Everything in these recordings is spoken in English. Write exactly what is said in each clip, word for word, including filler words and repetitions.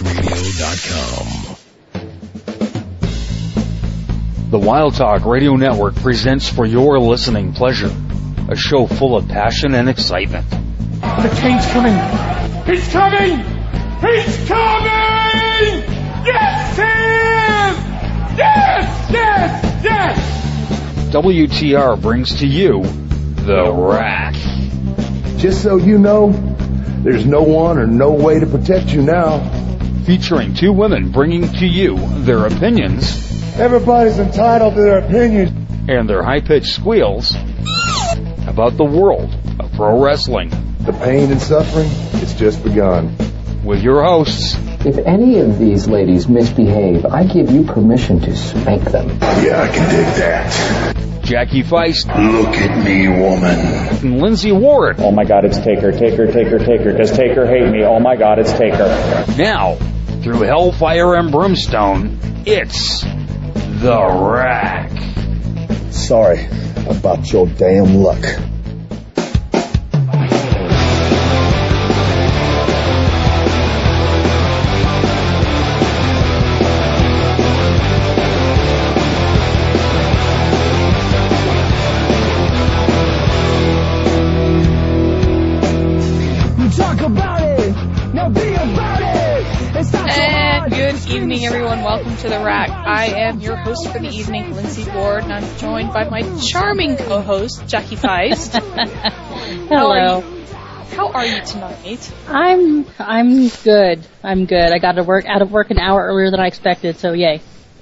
radio dot com. The Wild Talk Radio Network presents for your listening pleasure a show full of passion and excitement. The train's coming! He's coming! He's coming! Yes, Sam! Yes, yes, yes! W T R brings to you The Rack. Just so you know, there's no one or no way to protect you now. Featuring two women bringing to you their opinions. Everybody's entitled to their opinion. And their high-pitched squeals about the world of pro wrestling. The pain and suffering, it's just begun. With your hosts. If any of these ladies misbehave, I give you permission to spank them. Yeah, I can dig that. Jackie Feist. Look at me, woman. And Lindsay Ward. Oh my God, it's Taker, Taker, Taker, Taker. Does Taker hate me? Oh my God, it's Taker. Now, through hellfire and brimstone, it's The Rack. Sorry about your damn luck. Evening, everyone. Welcome to The Rack. I am your host for the evening, Lindsay Ward, and I'm joined by my charming co-host, Jackie Feist. Hello. How are you tonight? I'm I'm good. I'm good. I got to work out of work an hour earlier than I expected, so yay.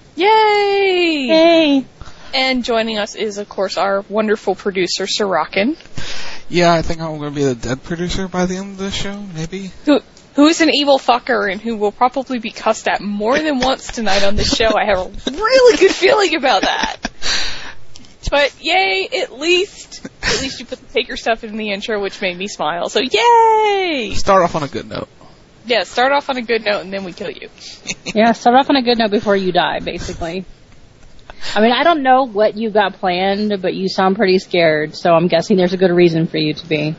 Yay! Yay! And joining us is, of course, our wonderful producer, Sorokin. Yeah, I think I'm going to be the dead producer by the end of the show, maybe. Who who is an evil fucker and who will probably be cussed at more than once tonight on this show. I have a really good feeling about that. But yay, at least at least you put the Taker stuff in the intro, which made me smile. So yay! Start off on a good note. Yeah, start off on a good note and then we kill you. Yeah, start off on a good note before you die, basically. I mean, I don't know what you got planned, but you sound pretty scared, so I'm guessing there's a good reason for you to be.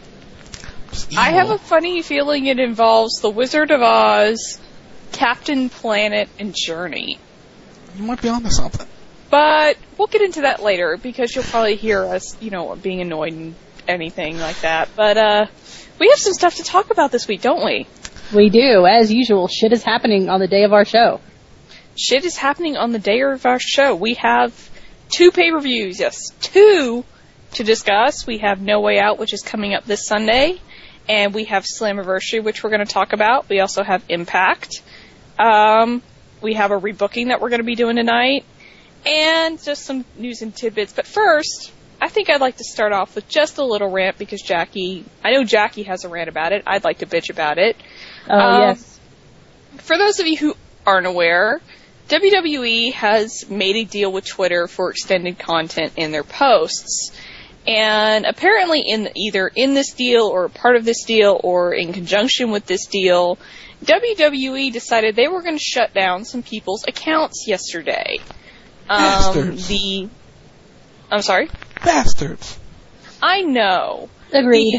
I have a funny feeling it involves The Wizard of Oz, Captain Planet, and Journey. You might be onto something. But we'll get into that later, because you'll probably hear us, you know, being annoyed and anything like that. But, uh, we have some stuff to talk about this week, don't we? We do. As usual, shit is happening on the day of our show. Shit is happening on the day of our show. We have two pay-per-views, yes, two to discuss. We have No Way Out, which is coming up this Sunday. And we have Slammiversary, which we're going to talk about. We also have Impact. Um, we have a rebooking that we're going to be doing tonight. And just some news and tidbits. But first, I think I'd like to start off with just a little rant because Jackie, I know Jackie has a rant about it. I'd like to bitch about it. Oh, um, yes. For those of you who aren't aware, W W E has made a deal with Twitter for extended content in their posts. And apparently in either in this deal or part of this deal or in conjunction with this deal, W W E decided they were going to shut down some people's accounts yesterday. Um, Bastards. The, I'm sorry? Bastards. I know. Agreed.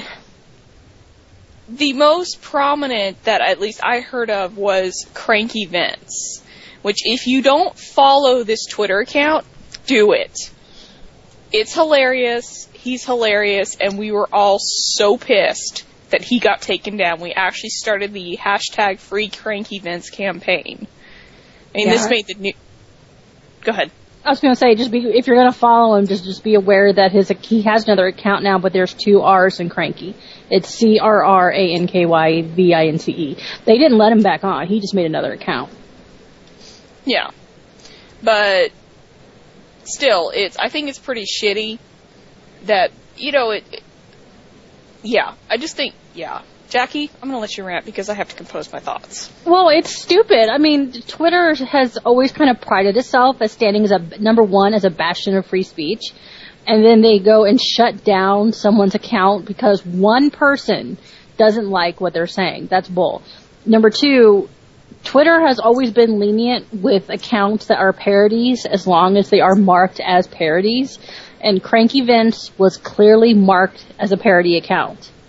The, the most prominent that at least I heard of was Cranky Vince, which if you don't follow this Twitter account, do it. It's hilarious. He's hilarious, and we were all so pissed that he got taken down. We actually started the hashtag Free Cranky Vince campaign. I mean, yeah. this made the new... Go ahead. I was going to say, just be if you're going to follow him, just just be aware that his he has another account now, but there's two R's in Cranky. It's C R R A N K Y V I N C E. They didn't let him back on. He just made another account. Yeah. But still, it's I think it's pretty shitty that, you know, it, it yeah, I just think, yeah. Jackie, I'm going to let you rant because I have to compose my thoughts. Well, it's stupid. I mean, Twitter has always kind of prided itself as standing as a, number one, as a bastion of free speech. And then they go and shut down someone's account because one person doesn't like what they're saying. That's bull. Number two, Twitter has always been lenient with accounts that are parodies as long as they are marked as parodies. And Cranky Vince was clearly marked as a parody account.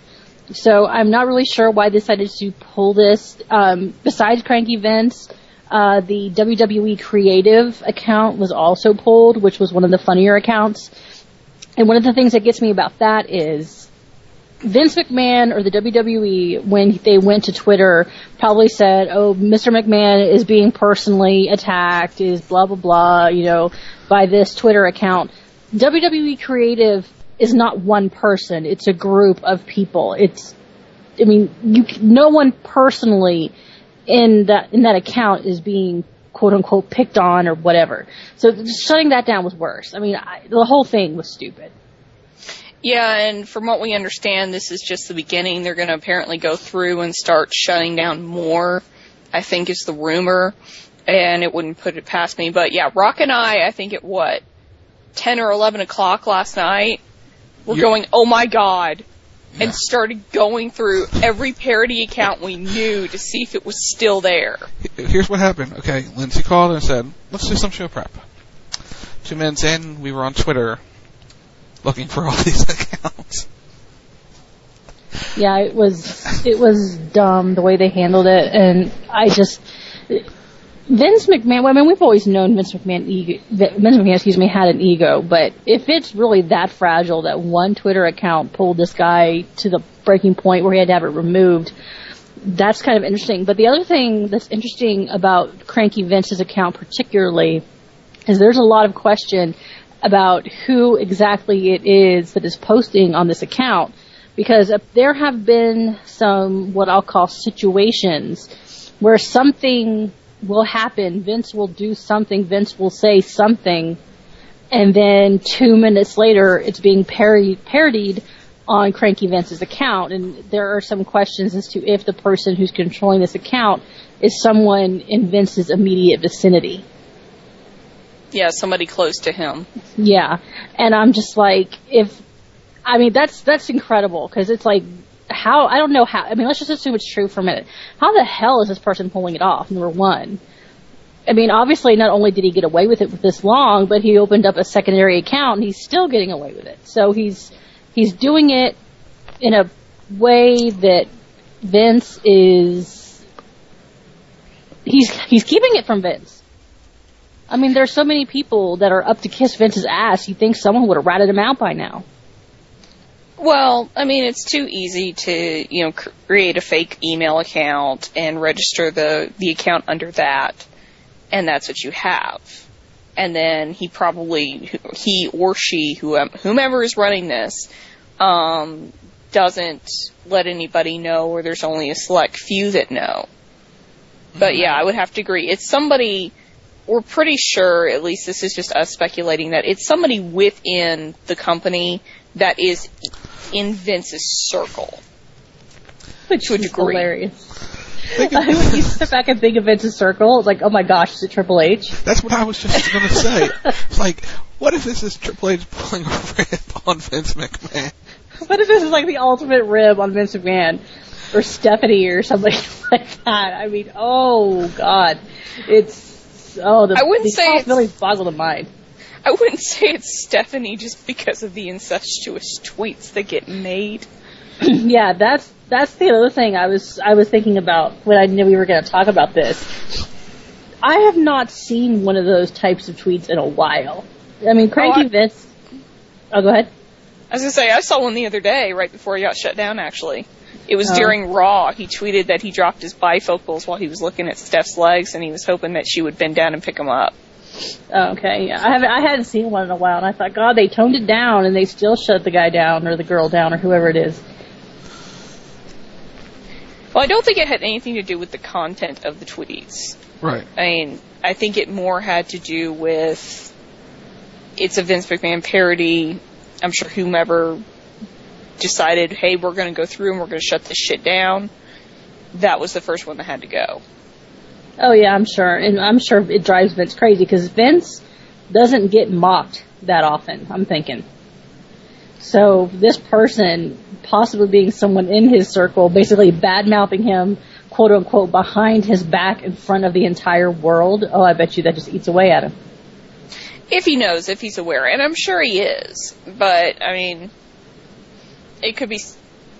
So I'm not really sure why they decided to pull this. Um, besides Cranky Vince, uh, the W W E Creative account was also pulled, which was one of the funnier accounts. And one of the things that gets me about that is Vince McMahon or the W W E, when they went to Twitter, probably said, oh, Mister McMahon is being personally attacked, is blah, blah, blah, you know, by this Twitter account. W W E Creative is not one person. It's a group of people. It's, I mean, you, no one personally in that, in that account is being quote unquote picked on or whatever. So just shutting that down was worse. I mean, I, the whole thing was stupid. Yeah, and from what we understand, this is just the beginning. They're going to apparently go through and start shutting down more, I think is the rumor, and it wouldn't put it past me. But yeah, Rock and I, I think at what, ten or eleven o'clock last night, we're yeah. going, oh my god, yeah. and started going through every parody account we knew to see if it was still there. Here's what happened. Okay, Lindsay called and said, let's do some show prep. Two minutes in, we were on Twitter looking for all these accounts. Yeah, it was it was dumb the way they handled it, and I just Vince McMahon. Well, I mean, we've always known Vince McMahon, ego, Vince McMahon, excuse me, had an ego. But if it's really that fragile that one Twitter account pulled this guy to the breaking point where he had to have it removed, that's kind of interesting. But the other thing that's interesting about Cranky Vince's account, particularly, is there's a lot of question about who exactly it is that is posting on this account, because there have been some what I'll call situations where something will happen, Vince will do something, Vince will say something, and then two minutes later it's being parodied, parodied on Cranky Vince's account, and there are some questions as to if the person who's controlling this account is someone in Vince's immediate vicinity. Yeah, somebody close to him. Yeah, and I'm just like, if, I mean, that's that's incredible, because it's like, how, I don't know how, I mean, let's just assume it's true for a minute. How the hell is this person pulling it off, number one? I mean, obviously, not only did he get away with it for this long, but he opened up a secondary account, and he's still getting away with it. So he's he's doing it in a way that Vince is, he's he's keeping it from Vince. I mean, there's so many people that are up to kiss Vince's ass, you'd think someone would have ratted him out by now. Well, I mean, it's too easy to, you know, create a fake email account and register the, the account under that, and that's what you have. And then he probably, he or she, whomever is running this, um, doesn't let anybody know, or there's only a select few that know. But yeah, I would have to agree. It's somebody, we're pretty sure, at least this is just us speculating, that it's somebody within the company that is in Vince's circle. Which to a degree. Hilarious. I mean, when you step back and think of Vince's circle, it's like, oh my gosh, is it Triple H? That's what I was just going to say. It's like, what if this is Triple H pulling a rib on Vince McMahon? What if this is like the ultimate rib on Vince McMahon? Or Stephanie or somebody like that. I mean, oh god. It's, oh, the, I wouldn't the say it's, really boggle the mind. I wouldn't say it's Stephanie just because of the incestuous tweets that get made. Yeah, that's that's the other thing I was I was thinking about when I knew we were going to talk about this. I have not seen one of those types of tweets in a while. I mean, Cranky oh, I, Vince. Oh, go ahead. I was going to say, I saw one the other day, right before he got shut down, actually. It was oh. during Raw. He tweeted that he dropped his bifocals while he was looking at Steph's legs, and he was hoping that she would bend down and pick them up. Oh, okay, yeah. I haven't, I hadn't seen one in a while, and I thought, God, they toned it down, and they still shut the guy down, or the girl down, or whoever it is. Well, I don't think it had anything to do with the content of the tweets. Right. I mean, I think it more had to do with, it's a Vince McMahon parody. I'm sure whomever decided, hey, we're going to go through and we're going to shut this shit down, that was the first one that had to go. Oh, yeah, I'm sure. And I'm sure it drives Vince crazy, because Vince doesn't get mocked that often, I'm thinking. So this person, possibly being someone in his circle, basically bad-mouthing him, quote-unquote, behind his back in front of the entire world, oh, I bet you that just eats away at him. If he knows, if he's aware. And I'm sure he is. But, I mean, it could be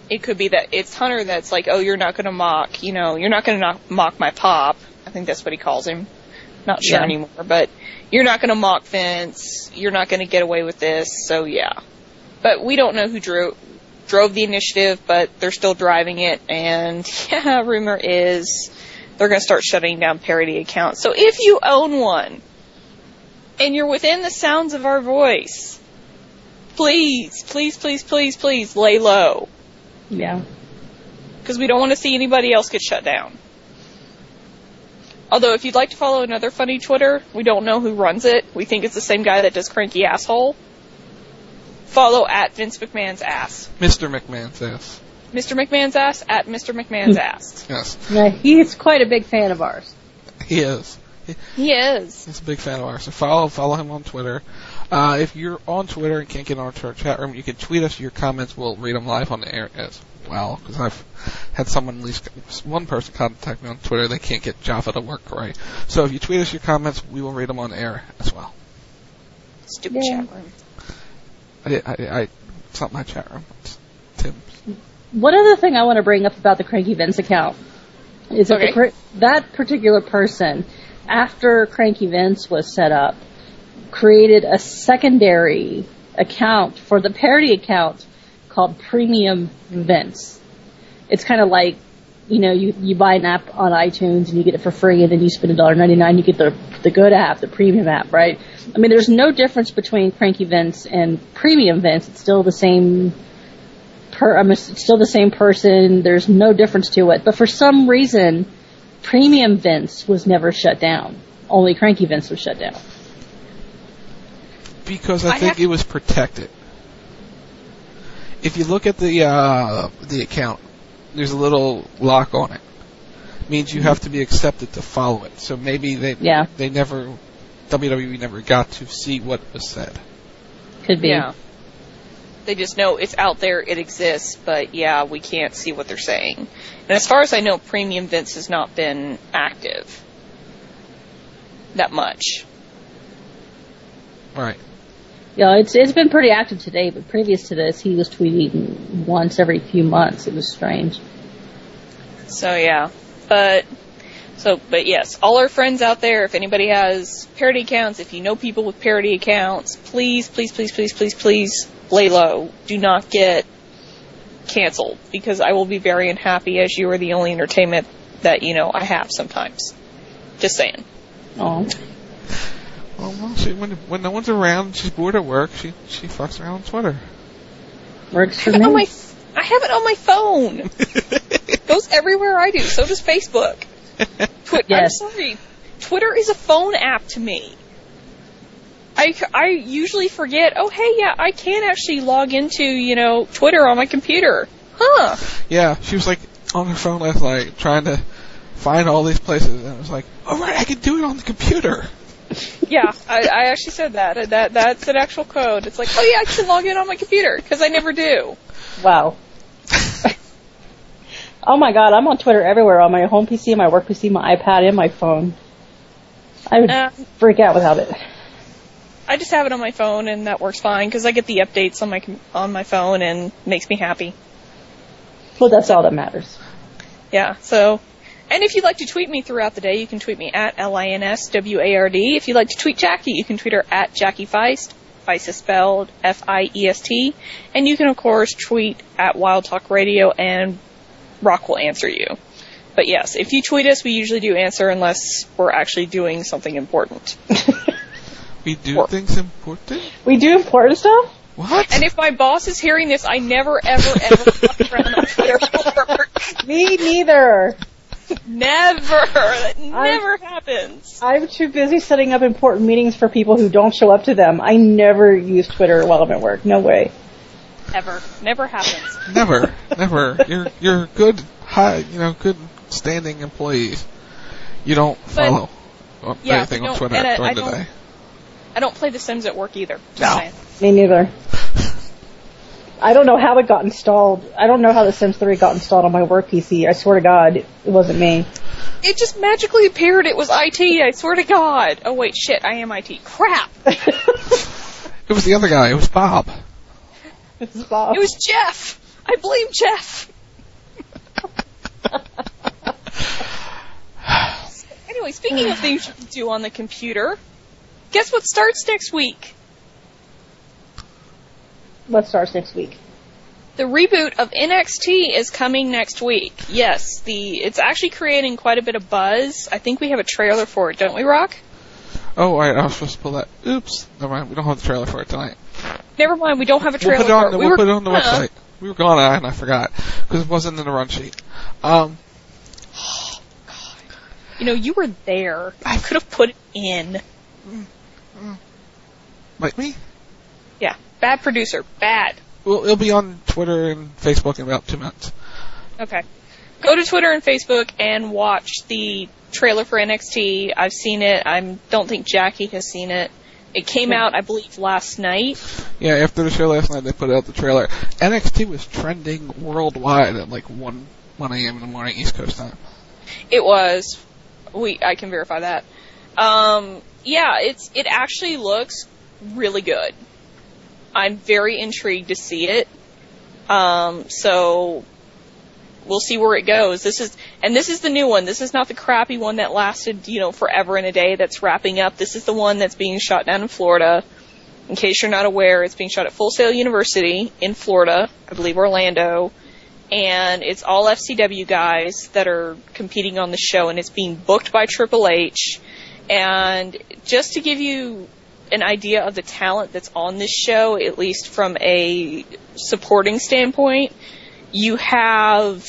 it could be that it's Hunter that's like, oh, you're not going to mock, you know, you're not going to mock my pop. I think that's what he calls him. Not sure Yeah. anymore, but you're not going to mock Vince. You're not going to get away with this. So yeah, but we don't know who drew drove the initiative, but they're still driving it. And yeah, rumor is they're going to start shutting down parody accounts. So if you own one and you're within the sounds of our voice, please, please, please, please, please lay low. Yeah. Because we don't want to see anybody else get shut down. Although, if you'd like to follow another funny Twitter, we don't know who runs it. We think it's the same guy that does Cranky Asshole. Follow at Vince McMahon's ass. Mister McMahon's ass. Mister McMahon's ass at Mister McMahon's ass. Yes. Yeah, he's quite a big fan of ours. He is. He, he is. He's a big fan of ours. So follow follow him on Twitter. Uh, if you're on Twitter and can't get on our chat room, you can tweet us your comments. We'll read them live on the air as well. Because I've had someone, at least one person, contact me on Twitter. They can't get Java to work right. So if you tweet us your comments, we will read them on air as well. Stupid Yeah. chat room. I, I, I, it's not my chat room. It's Tim's. One other thing I want to bring up about the Cranky Vince account is that Okay. the, per- that particular person, after Cranky Vince was set up, created a secondary account for the parody account called Premium Vince. It's kind of like, you know, you, you buy an app on iTunes and you get it for free, and then you spend one dollar ninety-nine, you get the the good app, the premium app, right? I mean, there's no difference between Cranky Vince and Premium Vince. It's still the same per, I mean, it's still the same person. There's no difference to it. But for some reason, Premium Vince was never shut down. Only Cranky Vince was shut down. Because I, I think have- it was protected. If you look at the uh, the account, there's a little lock on it. It means you have to be accepted to follow it. So maybe they Yeah. they never W W E never got to see what was said. Could be. Yeah. They just know it's out there, it exists, but yeah, we can't see what they're saying. And as far as I know, Premium Vince has not been active that much. Right. Yeah, it's it's been pretty active today, but previous to this, he was tweeting once every few months. It was strange. So yeah, but so but yes, all our friends out there, if anybody has parody accounts, if you know people with parody accounts, please, please, please, please, please, please lay low. Do not get canceled, because I will be very unhappy as you are the only entertainment that you know I have sometimes. Just saying. Oh, Well, well she, when when no one's around, she's bored at work. She she fucks around on Twitter. works for I have it on my me. I have it on my phone. It goes everywhere I do. So does Facebook. Twi- Yes. I'm sorry. Twitter is a phone app to me. I, I usually forget, oh, hey, yeah, I can actually log into, you know, Twitter on my computer. Huh. Yeah, she was like on her phone last night trying to find all these places, and I was like, "All right, I can do it on the computer." Yeah, I, I actually said that. That That's an actual code. It's like, oh, yeah, I can log in on my computer, because I never do. Wow. Oh my God, I'm on Twitter everywhere, on my home P C, my work P C, my iPad, and my phone. I would Uh, freak out without it. I just have it on my phone, and that works fine, because I get the updates on my com- on my phone, and makes me happy. Well, that's all that matters. Yeah, so, and if you'd like to tweet me throughout the day, you can tweet me at L I N S W A R D. If you'd like to tweet Jackie, you can tweet her at Jackie Feist. Feist is spelled F I E S T. And you can, of course, tweet at Wild Talk Radio, and Rock will answer you. But yes, if you tweet us, we usually do answer unless we're actually doing something important. We do Or- things important. We do important stuff? What? And if my boss is hearing this, I never, ever, ever fuck around on Twitter for work. Me neither. Never. That never happens. I'm too busy setting up important meetings for people who don't show up to them. I never use Twitter while I'm at work. No way. Ever. Never happens. Never, never. You're you're good, high, you know, good standing employees. You don't follow yeah, anything but on don't- Twitter and I- during I the don't- day. I don't play The Sims at work either. Just No. saying. Me neither. I don't know how it got installed. I don't know how The Sims three got installed on my work P C. I swear to God, it wasn't me. It just magically appeared. It was I T. I swear to God. Oh wait, shit. I am I T. Crap. It was the other guy. It was Bob. It's Bob. It was Jeff. I blame Jeff. Anyway, speaking of things you can do on the computer, guess what starts next week? What starts next week? The reboot of N X T is coming next week. Yes, the it's actually creating quite a bit of buzz. I think we have a trailer for it, don't we, Rock? Oh, right, I was supposed to pull that. Oops, never mind. We don't have the trailer for it tonight. Never mind, we don't have a trailer we'll put it on, for it. We we'll were, put it on the uh, website. We were gonna, and I forgot because it wasn't in the run sheet. Um, oh, God. You know, you were there. I could have put it in. Like me? Yeah, bad producer, bad. Well, it'll be on Twitter and Facebook in about two minutes. Okay. Go to Twitter and Facebook and watch the trailer for N X T. I've seen it. I don't think Jackie has seen it. It came out, I believe, last night. Yeah, after the show last night, they put out the trailer. N X T was trending worldwide at like one a.m. in the morning East Coast time. It was. We I can verify that. Um, yeah, it's it actually looks really good. I'm very intrigued to see it. Um, so we'll see where it goes. This is, and this is the new one. This is not the crappy one that lasted, you know, forever and a day that's wrapping up. This is the one that's being shot down in Florida. In case you're not aware, it's being shot at Full Sail University in Florida, I believe Orlando, and it's all F C W guys that are competing on the show, and it's being booked by Triple H. And just to give you an idea of the talent that's on this show, at least from a supporting standpoint, you have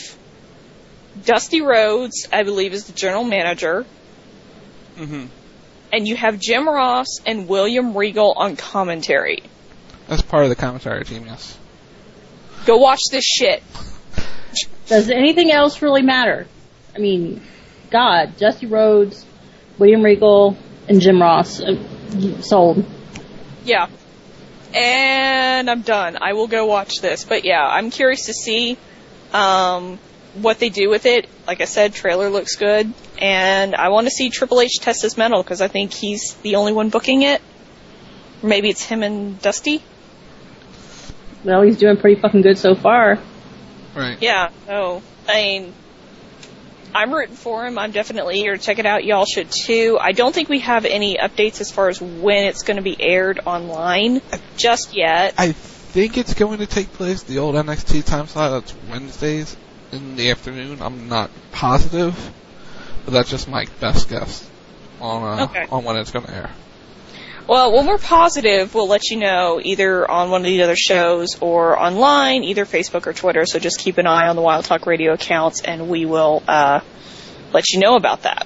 Dusty Rhodes, I believe, is the general manager. Mm-hmm. And you have Jim Ross and William Regal on commentary. That's part of the commentary team, yes. Go watch this shit. Does anything else really matter? I mean, God, Dusty Rhodes, William Regal, and Jim Ross. Uh, sold. Yeah. And I'm done. I will go watch this. But yeah, I'm curious to see um, what they do with it. Like I said, trailer looks good. And I want to see Triple H test his mettle because I think he's the only one booking it. Or maybe it's him and Dusty. Well, he's doing pretty fucking good so far. Right. Yeah, so, I mean, I'm rooting for him. I'm definitely eager to check it out. Y'all should too. I don't think we have any updates as far as when it's going to be aired online just yet. I think it's going to take place, the old N X T time slot, that's Wednesdays in the afternoon. I'm not positive, but that's just my best guess on uh, okay. on when it's going to air. Well, when we're positive, we'll let you know either on one of the other shows or online, either Facebook or Twitter. So just keep an eye on the Wild Talk Radio accounts, and we will uh, let you know about that.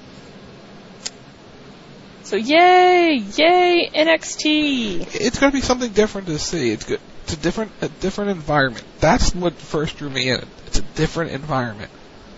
So yay, yay, N X T! It's going to be something different to see. It's good. It's a different, a different environment. That's what first drew me in. It's a different environment.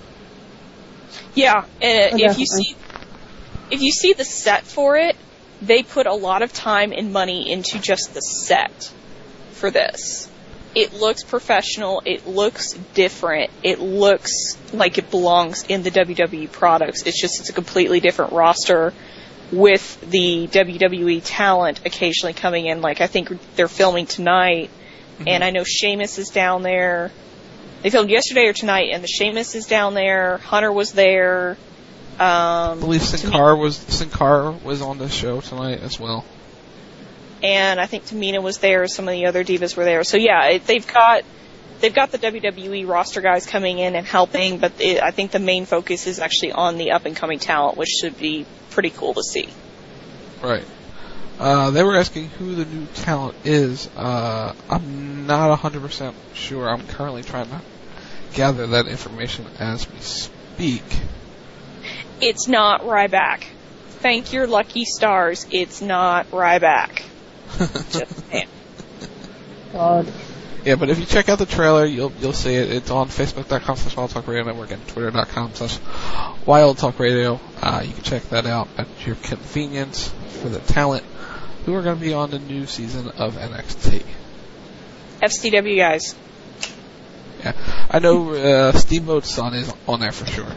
Yeah, and if you see, if you see the set for it, they put a lot of time and money into just the set for this. It looks professional. It looks different. It looks like it belongs in the W W E products. It's just it's a completely different roster with the W W E talent occasionally coming in. Like I think they're filming tonight, mm-hmm. and I know Sheamus is down there. They filmed yesterday or tonight, and the Sheamus is down there. Hunter was there. Um, I believe Sin Cara was Sin Cara was on the show tonight as well. And I think Tamina was there. Some of the other divas were there. So yeah, it, they've got they've got the W W E roster guys coming in and helping, but it, I think the main focus is actually on the up and coming talent, which should be pretty cool to see. Right. Uh, they were asking who the new talent is. Uh, I'm not one hundred percent sure. I'm currently trying to gather that information as we speak. It's not Ryback. Thank your lucky stars. It's not Ryback. Just saying. God. Yeah, but if you check out the trailer, you'll you'll see it. It's on Facebook.com slash Wild Talk Radio Network and Twitter.com slash Wild Talk Radio. Uh, you can check that out at your convenience for the talent who are going to be on the new season of N X T. F C W guys. Yeah, I know uh, Steamboat's son is on there for sure.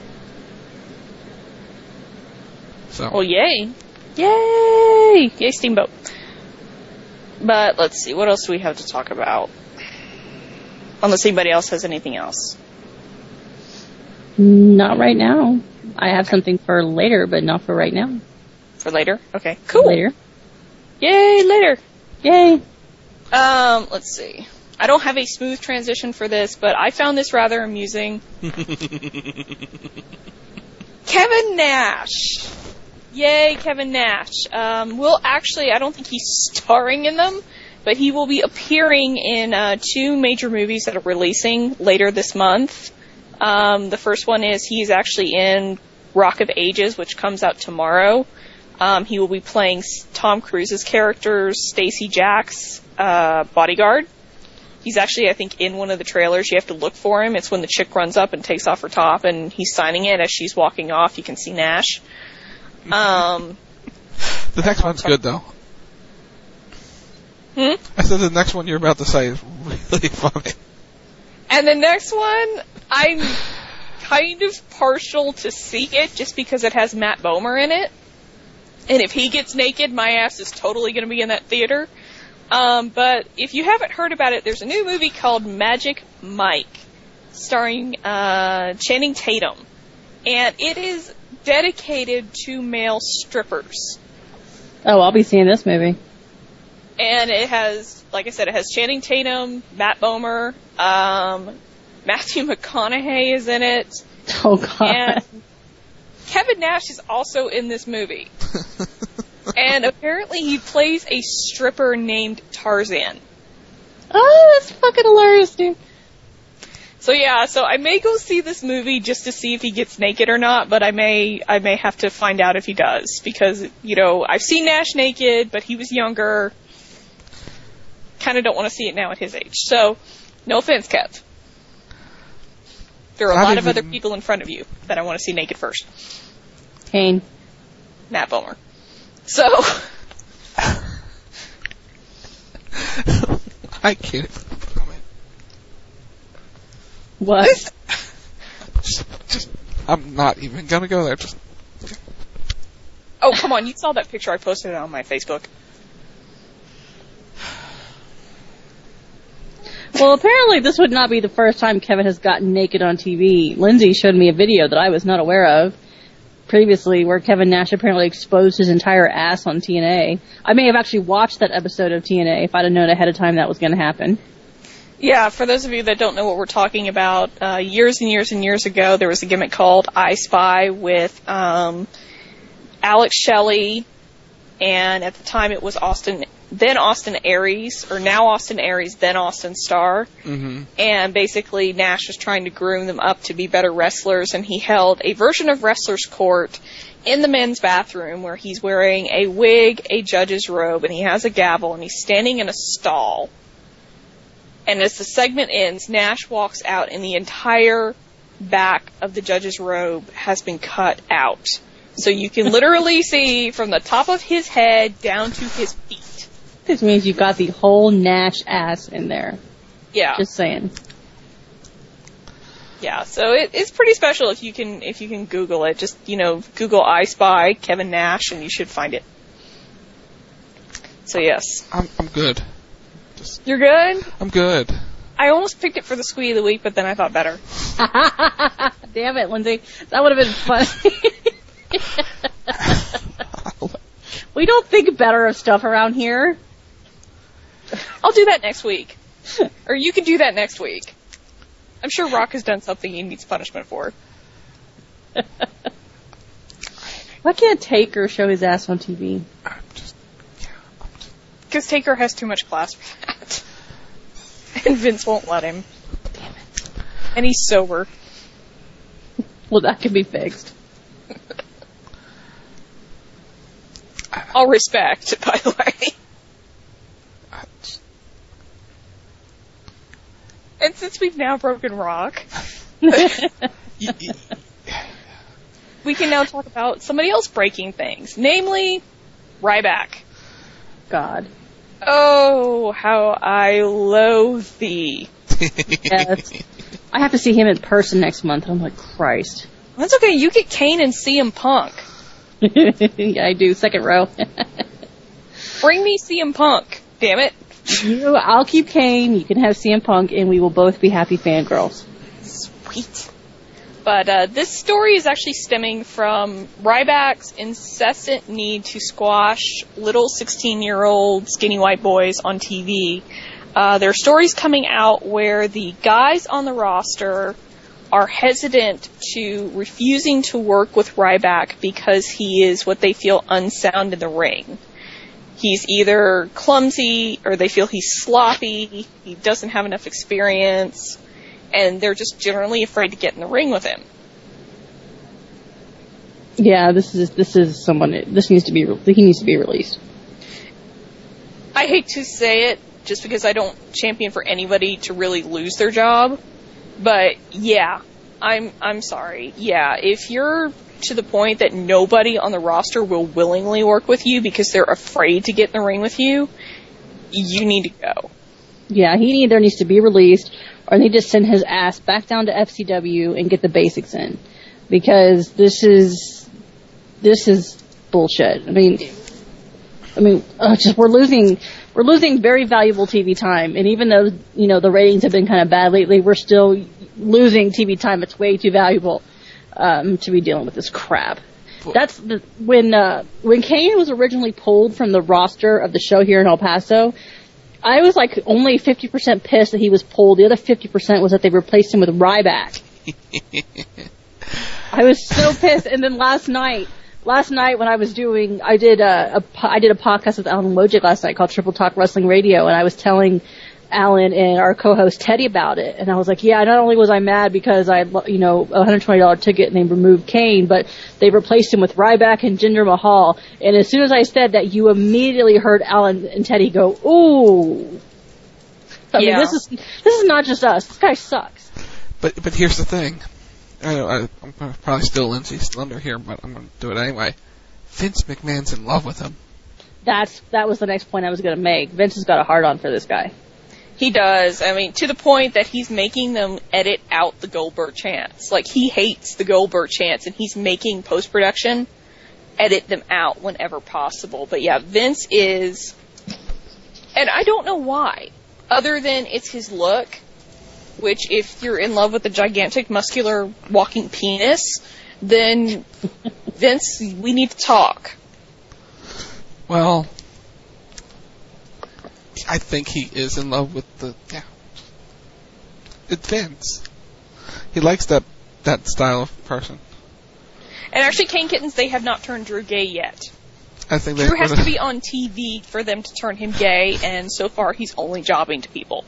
So. Well, yay. Yay! Yay, Steamboat. But let's see, what else do we have to talk about? Unless anybody else has anything else. Not right now. I have something for later, but not for right now. For later? Okay, cool. Later. Yay, later. Yay. Um, let's see. I don't have a smooth transition for this, but I found this rather amusing. Kevin Nash. Yay, Kevin Nash. Um, will actually, I don't think he's starring in them, but he will be appearing in uh, two major movies that are releasing later this month. Um, the first one is he's actually in Rock of Ages, which comes out tomorrow. Um, he will be playing Tom Cruise's character, Stacy Jack's uh, bodyguard. He's actually, I think, in one of the trailers. You have to look for him. It's when the chick runs up and takes off her top, and he's signing it. As she's walking off, you can see Nash. Um, the next one's good, though. Hmm? I said the next one you're about to say is really funny. And the next one, I'm kind of partial to see it just because it has Matt Bomer in it. And if he gets naked, my ass is totally going to be in that theater. Um, but if you haven't heard about it, there's a new movie called Magic Mike, starring uh, Channing Tatum. And it is dedicated to male strippers. Oh, I'll be seeing this movie. And it has, like I said, it has Channing Tatum, Matt Bomer, um, Matthew McConaughey is in it. Oh, God. And Kevin Nash is also in this movie. And apparently he plays a stripper named Tarzan. Oh, that's fucking hilarious, dude. So yeah, so I may go see this movie just to see if he gets naked or not, but I may I may have to find out if he does, because, you know, I've seen Nash naked, but he was younger. Kind of don't want to see it now at his age. So, no offense, Kev. There are a Not lot even... of other people in front of you that I want to see naked first. Kane. Matt Bomer. So... I can't. What? just, just, I'm not even gonna go there. Just. Oh, come on! You saw that picture I posted on my Facebook. Well, apparently this would not be the first time Kevin has gotten naked on T V. Lindsay showed me a video that I was not aware of previously, where Kevin Nash apparently exposed his entire ass on T N A. I may have actually watched that episode of T N A if I'd have known ahead of time that was going to happen. Yeah, for those of you that don't know what we're talking about, uh, years and years and years ago, there was a gimmick called I Spy with um, Alex Shelley, and at the time it was Austin, then Austin Aries, or now Austin Aries, then Austin Starr. Mm-hmm. And basically Nash was trying to groom them up to be better wrestlers, and he held a version of Wrestler's Court in the men's bathroom where he's wearing a wig, a judge's robe, and he has a gavel, and he's standing in a stall. And as the segment ends, Nash walks out, and the entire back of the judge's robe has been cut out. So you can literally see from the top of his head down to his feet. This means you got the whole Nash ass in there. Yeah. Just saying. Yeah, so it, it's pretty special if you can if you can Google it. Just, you know, Google I Spy Kevin Nash, and you should find it. So yes. I'm I'm good. Just, You're good? I'm good. I almost picked it for the Squee of the Week, but then I thought better. Damn it, Lindsay. That would have been funny. We don't think better of stuff around here. I'll do that next week. Or you can do that next week. I'm sure Rock has done something he needs punishment for. Why can't Taker show his ass on T V? I'm just, yeah, I'm just... Because Taker has too much class for that. And Vince won't let him. Damn it. And he's sober. Well, that can be fixed. All respect, by the way. And since we've now broken Rock, we can now talk about somebody else breaking things, namely Ryback. God. Oh, how I loathe thee. Yes. I have to see him in person next month, and I'm like, Christ. That's okay, you get Kane and C M Punk. Yeah, I do. Second row. Bring me C M Punk, damn it. You, I'll keep Kane, you can have C M Punk, and we will both be happy fangirls. Sweet. But uh, this story is actually stemming from Ryback's incessant need to squash little sixteen-year-old skinny white boys on T V. Uh, there are stories coming out where the guys on the roster are hesitant to refusing to work with Ryback because he is what they feel unsound in the ring. He's either clumsy or they feel he's sloppy, he doesn't have enough experience, and they're just generally afraid to get in the ring with him. Yeah, this is this is someone. This needs to be he needs to be released. I hate to say it, just because I don't champion for anybody to really lose their job, but yeah, I'm I'm sorry. Yeah, if you're to the point that nobody on the roster will willingly work with you because they're afraid to get in the ring with you, you need to go. Yeah, he either needs to be released or they just send his ass back down to F C W and get the basics in, because this is this is bullshit. I mean, I mean, uh, just we're losing we're losing very valuable T V time, and even though you know the ratings have been kind of bad lately, we're still losing T V time. It's way too valuable um, to be dealing with this crap. That's the, when uh, when Kane was originally pulled from the roster of the show here in El Paso. I was like only fifty percent pissed that he was pulled. The other fifty percent was that they replaced him with Ryback. I was so pissed. And then last night, last night when I was doing, I did a, a I did a podcast with Alan Wojcik last night called Triple Talk Wrestling Radio, and I was telling Alan and our co-host Teddy about it, and I was like, yeah, not only was I mad because I, you know, a one hundred twenty dollars ticket and they removed Kane, but they replaced him with Ryback and Jinder Mahal, and as soon as I said that, you immediately heard Alan and Teddy go, ooh. I yeah. mean, this is, this is not just us. This guy sucks. But, but here's the thing. I know, I, I'm probably still Lindsay Slender here, but I'm going to do it anyway. Vince McMahon's in love with him. That's, that was the next point I was going to make. Vince has got a hard-on for this guy. He does. I mean, to the point that he's making them edit out the Goldberg chants. Like, he hates the Goldberg chants, and he's making post-production edit them out whenever possible. But yeah, Vince is... And I don't know why. Other than it's his look, which if you're in love with a gigantic, muscular, walking penis, then, Vince, we need to talk. Well... I think he is in love with the, yeah. It's Vince. He likes that, that style of person. And actually, Kane Kittens, they have not turned Drew gay yet. I think Drew has to be on T V for them to turn him gay, and so far he's only jobbing to people.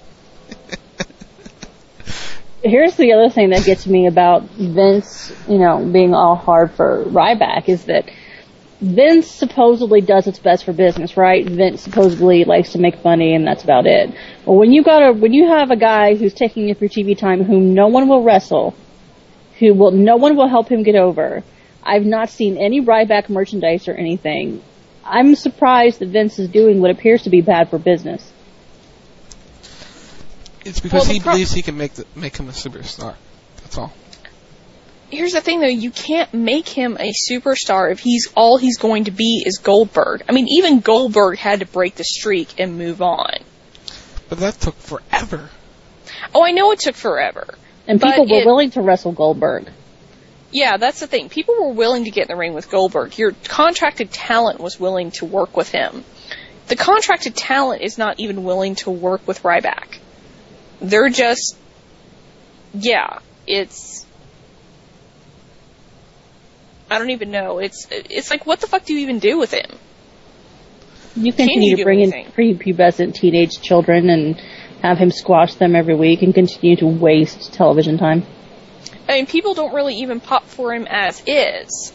Here's the other thing that gets me about Vince, you know, being all hard for Ryback is that Vince supposedly does what's best for business, right? Vince supposedly likes to make money, and that's about it. Well, when you got a, when you have a guy who's taking up your T V time, whom no one will wrestle, who will, no one will help him get over. I've not seen any Ryback merchandise or anything. I'm surprised that Vince is doing what appears to be bad for business. It's because well, he pro- believes he can make the, make him a superstar. That's all. Here's the thing, though. You can't make him a superstar if he's all he's going to be is Goldberg. I mean, even Goldberg had to break the streak and move on. But that took forever. Oh, I know it took forever. And people were it, willing to wrestle Goldberg. Yeah, that's the thing. People were willing to get in the ring with Goldberg. Your contracted talent was willing to work with him. The contracted talent is not even willing to work with Ryback. They're just... Yeah, it's... I don't even know. It's it's like, what the fuck do you even do with him? You continue to bring anything? in prepubescent teenage children and have him squash them every week and continue to waste television time. I mean, people don't really even pop for him as is.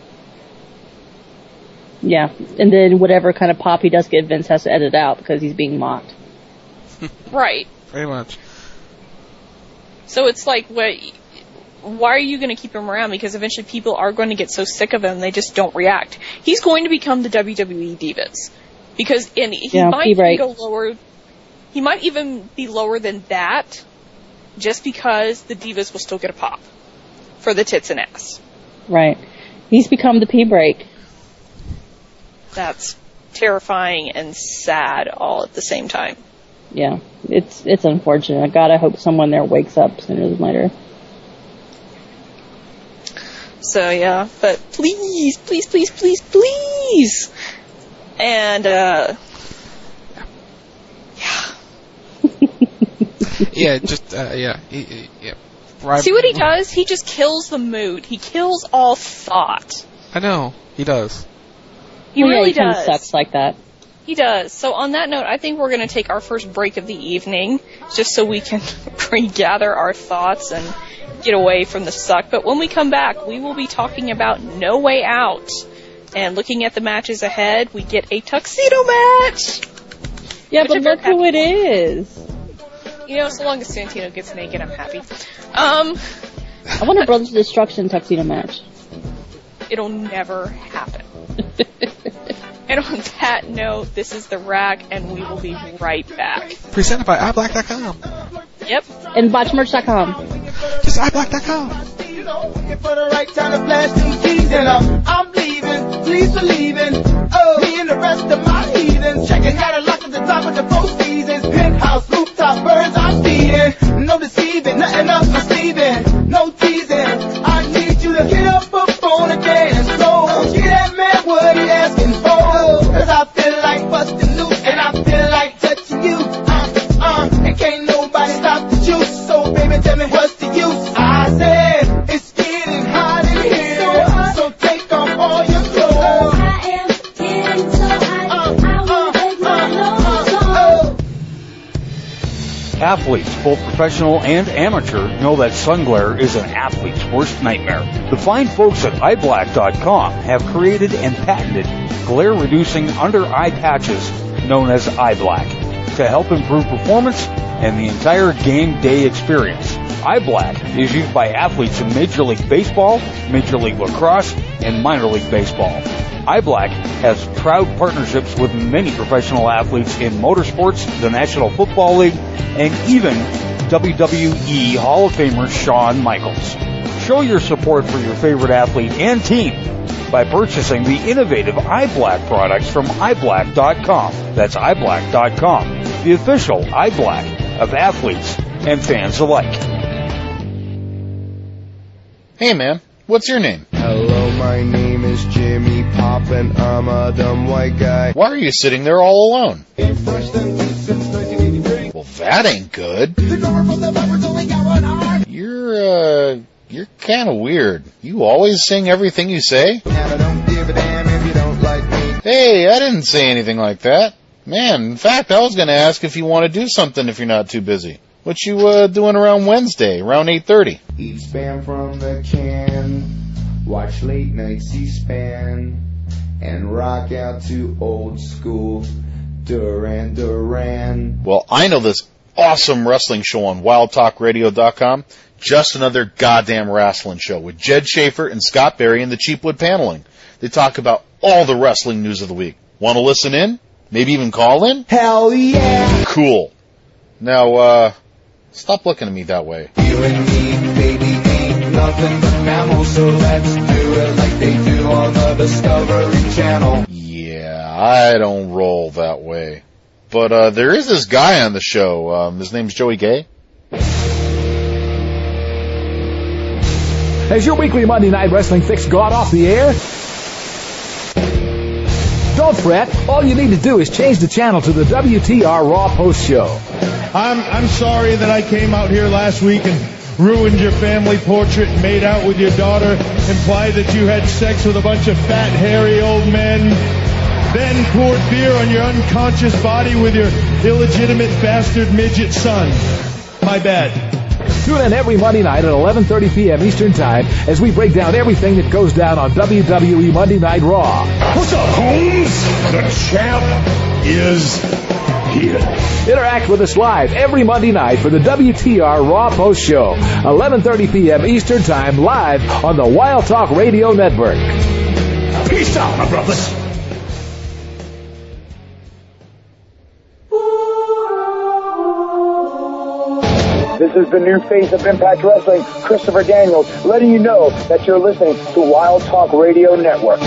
Yeah, and then whatever kind of pop he does get, Vince has to edit out because he's being mocked. Right. Very much. So it's like, what... Why are you going to keep him around? Because eventually people are going to get so sick of him, they just don't react. He's going to become the W W E Divas. Because and he yeah, might even right. go lower. He might even be lower than that, just because the Divas will still get a pop for the tits and ass. Right. He's become the pee break. That's terrifying and sad all at the same time. yeah, it's it's unfortunate. God, I hope someone there wakes up sooner than later. So yeah, but please, please, please, please, please, and uh, yeah, yeah, just uh, yeah, he, he, yeah. Right. See what he does? He just kills the mood. He kills all thought. I know he does. He well, really yeah, he does. Sucks like that. He does. So on that note, I think we're going to take our first break of the evening, just so we can regather our thoughts and get away from the suck. But when we come back, we will be talking about No Way Out. And looking at the matches ahead, we get a tuxedo match! Yeah, but look who it is. You know, so long as Santino gets naked, I'm happy. Um, I want a Brothers Destruction tuxedo match. It'll never happen. And on that note, this is The Rack, and we will be right back. Presented by i black dot com. Yep. And botch merch dot com. Just i black dot com. You know, for the right time to blast them keys, and I'm, I'm leaving, please believe in, oh, me and the rest of my heathens, checking out a lock at the top of the four seasons, penthouse, rooftop, birds I'm feeding, no deceiving, nothing else misleading, no teasing, I need you to get up up on the dance floor, get that man what he asking for, cause I feel like busting loose, and I feel like touching you, uh, uh, and can't nobody stop the juice, so baby tell me what's the use, I said, it's getting hot in here, so, hot. So take off all your clothes, I am getting so hot, uh, I won't uh, take my uh, clothes uh, uh. Athletes, both professional and amateur, know that sun glare is an athlete's worst nightmare. The fine folks at i black dot com have created and patented glare-reducing under-eye patches known as iBlack to help improve performance and the entire game day experience. iBlack is used by athletes in Major League Baseball, Major League Lacrosse, and Minor League Baseball. iBlack has proud partnerships with many professional athletes in motorsports, the National Football League, and even W W E Hall of Famer Shawn Michaels. Show your support for your favorite athlete and team by purchasing the innovative iBlack products from i black dot com. That's i black dot com, the official iBlack of athletes and fans alike. Hey man, what's your name? Hello, my name is Jimmy Pop and I'm a dumb white guy. Why are you sitting there all alone? Well, that ain't good. You're, uh, you're kinda weird. You always sing everything you say? Hey, I didn't say anything like that. Man, in fact, I was gonna ask if you want to do something if you're not too busy. What you, uh, doing around Wednesday, around eight thirty? Eat Spam from the can, watch late night C-SPAN, and rock out to old school Duran Duran. Well, I know this awesome wrestling show on wild talk radio dot com. Just another goddamn wrestling show with Jed Schaefer and Scott Berry and the Cheapwood Paneling. They talk about all the wrestling news of the week. Want to listen in? Maybe even call in? Hell yeah! Cool. Now, uh, stop looking at me that way. You and me, baby, ain't nothing but mammals, so let's do it like they do on the Discovery Channel. Yeah, I don't roll that way. But, uh, there is this guy on the show. Um, his name's Joey Gay. Has your weekly Monday Night Wrestling fix gone off the air? Don't fret. All you need to do is change the channel to the W T R Raw Post Show. I'm I'm sorry that I came out here last week and ruined your family portrait, made out with your daughter, implied that you had sex with a bunch of fat, hairy old men, then poured beer on your unconscious body with your illegitimate bastard midget son. My bad. Tune in every Monday night at eleven thirty p.m. Eastern Time as we break down everything that goes down on W W E Monday Night Raw. What's up, Holmes? The champ is here. Interact with us live every Monday night for the W T R Raw Post Show, eleven thirty p.m. Eastern Time, live on the Wild Talk Radio Network. Peace out, my brothers. This is the new face of Impact Wrestling, Christopher Daniels, letting you know that you're listening to Wild Talk Radio Network.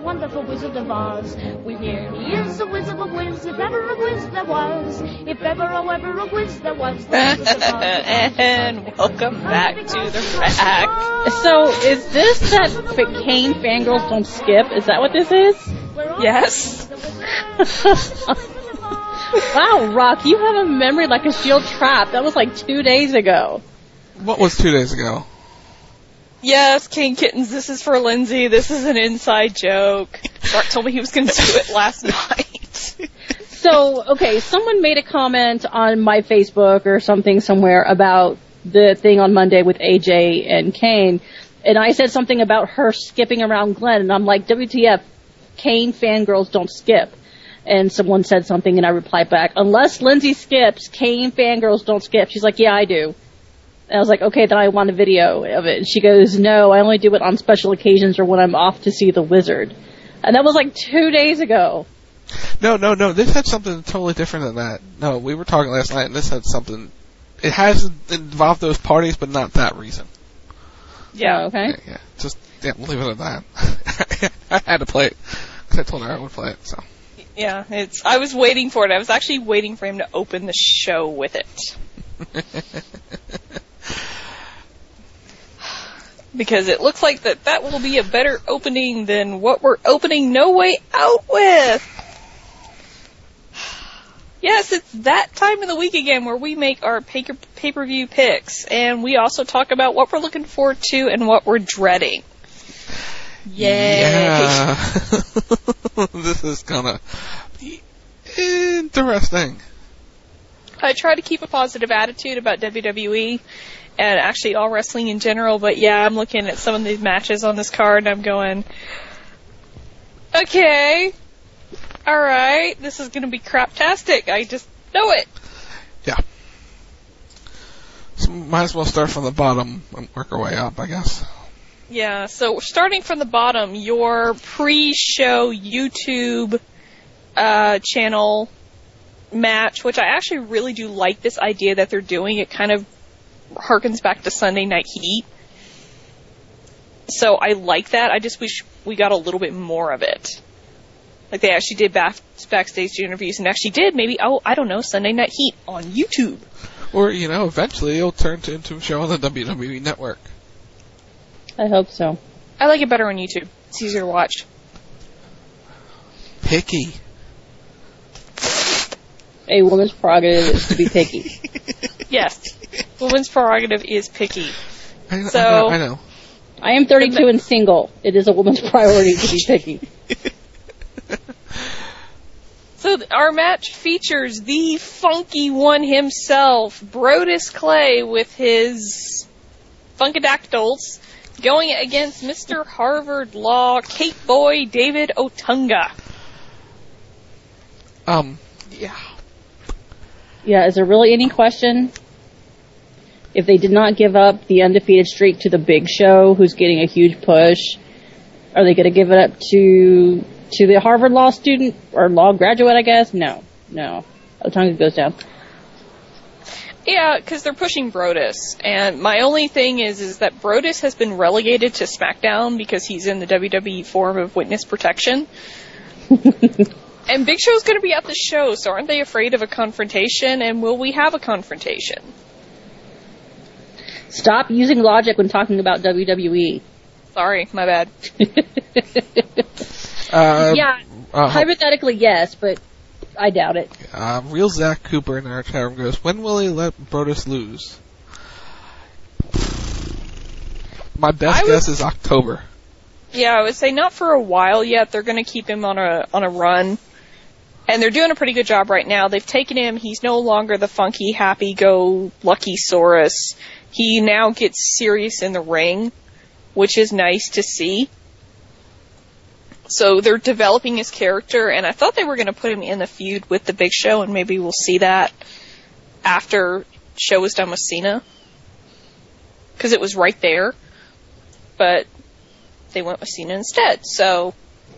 wonderful Wizard of Oz. We hear he is a wizard of whiz, if ever a whiz there was. If ever, oh, ever a whiz there was. The Wizard of Oz. And welcome back to the rack. So, is this that F- Kane Fangirls Don't Skip? Is that what this is? Yes. Wow, Rock, you have a memory like a steel trap. That was like two days ago. What was two days ago? Yes, King Kittens, this is for Lindsay. This is an inside joke. Mark told me he was going to do it last night. So, okay, someone made a comment on my Facebook or something somewhere about the thing on Monday with A J and Kane, and I said something about her skipping around Glenn, and I'm like, W T F, Kane fangirls don't skip. And someone said something, and I replied back, unless Lindsay skips, Kane fangirls don't skip. She's like, yeah, I do. And I was like, okay, then I want a video of it. And she goes, no, I only do it on special occasions or when I'm off to see the wizard. And that was like two days ago. No, no, no, this had something totally different than that. No, we were talking last night, and this had something... It has involved those parties, but not that reason. Yeah, oh, okay. Yeah, yeah, just, yeah, we'll leave it at that. I had to play it, because I told her I would play it, so... Yeah, it's. I was waiting for it. I was actually waiting for him to open the show with it. Because it looks like that that will be a better opening than what we're opening No Way Out with. Yes, it's that time of the week again where we make our pay- pay-per-view picks. And we also talk about what we're looking forward to and what we're dreading. Yay. Yeah. This is gonna be interesting. I try to keep a positive attitude about W W E and actually all wrestling in general, but yeah, I'm looking at some of these matches on this card and I'm going, okay, alright, this is gonna be craptastic. I just know it. Yeah. So might as well start from the bottom and work our way up, I guess. Yeah, so starting from the bottom, your pre-show YouTube uh, channel match, which I actually really do like this idea that they're doing. It kind of harkens back to Sunday Night Heat. So I like that. I just wish we got a little bit more of it. Like they actually did back, backstage interviews and actually did maybe, oh, I don't know, Sunday Night Heat on YouTube. Or, you know, eventually it'll turn to, into a show on the W W E Network. I hope so. I like it better on YouTube. It's easier to watch. Picky. A woman's prerogative is to be picky. Yes. Woman's prerogative is picky. I, so, I know, I know. I am thirty-two and single. It is a woman's priority to be picky. So our match features the funky one himself, Brodus Clay, with his Funkadactyls, going against Mister Harvard Law, Cape Boy David Otunga. Um, yeah. Yeah, is there really any question? If they did not give up the undefeated streak to the Big Show, who's getting a huge push, are they going to give it up to to the Harvard Law student, or law graduate, I guess? No. No. Otunga goes down. Yeah, because they're pushing Brodus, and my only thing is is that Brodus has been relegated to SmackDown because he's in the W W E form of witness protection. And Big Show's going to be at the show, so aren't they afraid of a confrontation, and will we have a confrontation? Stop using logic when talking about W W E. Sorry, my bad. uh, yeah, uh, hypothetically yes, but I doubt it. Uh, real Zach Cooper in our chat room goes, when will he let Brodus lose? My best would, guess is October. Yeah, I would say not for a while yet. They're going to keep him on a on a run. And they're doing a pretty good job right now. They've taken him. He's no longer the funky, happy-go-lucky Saurus. He now gets serious in the ring, which is nice to see. So they're developing his character, and I thought they were going to put him in the feud with the Big Show, and maybe we'll see that after show was done with Cena. Because it was right there. But they went with Cena instead, so...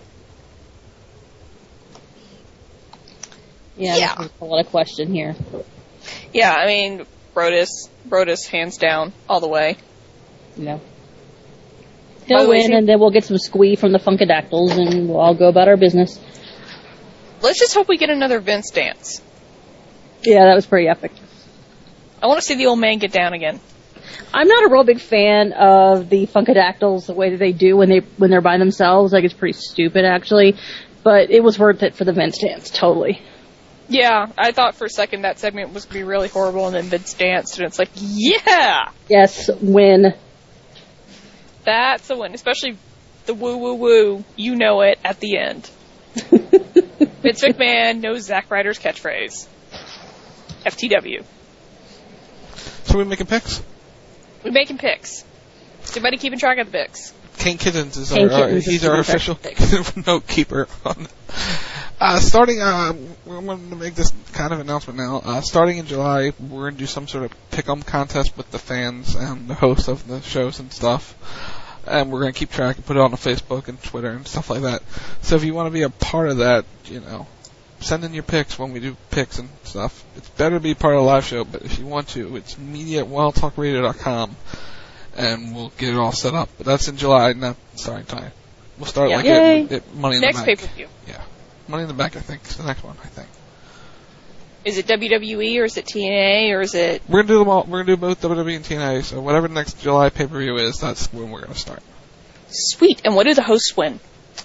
Yeah, yeah. There's a lot of question here. Yeah, I mean, Brodus, Brodus, hands down, all the way. Yeah. He'll win, and then we'll get some squee from the Funkadactyls, and we'll all go about our business. Let's just hope we get another Vince dance. Yeah, that was pretty epic. I want to see the old man get down again. I'm not a real big fan of the Funkadactyls, the way that they do when they when they're by themselves. Like, it's pretty stupid, actually. But it was worth it for the Vince dance, totally. Yeah, I thought for a second that segment was going to be really horrible, and then Vince danced, and it's like, yeah! Yes, win. That's a win, especially the woo woo woo, you know it, at the end. Vince McMahon knows Zack Ryder's catchphrase. F T W. So we making picks? We're making picks. Is everybody keeping track of the picks? Kane Kittens is Kane our, uh, Kittens he's is our keeping official track note keeper. On, uh, starting, uh, we're going to make this kind of announcement now. Uh, starting in July, we're going to do some sort of pick-em contest with the fans and the hosts of the shows and stuff. And we're going to keep track and put it on the Facebook and Twitter and stuff like that. So if you want to be a part of that, you know, send in your picks when we do picks and stuff. It's better to be part of the live show, but if you want to, it's media at wild talk radio dot com, and we'll get it all set up. But that's in July, not starting time. We'll start Yeah. like Yay. at, at Money in Next the Bank. pay-per-view. Yeah. Money in the Bank, I think, is the next one, I think. Is it W W E, or is it T N A, or is it... We're going to do them all. We're going to do both W W E and T N A, so whatever the next July pay-per-view is, that's when we're going to start. Sweet. And what do the hosts win?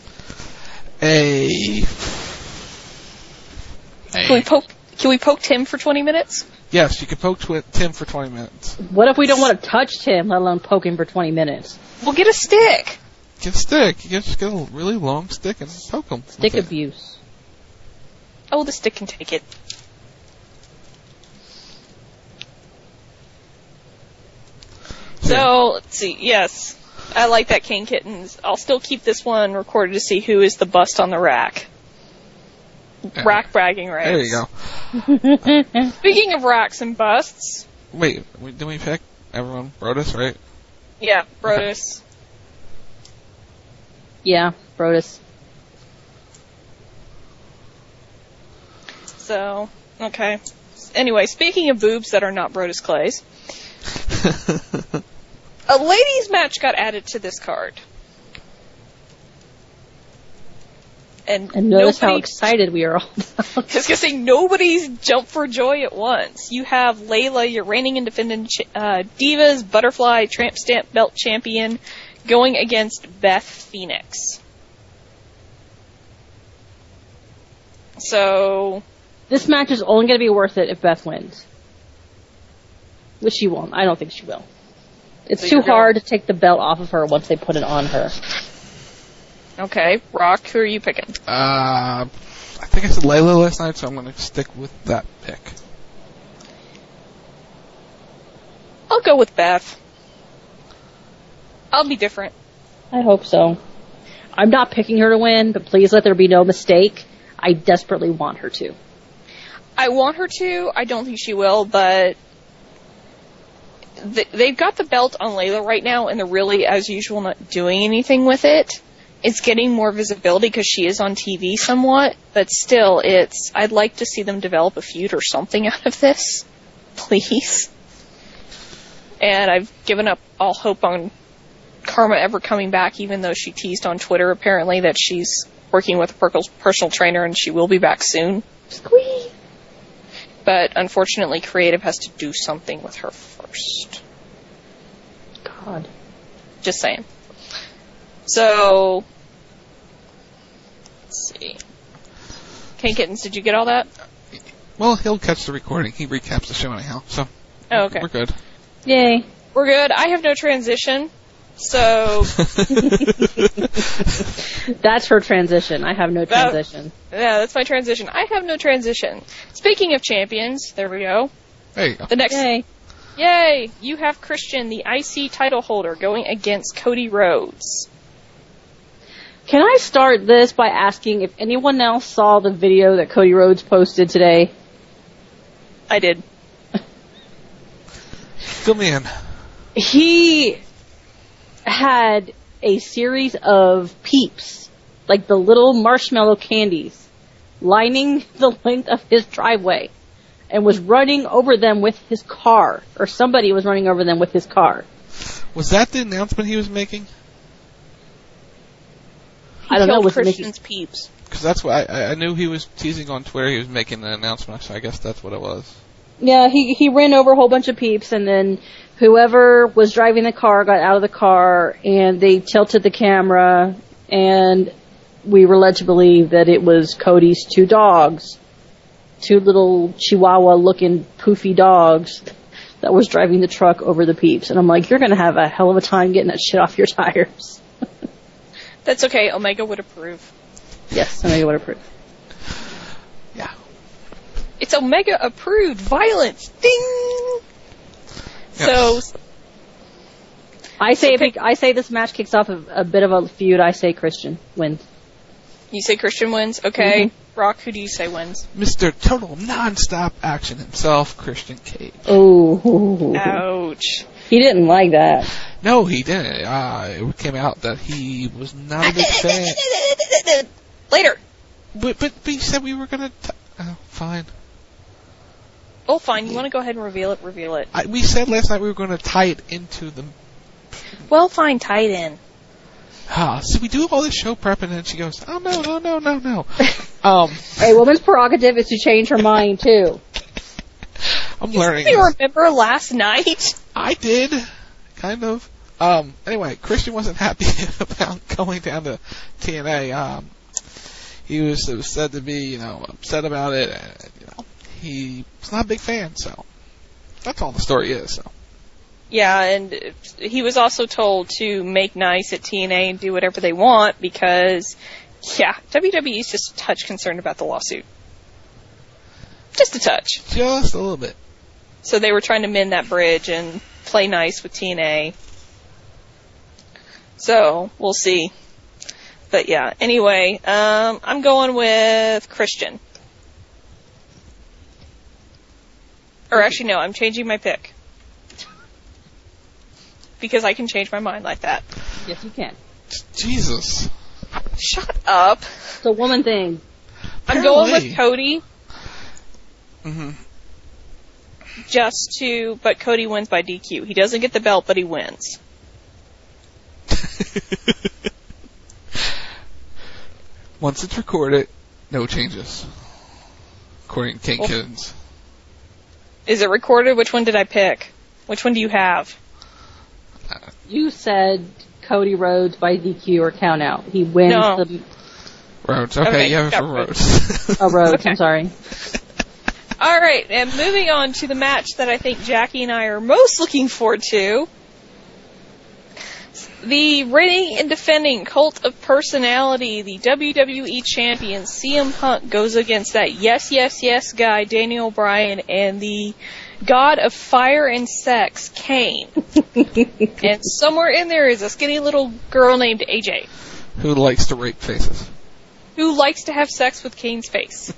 A... Can we poke, can we poke Tim for twenty minutes? Yes, you can poke twi- Tim for twenty minutes. What if we don't want to touch Tim, let alone poke him for twenty minutes? We'll get a stick. Get a stick. You just get a really long stick and poke him. Stick abuse. Oh, the stick can take it. So, let's see. Yes, I like that, Kane Kittens. I'll still keep this one recorded to see who is the bust on the rack. Yeah. Rack bragging rights. There you go. Speaking of racks and busts. Wait, we, did we pick everyone? Brodus, right? Yeah, Brodus. Yeah, Brodus. So, okay. Anyway, speaking of boobs that are not Brodus Clay's, a ladies' match got added to this card. And, And notice nobody, how excited we are all. I was gonna say, nobody's jumped for joy at once. You have Layla, your reigning and defending ch- uh, Divas Butterfly Tramp Stamp Belt Champion, going against Beth Phoenix. So... This match is only going to be worth it if Beth wins. Which she won't. I don't think she will. It's So too you're going- hard to take the belt off of her once they put it on her. Okay, Rock, who are you picking? Uh, I think I said Layla last night, so I'm going to stick with that pick. I'll go with Beth. I'll be different. I hope so. I'm not picking her to win, but please let there be no mistake. I desperately want her to. I want her to. I don't think she will, but th- they've got the belt on Layla right now, and they're really, as usual, not doing anything with it. It's getting more visibility because she is on T V somewhat, but still, it's. I'd like to see them develop a feud or something out of this, please. And I've given up all hope on Karma ever coming back, even though she teased on Twitter apparently that she's working with a per- personal trainer and she will be back soon. Squee! But unfortunately, Creative has to do something with her first. God. Just saying. So, let's see. Kane Kittens, did you get all that? Well, he'll catch the recording. He recaps the show anyhow, so Oh, okay. we're good. Yay. We're good. I have no transition. So, That's her transition. I have no That- transition. yeah, that's my transition. I have no transition. Speaking of champions, there we go. There you go. The next, Yay. yay! You have Christian, the I C title holder, going against Cody Rhodes. Can I start this by asking if anyone else saw the video that Cody Rhodes posted today? I did. Fill me in. He had a series of Peeps, like the little marshmallow candies, lining the length of his driveway, and was running over them with his car, or somebody was running over them with his car. Was that the announcement he was making? He I don't know. killed Was he Christian's making... peeps. Because that's what I, I knew he was teasing on Twitter. He was making an announcement, so I guess that's what it was. Yeah, he he ran over a whole bunch of peeps, and then whoever was driving the car got out of the car, and they tilted the camera, and we were led to believe that it was Cody's two dogs, two little Chihuahua-looking poofy dogs that was driving the truck over the peeps. And I'm like, you're going to have a hell of a time getting that shit off your tires. That's okay. Omega would approve. Yes, Omega would approve. Yeah. It's Omega approved violence. Ding! Yes. So... I say so pick, I say this match kicks off a, a bit of a feud. I say Christian wins. You say Christian wins? Okay. Mm-hmm. Rock, who do you say wins? Mister Total Non-Stop Action himself, Christian Cage. Oh. Ouch. He didn't like that. No, he didn't. Uh, it came out that he was not a big fan. Later. But, but, but you said we were going to... Oh, fine. Oh, fine. You want to go ahead and reveal it? Reveal it. I, we said last night we were going to tie it into the... Well, fine. Tie it in. Ah, so we do all this show prep, and then she goes, oh, no, no, no, no, no. um, A woman's prerogative is to change her mind, too. I'm learning. Do you remember last night? I did. Kind of. Um, anyway, Christian wasn't happy about going down to T N A. Um, he was, it was said to be, you know, upset about it, and, you know, he's not a big fan, so that's all the story is, so. Yeah, and he was also told to make nice at T N A and do whatever they want because, yeah, W W E's just a touch concerned about the lawsuit. Just a touch. Just a little bit. So they were trying to mend that bridge and play nice with T N A. So, we'll see. But yeah, anyway, um, I'm going with Christian. Or actually, no, I'm changing my pick. Because I can change my mind like that. Yes, you can. Jesus. Shut up. It's a woman thing. I'm going with Cody. Mm-hmm. Just to, but Cody wins by D Q. He doesn't get the belt, but he wins. Once it's recorded, no changes. According to King well, Kids. Is it recorded? Which one did I pick? Which one do you have? You said Cody Rhodes by D Q or count out. He wins no. the... Rhodes. Okay, okay, you have it for Rhodes. Oh, Rhodes, okay. I'm sorry. All right, and moving on to the match that I think Jackie and I are most looking forward to. The reigning and defending Cult of Personality, the W W E Champion, C M Punk, goes against that yes, yes, yes guy, Daniel Bryan, and the God of Fire and Sex, Kane. And somewhere in there is a skinny little girl named A J. Who likes to rape faces. Who likes to have sex with Kane's face.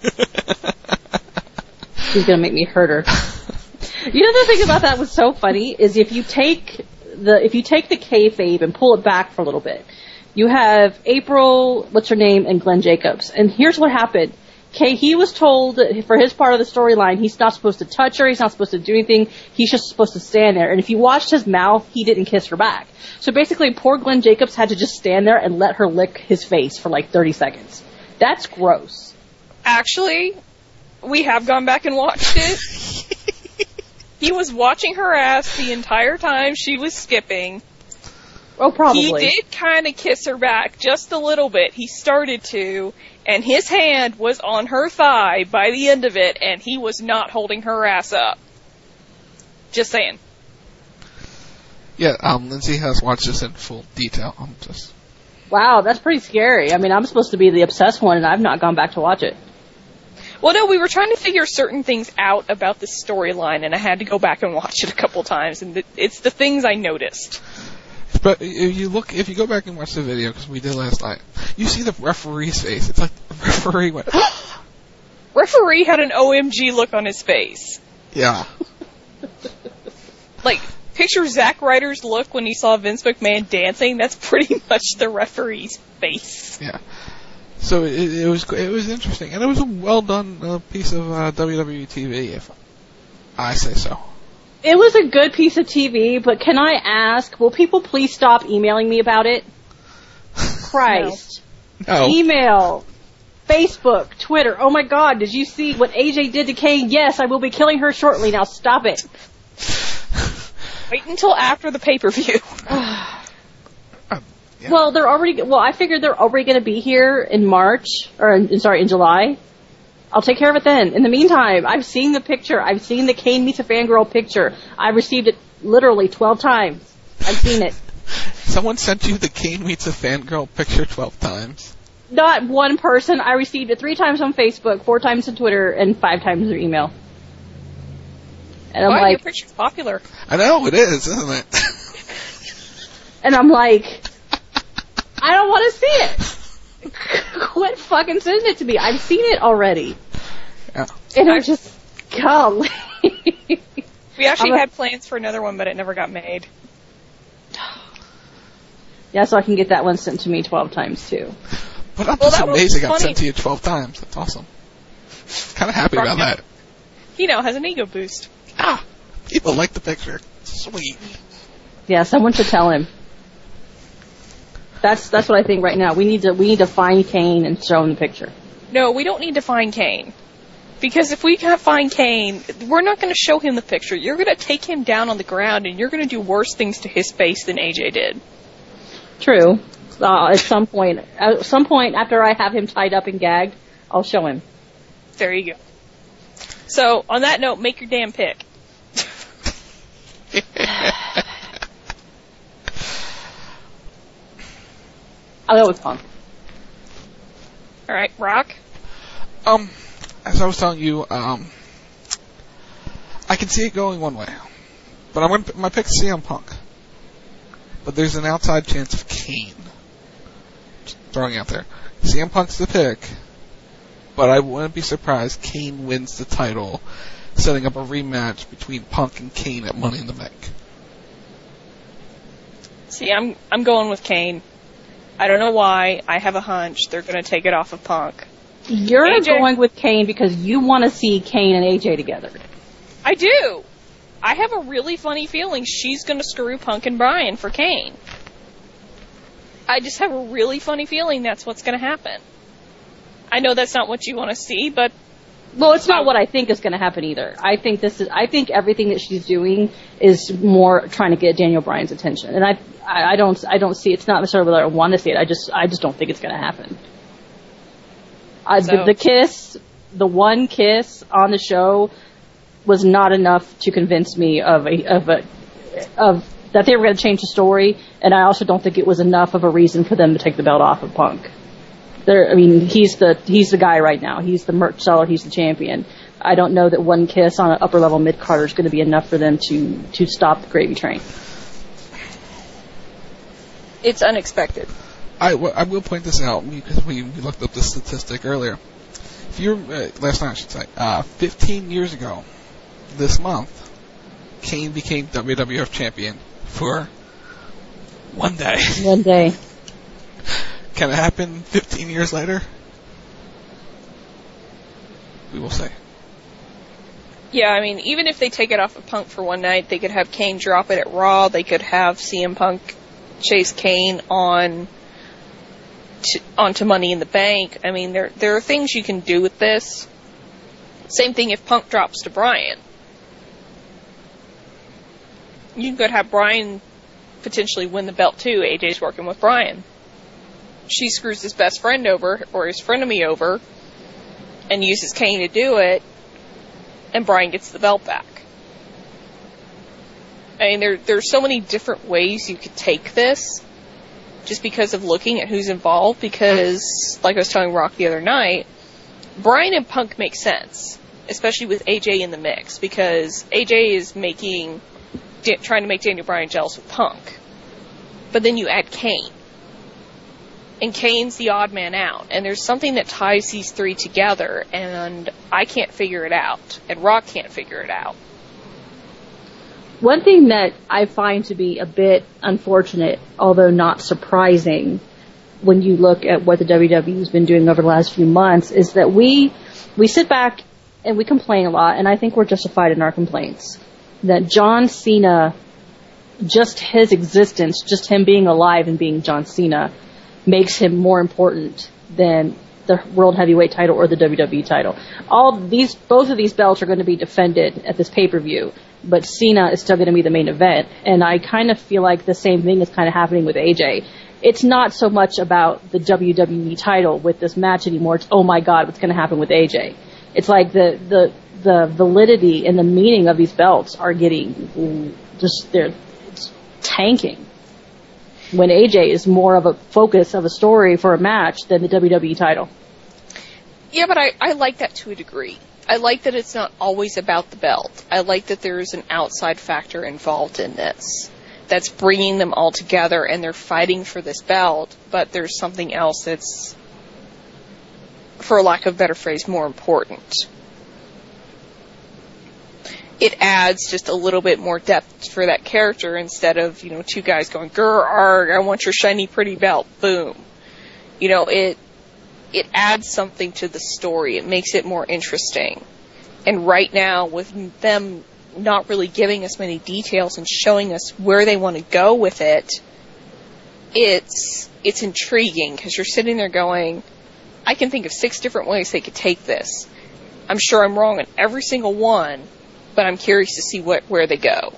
She's gonna make me hurt her. You know the thing about that was so funny is if you take the if you take the kayfabe and pull it back for a little bit, you have April, what's her name, and Glenn Jacobs. And here's what happened. Okay, he was told that for his part of the storyline, he's not supposed to touch her, he's not supposed to do anything, he's just supposed to stand there. And if you watched his mouth, he didn't kiss her back. So basically, poor Glenn Jacobs had to just stand there and let her lick his face for like thirty seconds. That's gross. Actually, we have gone back and watched it. He was watching her ass the entire time she was skipping. Oh, probably. He did kind of kiss her back just a little bit. He started to, and his hand was on her thigh by the end of it, and he was not holding her ass up. Just saying. Yeah, um, Lindsay has watched this in full detail. I'm just... Wow, that's pretty scary. I mean, I'm supposed to be the obsessed one, and I've not gone back to watch it. Well, no, we were trying to figure certain things out about this storyline, and I had to go back and watch it a couple times, and it's the things I noticed. But if you look, if you go back and watch the video, because we did last night, you see the referee's face. It's like the referee went... Referee had an O M G look on his face. Yeah. Like, picture Zack Ryder's look when he saw Vince McMahon dancing. That's pretty much the referee's face. Yeah. So it, it was it was interesting, and it was a well done uh, piece of uh, W W E T V, if I say so. It was a good piece of T V, but can I ask, will people please stop emailing me about it? Christ. No. email, Facebook, Twitter. Oh my God, did you see what A J did to Kane? Yes, I will be killing her shortly. Now stop it. Wait until after the pay-per-view. Yeah. Well, they're already, well, I figured they're already going to be here in March, or in, sorry, in July. I'll take care of it then. In the meantime, I've seen the picture. I've seen the Kane Meets a Fangirl picture. I received it literally twelve times. I've seen it. Someone sent you the Kane Meets a Fangirl picture twelve times. Not one person. I received it three times on Facebook, four times on Twitter, and five times through email. And I'm Why, like, your picture's popular. I know, it is, isn't it? and I'm like, I don't want to see it. Quit fucking sending it to me. I've seen it already. Yeah. And I'm just, golly. We actually I'm a- had plans for another one, but it never got made. Yeah, so I can get that one sent to me twelve times, too. But I'm Well, just that was amazed it got funny. sent to you twelve times. That's awesome. Kind of happy about that. He now has an ego boost. Ah, people like the picture. Sweet. Yeah, someone should tell him. That's that's what I think right now. We need to we need to find Kane and show him the picture. No, we don't need to find Kane. Because if we can't find Kane, we're not going to show him the picture. You're going to take him down on the ground, and you're going to do worse things to his face than A J did. True. Uh, at some point, at some point after I have him tied up and gagged, I'll show him. There you go. So, on that note, make your damn pick. I'll go with Punk. All right, Rock? Um, as I was telling you, um, I can see it going one way, but I'm going to my pick C M Punk. But there's an outside chance of Kane. Just throwing out there, C M Punk's the pick, but I wouldn't be surprised Kane wins the title, setting up a rematch between Punk and Kane at Money in the Bank. See, I'm I'm going with Kane. I don't know why. I have a hunch they're going to take it off of Punk. You're A J going with Kane because you want to see Kane and A J together. I do. I have a really funny feeling she's going to screw Punk and Bryan for Kane. I just have a really funny feeling that's what's going to happen. I know that's not what you want to see, but well, it's not what I think is going to happen either. I think this is. I think everything that she's doing is more trying to get Daniel Bryan's attention, and I, I, I don't, I don't see. It's not necessarily whether I want to see it. I just, I just don't think it's going to happen. Uh, So- the, the kiss, the one kiss on the show, was not enough to convince me of a, of a, of that they were going to change the story, and I also don't think it was enough of a reason for them to take the belt off of Punk. There, I mean, he's the he's the guy right now. He's the merch seller. He's the champion. I don't know that one kiss on an upper level mid carder is going to be enough for them to to stop the gravy train. it's unexpected. I, w- I will point this out because we, we looked up the statistic earlier. If you uh, last night, I should say, uh, fifteen years ago, this month, Kane became W W F champion for one day. One day. Can it happen fifteen years later? We will see. Yeah, I mean, even if they take it off of Punk for one night, they could have Kane drop it at Raw. They could have C M Punk chase Kane on to, onto Money in the Bank. I mean, there there are things you can do with this. Same thing if Punk drops to Bryan. You could have Bryan potentially win the belt too. A J's working with Bryan. She screws his best friend over, or his frenemy over, and uses Kane to do it, and Bryan gets the belt back. I mean, there there's so many different ways you could take this, just because of looking at who's involved, because, like I was telling Rock the other night, Bryan and Punk make sense, especially with A J in the mix, because A J is making, trying to make Daniel Bryan jealous with Punk. But then you add Kane. And Kane's the odd man out. And there's something that ties these three together, and I can't figure it out. And Rock can't figure it out. One thing that I find to be a bit unfortunate, although not surprising, when you look at what the W W E has been doing over the last few months, is that we we sit back and we complain a lot, and I think we're justified in our complaints. That John Cena, just his existence, just him being alive and being John Cena, makes him more important than the World Heavyweight title or the W W E title. All these, both of these belts are going to be defended at this pay-per-view, but Cena is still going to be the main event. And I kind of feel like the same thing is kind of happening with A J. It's not so much about the W W E title with this match anymore. It's, oh my God, what's going to happen with A J? It's like the, the, the validity and the meaning of these belts are getting just, they're it's tanking. When A J is more of a focus of a story for a match than the W W E title. Yeah, but I, I like that to a degree. I like that it's not always about the belt. I like that there's an outside factor involved in this that's bringing them all together and they're fighting for this belt, but there's something else that's, for lack of a better phrase, more important. It adds just a little bit more depth for that character instead of, you know, two guys going, grr, arg, I want your shiny, pretty belt, boom. You know, it it adds something to the story. It makes it more interesting. And right now, with them not really giving us many details and showing us where they want to go with it, it's it's intriguing because you're sitting there going, I can think of six different ways they could take this. I'm sure I'm wrong in every single one, but I'm curious to see what where they go.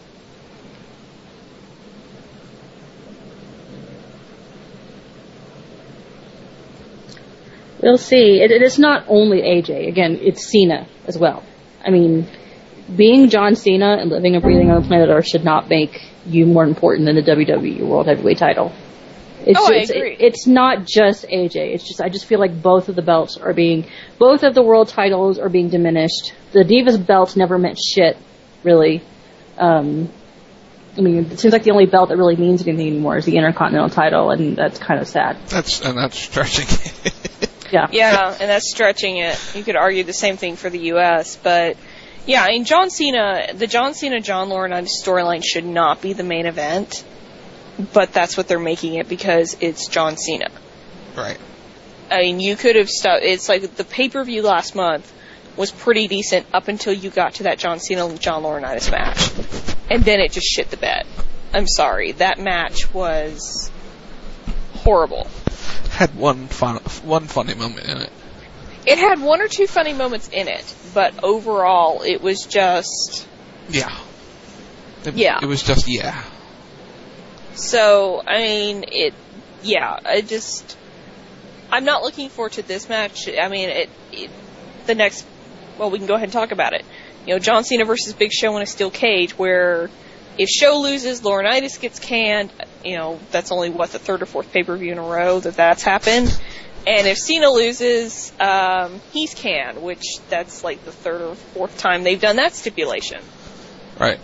We'll see. It, it is not only A J. Again, it's Cena as well. I mean, being John Cena and living and breathing on the planet Earth should not make you more important than the W W E World Heavyweight title. It's, oh, I it's, agree. It, it's not just A J. It's just, I just feel like both of the belts are being, both of the world titles are being diminished. The Divas belts never meant shit, really. Um, I mean, it seems like the only belt that really means anything anymore is the Intercontinental title, and that's kind of sad. That's, and that's stretching it. Yeah. Yeah, and that's stretching it. You could argue the same thing for the U S, but yeah, I mean, John Cena, the John Cena, John Laurinaitis storyline should not be the main event, but that's what they're making it because it's John Cena. Right. I mean, you could have stuck, it's like the pay-per-view last month was pretty decent up until you got to that John Cena and John Laurinaitis match. And then it just shit the bed. I'm sorry. That match was horrible. Had one fun, one funny moment in it. It had one or two funny moments in it, but overall it was just... Yeah. It, yeah. It was just, yeah. So, I mean, it... Yeah, I just... I'm not looking forward to this match. I mean, it, it the next... Well, we can go ahead and talk about it. You know, John Cena versus Big Show in a steel cage, where if Show loses, Laurinaitis gets canned. You know, that's only, what, the third or fourth pay-per-view in a row that that's happened. And if Cena loses, um, he's canned, which that's like the third or fourth time they've done that stipulation. Right.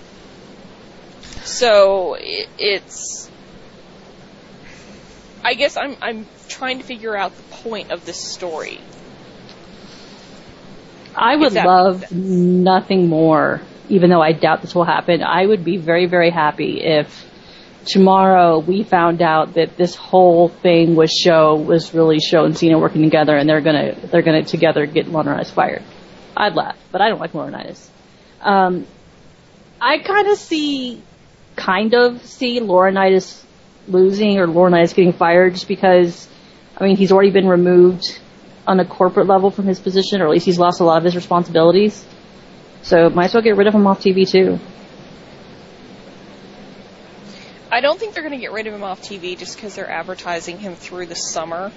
So, it, it's... I guess I'm I'm trying to figure out the point of this story. I would love nothing more, even though I doubt this will happen. I would be very, very happy if tomorrow we found out that this whole thing was Show was really Show and Cena working together, and they're gonna they're gonna together get Laurinaitis fired. I'd laugh, but I don't like Laurinaitis. Um, I kind of see, kind of see Laurinaitis losing or Laurinaitis getting fired, just because, I mean, he's already been removed on a corporate level from his position, or at least he's lost a lot of his responsibilities. So might as well get rid of him off T V too. I don't think they're going to get rid of him off T V just because they're advertising him through the summer.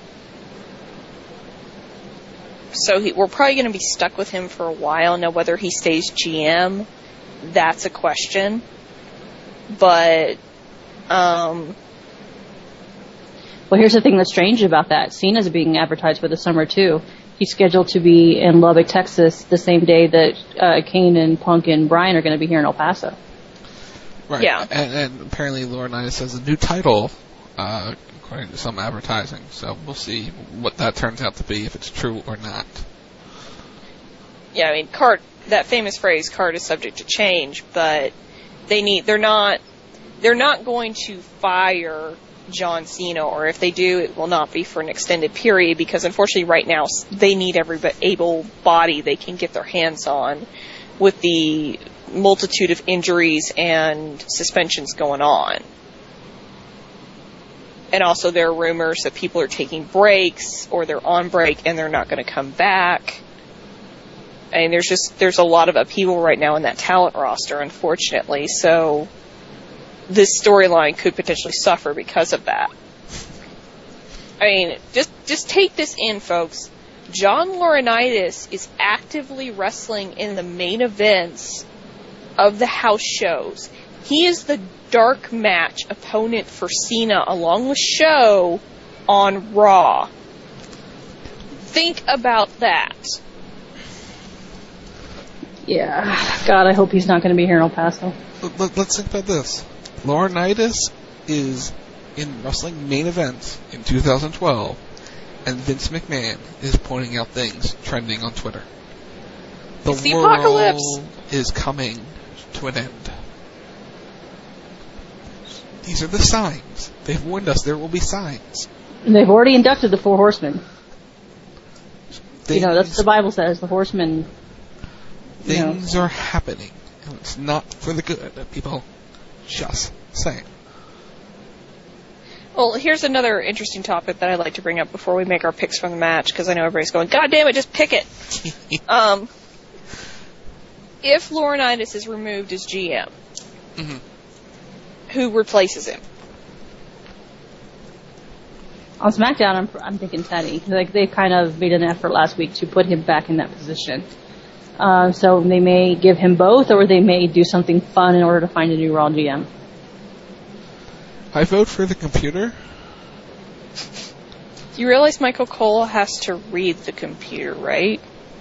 So he, we're probably going to be stuck with him for a while. Now, whether he stays G M, that's a question. But, um... Well, here's the thing that's strange about that. Cena's being advertised for the summer, too. He's scheduled to be in Lubbock, Texas, the same day that uh, Kane and Punk and Bryan are going to be here in El Paso. Right. Yeah. And, and apparently Laurinaitis has a new title, uh, according to some advertising. So we'll see what that turns out to be, if it's true or not. Yeah, I mean, card, that famous phrase, card is subject to change, but they need, they're not, they're not going to fire John Cena, or if they do, it will not be for an extended period, because unfortunately right now they need every able body they can get their hands on with the multitude of injuries and suspensions going on. And also there are rumors that people are taking breaks or they're on break and they're not going to come back. I mean, there's just, there's a lot of upheaval right now in that talent roster, unfortunately. So this storyline could potentially suffer because of that. I mean, just, just take this in, folks. John Laurinaitis is actively wrestling in the main events of the house shows. He is the dark match opponent for Cena along with Show on Raw. Think about that. Yeah. God, I hope he's not going to be here in El Paso. Let, let's think about this. Laurinaitis is in wrestling main events in two thousand twelve, and Vince McMahon is pointing out things trending on Twitter. The, it's the world apocalypse is coming to an end. These are the signs. They've warned us there will be signs. And they've already inducted the four horsemen. Things, you know, that's what the Bible says. The horsemen. Things you know. are happening. And it's not for the good that people just say. Well, here's another interesting topic that I'd like to bring up before we make our picks from the match, because I know everybody's going, God damn it, just pick it. um, if Laurinaitis is removed as G M, mm-hmm. who replaces him? On SmackDown, I'm, I'm thinking Teddy. Like, they kind of made an effort last week to put him back in that position. Uh, so they may give him both, or they may do something fun in order to find a new Raw G M. I vote for the computer. You realize Michael Cole has to read the computer, right?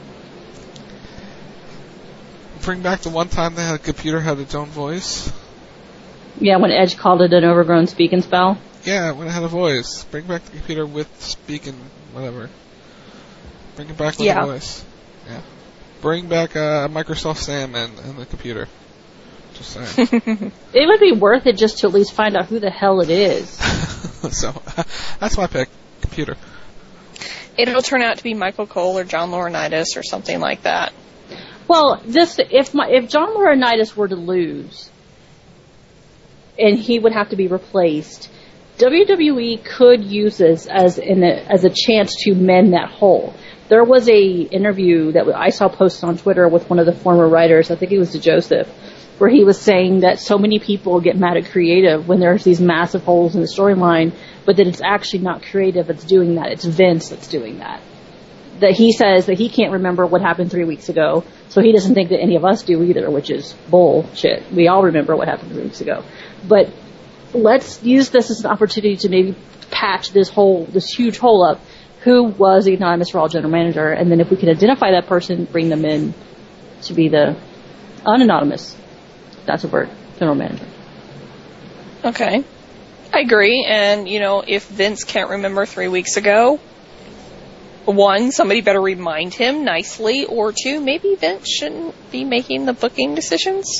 Bring back the one time that a computer had its own voice. Yeah, when Edge called it an overgrown speaking spell. Yeah, when it had a voice. Bring back the computer with speaking, whatever. Bring it back with yeah. a voice. Yeah. Bring back uh, Microsoft Sam and, and the computer. Just saying. It would be worth it just to at least find out who the hell it is. So, uh, that's my pick. Computer. It'll turn out to be Michael Cole or John Laurinaitis or something like that. Well, this if my, if John Laurinaitis were to lose, and he would have to be replaced, W W E could use this as in a, as a chance to mend that hole. There was a interview that I saw posted on Twitter with one of the former writers. I think it was to Joseph, where he was saying that so many people get mad at creative when there's these massive holes in the storyline, but that it's actually not creative that's doing that. It's Vince that's doing that. That he says that he can't remember what happened three weeks ago, so he doesn't think that any of us do either, which is bullshit. We all remember what happened three weeks ago. But let's use this as an opportunity to maybe patch this hole, this huge hole up. Who was the anonymous Raw general manager? And then if we can identify that person, bring them in to be the unanonymous, that's a word, general manager. Okay. I agree. And, you know, if Vince can't remember three weeks ago, one, somebody better remind him nicely, or two, maybe Vince shouldn't be making the booking decisions.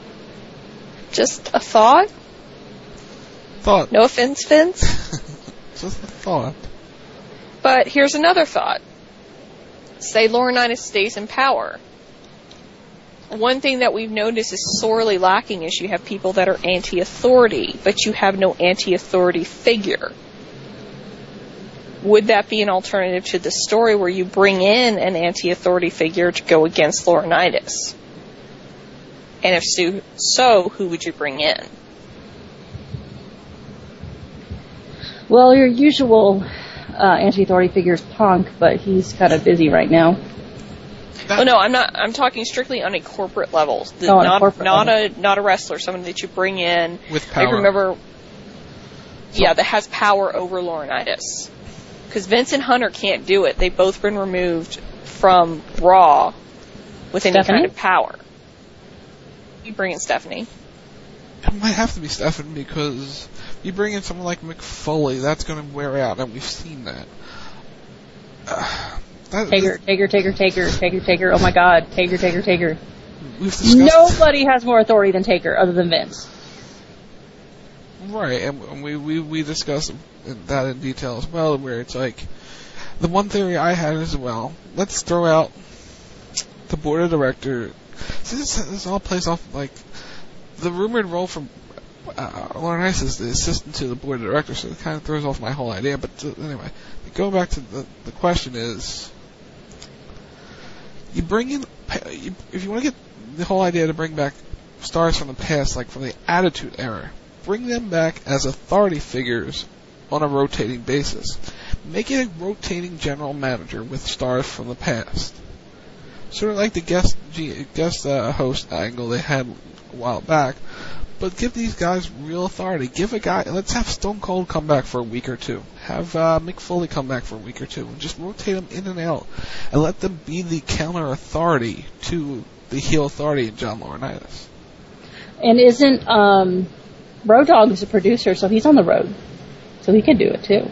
Just a thought. Thought. No offense, Vince. Just a thought. But here's another thought. Say Laurinaitis stays in power. One thing that we've noticed is sorely lacking is you have people that are anti-authority, but you have no anti-authority figure. Would that be an alternative to the story where you bring in an anti-authority figure to go against Laurinaitis? And if so, so who would you bring in? Well, your usual uh, anti-authority figure is Punk, but he's kind of busy right now. Oh no, I'm not. I'm talking strictly on a corporate level. The, oh, not a corporate not level. a not a wrestler, someone that you bring in. With power. I remember. So, yeah, that has power over Laurinaitis. Because Vince and Hunter can't do it. They've both been removed from Raw with any Stephanie? kind of power. You bring in Stephanie. It might have to be Stephanie because you bring in someone like Mick Foley, that's going to wear out, and we've seen that. Uh, that Taker, Taker, Taker, Taker, Taker, Taker. Oh my God, Taker, Taker, Taker. We've discussed Nobody has more authority than Taker other than Vince. Right, and we, we, we discussed that in detail as well, where it's like, the one theory I had as well, let's throw out the board of directors. See, this, this all plays off, like, the rumored role for uh, Laurinaitis is the assistant to the board of directors, so it kind of throws off my whole idea. But uh, anyway, going back to the the question is, you bring in you, if you want to get the whole idea to bring back stars from the past, like from the Attitude Era, bring them back as authority figures on a rotating basis. Make it a rotating general manager with stars from the past. Sort of like the guest guest uh, host angle they had a while back, but give these guys real authority. Give a guy, let's have Stone Cold come back for a week or two. Have uh, Mick Foley come back for a week or two, and just rotate them in and out, and let them be the counter authority to the heel authority in John Laurinaitis. And isn't um, Road Dogg is a producer, so he's on the road, so he could do it too.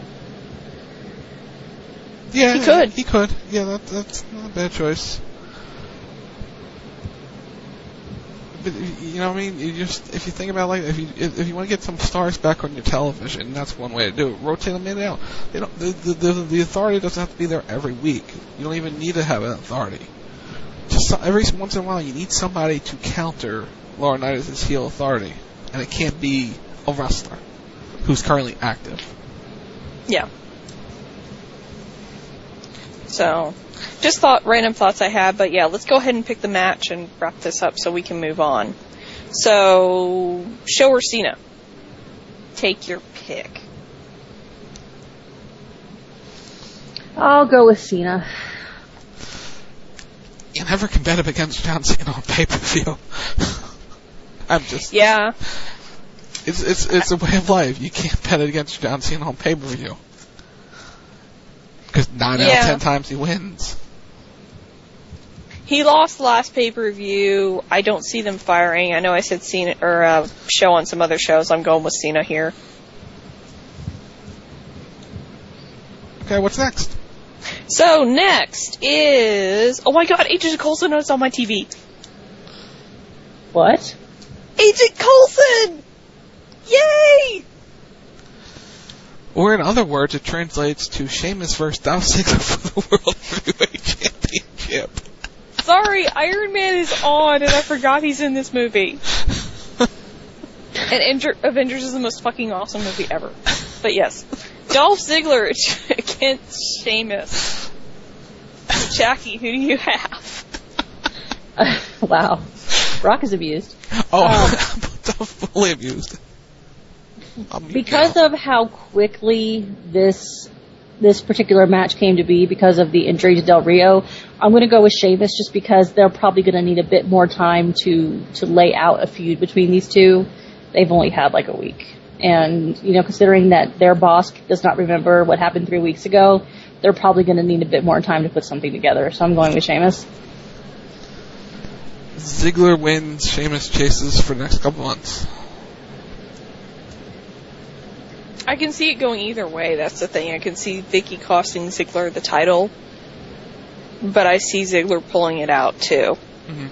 Yeah, he could. He could. Yeah, that, that's not a bad choice. But you know what I mean? You just if you think about like if you if you want to get some stars back on your television, that's one way to do it. Rotate them in and out. You know, the the the, the authority doesn't have to be there every week. You don't even need to have an authority. Just every once in a while, you need somebody to counter Laurinaitis' heel authority, and it can't be a wrestler who's currently active. Yeah. So, just thought, random thoughts I had, but yeah, let's go ahead and pick the match and wrap this up so we can move on. So, Show or Cena? Take your pick. I'll go with Cena. You never can bet him against John Cena on pay-per-view. I'm just... Yeah. It's, it's, it's a way of life. You can't bet it against John Cena on pay-per-view. Because nine yeah. out of ten times he wins. He lost last pay-per-view. I don't see them firing. I know I said Cena or uh, Show on some other shows. I'm going with Cena here. Okay, what's next? So next is oh my God, Agent Coulson is on my T V. What? Agent Coulson! Yay! Or in other words, it translates to Sheamus versus Dolph Ziggler for the World Heavyweight Championship. Sorry, Iron Man is on, and I forgot he's in this movie. And Inter- Avengers is the most fucking awesome movie ever. But yes, Dolph Ziggler against Sheamus. Jackie, who do you have? Uh, wow, Brock is abused. Oh, um, Dolph fully abused. Because of how quickly this this particular match came to be because of the injury to Del Rio, I'm going to go with Sheamus just because they're probably going to need a bit more time to, to lay out a feud between these two. They've only had like a week. And, you know, considering that their boss does not remember what happened three weeks ago, they're probably going to need a bit more time to put something together. So I'm going with Sheamus. Ziggler wins, Sheamus chases for the next couple months. I can see it going either way, that's the thing. I can see Vicky costing Ziggler the title, but I see Ziggler pulling it out, too. Mm-hmm.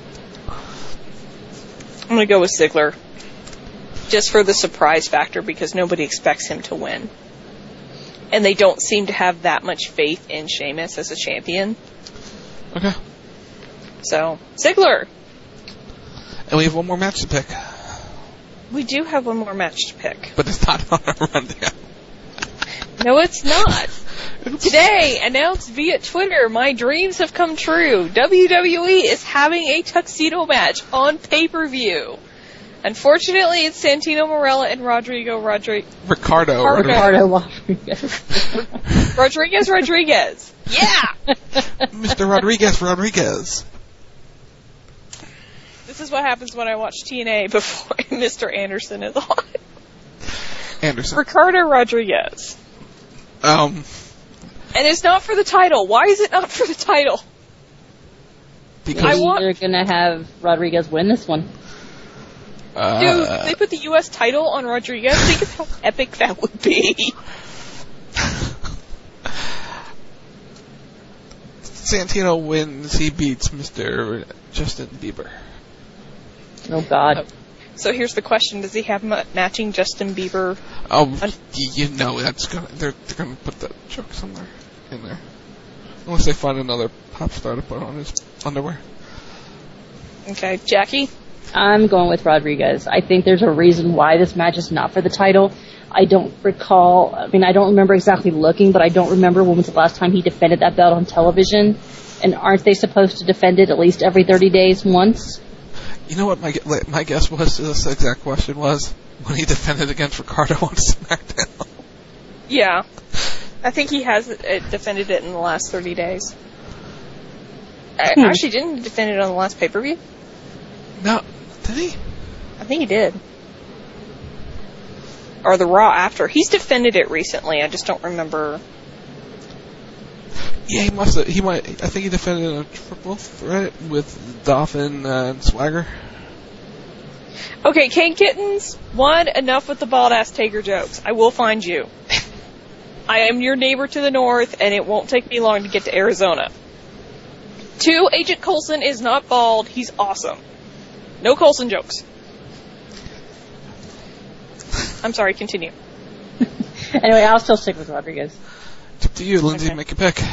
I'm going to go with Ziggler, just for the surprise factor, because nobody expects him to win. And they don't seem to have that much faith in Sheamus as a champion. Okay. So, Ziggler! And we have one more match to pick. We do have one more match to pick. But it's not on our rundown. No, it's not. Today, announced via Twitter, my dreams have come true. W W E is having a tuxedo match on pay-per-view. Unfortunately, it's Santino Marella and Rodrigo Rodriguez. Ricardo. Ricardo Rodriguez. Rodriguez Rodriguez. Yeah! Mister Rodriguez Rodriguez. This is what happens when I watch T N A before Mister Anderson is on. Anderson. Ricardo Rodriguez. Um. And it's not for the title. Why is it not for the title? Because I want- they're going to have Rodriguez win this one. Uh, Dude, they put the U S title on Rodriguez. Think of how epic that would be. Santino wins. He beats Mister Justin Bieber. Oh, God. So here's the question: does he have ma- matching Justin Bieber? Oh, un- you know that's gonna. They're, they're gonna put that joke somewhere in there, unless they find another pop star to put on his underwear. Okay, Jackie. I'm going with Rodriguez. I think there's a reason why this match is not for the title. I don't recall, I mean, I don't remember exactly looking, but I don't remember when was the last time he defended that belt on television. And aren't they supposed to defend it at least every thirty days once? You know what my my guess was to this exact question was? When he defended against Ricardo on SmackDown. Yeah. I think he has it, defended it in the last thirty days. I Hmm. actually didn't defend it on the last pay-per-view. No, did he? I think he did. Or the Raw after. He's defended it recently. I just don't remember. Yeah, he must have. He might. I think he defended a triple threat with Dolphin uh, and Swagger. Okay, Kane Kittens. One, enough with the bald-ass Taker jokes. I will find you. I am your neighbor to the north, and it won't take me long to get to Arizona. Two, Agent Coulson is not bald. He's awesome. No Coulson jokes. I'm sorry, continue. Anyway, I'll still stick with Rodriguez. It's up to you, Lindsay. Okay. Make a pick.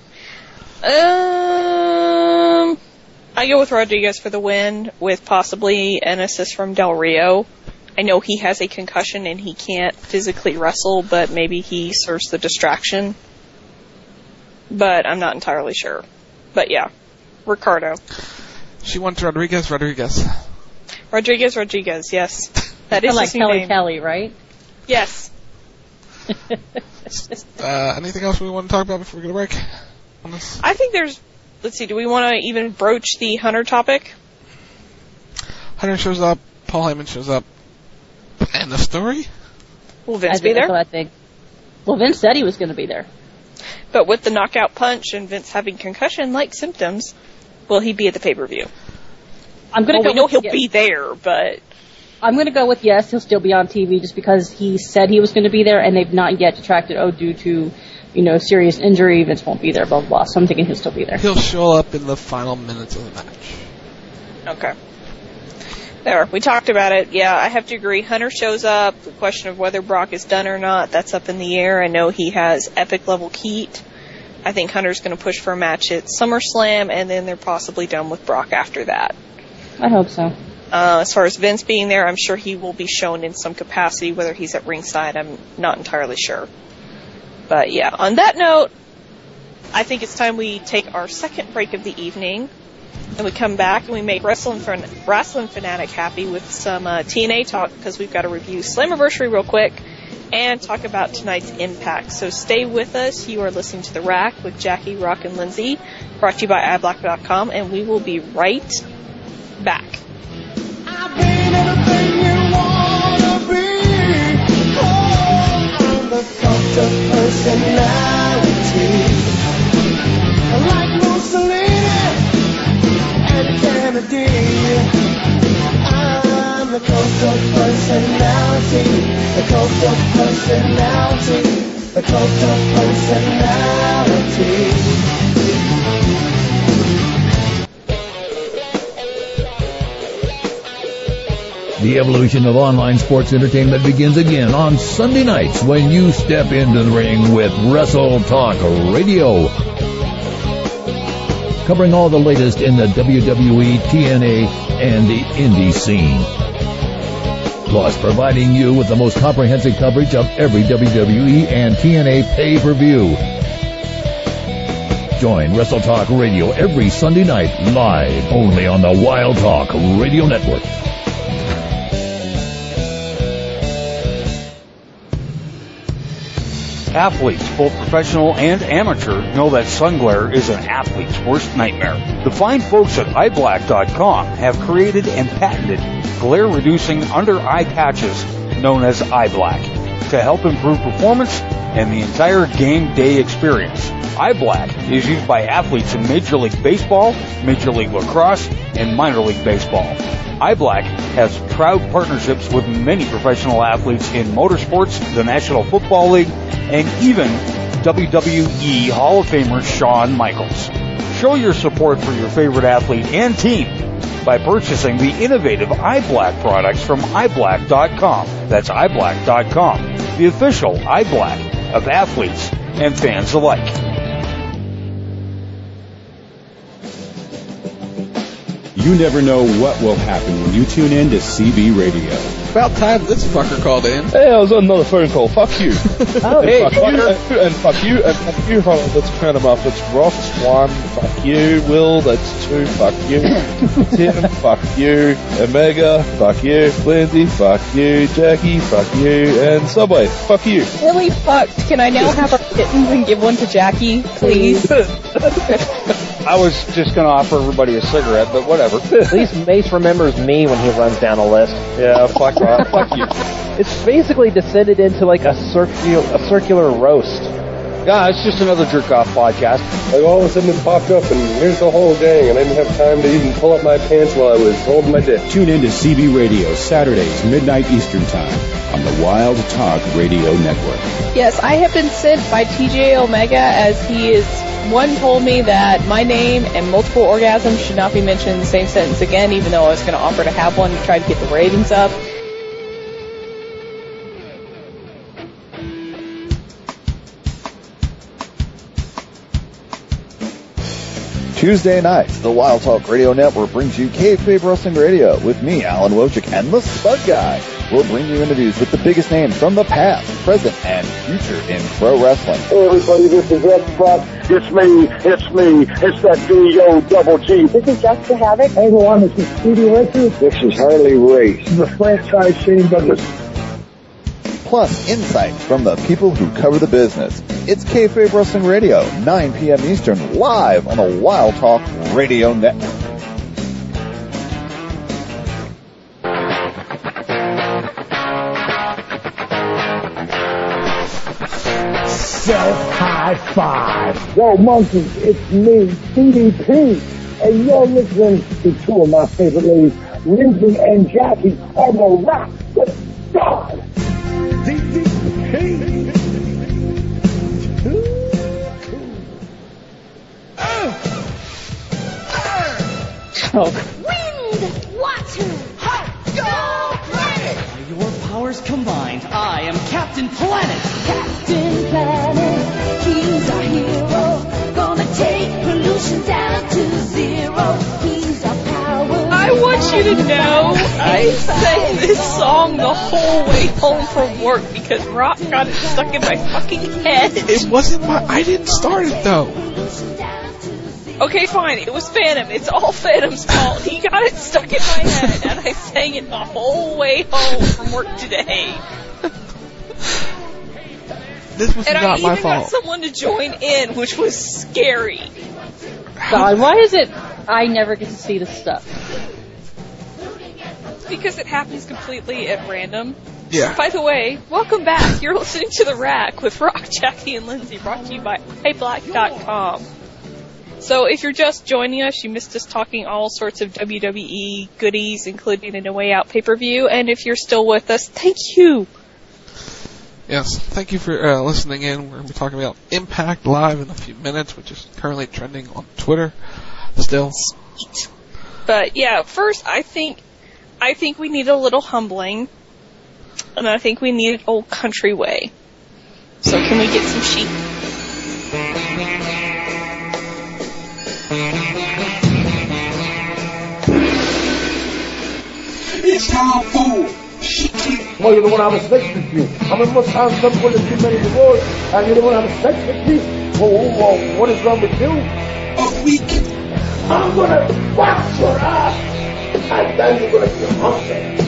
Um, I go with Rodriguez for the win, with possibly an assist from Del Rio. I know he has a concussion and he can't physically wrestle, but maybe he serves the distraction. But I'm not entirely sure. But yeah, Ricardo. She wants Rodriguez. Rodriguez. Rodriguez, Rodriguez, yes. That is like his new Kelly name. Kelly, right? Yes. Uh, anything else we want to talk about before we go to break? On this? I think there's, let's see, do we want to even broach the Hunter topic? Hunter shows up. Paul Heyman shows up. And the story? Will Vince I be think, there? that's what I think. Well, Vince said he was going to be there. But with the knockout punch and Vince having concussion-like symptoms, will he be at the pay-per-view? I'm going Well, to we go know with he'll yes. be there, but... I'm going to go with yes, he'll still be on T V just because he said he was going to be there and they've not yet detracted, oh, due to, you know, serious injury, Vince won't be there, blah, blah, blah. So I'm thinking he'll still be there. He'll show up in the final minutes of the match. Okay. There, we talked about it. Yeah, I have to agree. Hunter shows up. The question of whether Brock is done or not, that's up in the air. I know he has epic-level heat. I think Hunter's going to push for a match at SummerSlam, and then they're possibly done with Brock after that. I hope so. Uh, as far as Vince being there, I'm sure he will be shown in some capacity. Whether he's at ringside, I'm not entirely sure. But yeah, on that note, I think it's time we take our second break of the evening. And we come back and we make Wrestling, fan- Wrestling Fanatic happy with some uh, T N A talk, because we've got to review Slammiversary real quick and talk about tonight's Impact. So stay with us. You are listening to The Rack with Jackie, Rock, and Lindsay, brought to you by i black dot com, and we will be right back. I've been everything you wanna be. Oh, I'm the cult of personality. Like Mussolini and Kennedy. I'm the cult of personality. The cult of personality. The cult of personality. The evolution of online sports entertainment begins again on Sunday nights when you step into the ring with Wrestle Talk Radio. Covering all the latest in the W W E, T N A, and the indie scene. Plus providing you with the most comprehensive coverage of every W W E and T N A pay-per-view. Join Wrestle Talk Radio every Sunday night live only on the Wild Talk Radio Network. Athletes, both professional and amateur, know that sun glare is an athlete's worst nightmare. The fine folks at i black dot com have created and patented glare-reducing under-eye patches known as iBlack to help improve performance and the entire game day experience. iBlack is used by athletes in Major League Baseball, Major League Lacrosse, and Minor League Baseball. iBlack has proud partnerships with many professional athletes in motorsports, the National Football League, and even W W E Hall of Famer Shawn Michaels. Show your support for your favorite athlete and team by purchasing the innovative iBlack products from i black dot com. That's i black dot com, the official iBlack of athletes and fans alike. You never know what will happen when you tune in to C B Radio. About time this fucker called in. Hey, I was on another phone call. Fuck you. Oh, and hey, fuck you, and, and fuck you, and fuck you. Hold on, that's a count of off. That's Ross, one. Fuck you. Will, that's two. Fuck you. Tim, fuck you. Omega, fuck you. Lindsay, fuck you. Jackie, fuck you. And Subway, fuck you. Really fucked. Can I now have our kittens and give one to Jackie, please? I was just going to offer everybody a cigarette, but whatever. At least Mace remembers me when he runs down a list. Yeah, fuck, uh, fuck you. It's basically descended into like a circular, a circular roast. Yeah, it's just another jerk-off podcast. Like all of a sudden it popped up, and here's the whole gang, and I didn't have time to even pull up my pants while I was holding my dick. Tune in to C B Radio Saturdays, midnight Eastern Time on the Wild Talk Radio Network. Yes, I have been sent by T J Omega as he is, one told me that my name and multiple orgasms should not be mentioned in the same sentence again, even though I was going to offer to have one to try to get the ratings up. Tuesday night, the Wild Talk Radio Network brings you Kayfabe Wrestling Radio with me, Alan Wojcik, and the Spud Guy. We'll bring you interviews with the biggest names from the past, present, and future in pro wrestling. Hey everybody, this is X-Pac. It's me, it's me, it's that D O double G. This is Jessica Havoc. Hey everyone, this is Speedy Richards. This is Harley Race. This is the franchise Shane Douglas. Plus, insights from the people who cover the business. It's Kayfabe Wrestling Radio, nine p.m. Eastern, live on the Wild Talk Radio Network. Self-high five. Yo, monkeys, it's me, C D P. And you're listening to two of my favorite ladies, Lindsay and Jackie, on the Rock with God. C D P. Oh. Wind, water, hot, go planet! By your powers combined, I am Captain Planet! Captain Planet, he's our hero. Gonna take pollution down to zero. He's our power. I want you to know I sang this song the whole way home from work because Rock got it stuck in my fucking head. It wasn't my... I didn't start it, though. Okay, fine. It was Phantom. It's all Phantom's fault. He got it stuck in my head, and I sang it the whole way home from work today. This was and not I my even fault. got someone to join in, which was scary. God, why is it I never get to see this stuff? Because it happens completely at random. Yeah. By the way, welcome back. You're listening to The Rack with Rock, Jackie, and Lindsay, brought to you by i black dot com. So if you're just joining us, you missed us talking all sorts of W W E goodies, including a No Way Out pay-per-view. And if you're still with us, thank you. Yes, thank you for uh, listening in. We're going to be talking about Impact Live in a few minutes, which is currently trending on Twitter still. But yeah, first I think I think we need a little humbling, and I think we need an old country way. So can we get some sheep? It's time for Well, you don't want to have sex with me. How many more times I'm going to too many divorce and you don't want to have sex with me? Well, well, what is wrong with you? A week. I'm going to box your ass and then you're going to be hungry.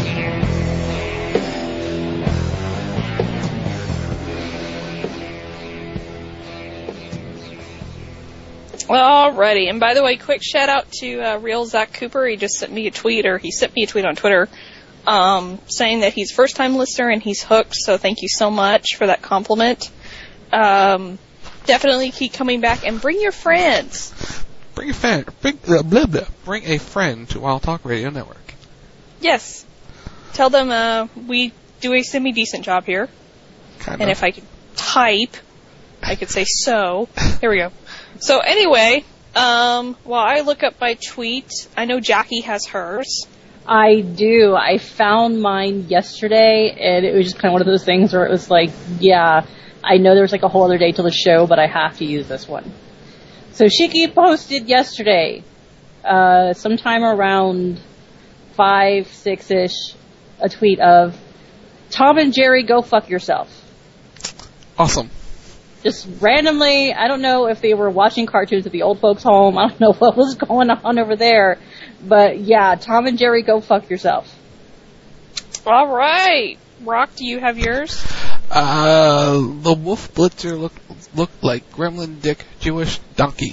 Alrighty, and by the way, quick shout out to uh, Real Zach Cooper. He just sent me a tweet, or he sent me a tweet on Twitter, um, saying that he's a first-time listener and he's hooked. So thank you so much for that compliment. Um, definitely keep coming back and bring your friends. Bring a friend. Bring uh, blah blah. Bring a friend to Wild Talk Radio Network. Yes, tell them uh, we do a semi-decent job here, kind and of. if I could type, I could say so. Here we go. So anyway, um, while I look up my tweet, I know Jackie has hers. I do. I found mine yesterday, and it was just kind of one of those things where it was like, yeah, I know there's like a whole other day till the show, but I have to use this one. So Shiki posted yesterday, uh, sometime around five, six-ish, a tweet of, Tom and Jerry, go fuck yourself. Awesome. Just randomly, I don't know if they were watching cartoons at the old folks' home. I don't know what was going on over there. But yeah, Tom and Jerry, go fuck yourself. All right. Rock, do you have yours? Uh, the Wolf Blitzer looked looked like Gremlin Dick Jewish donkey.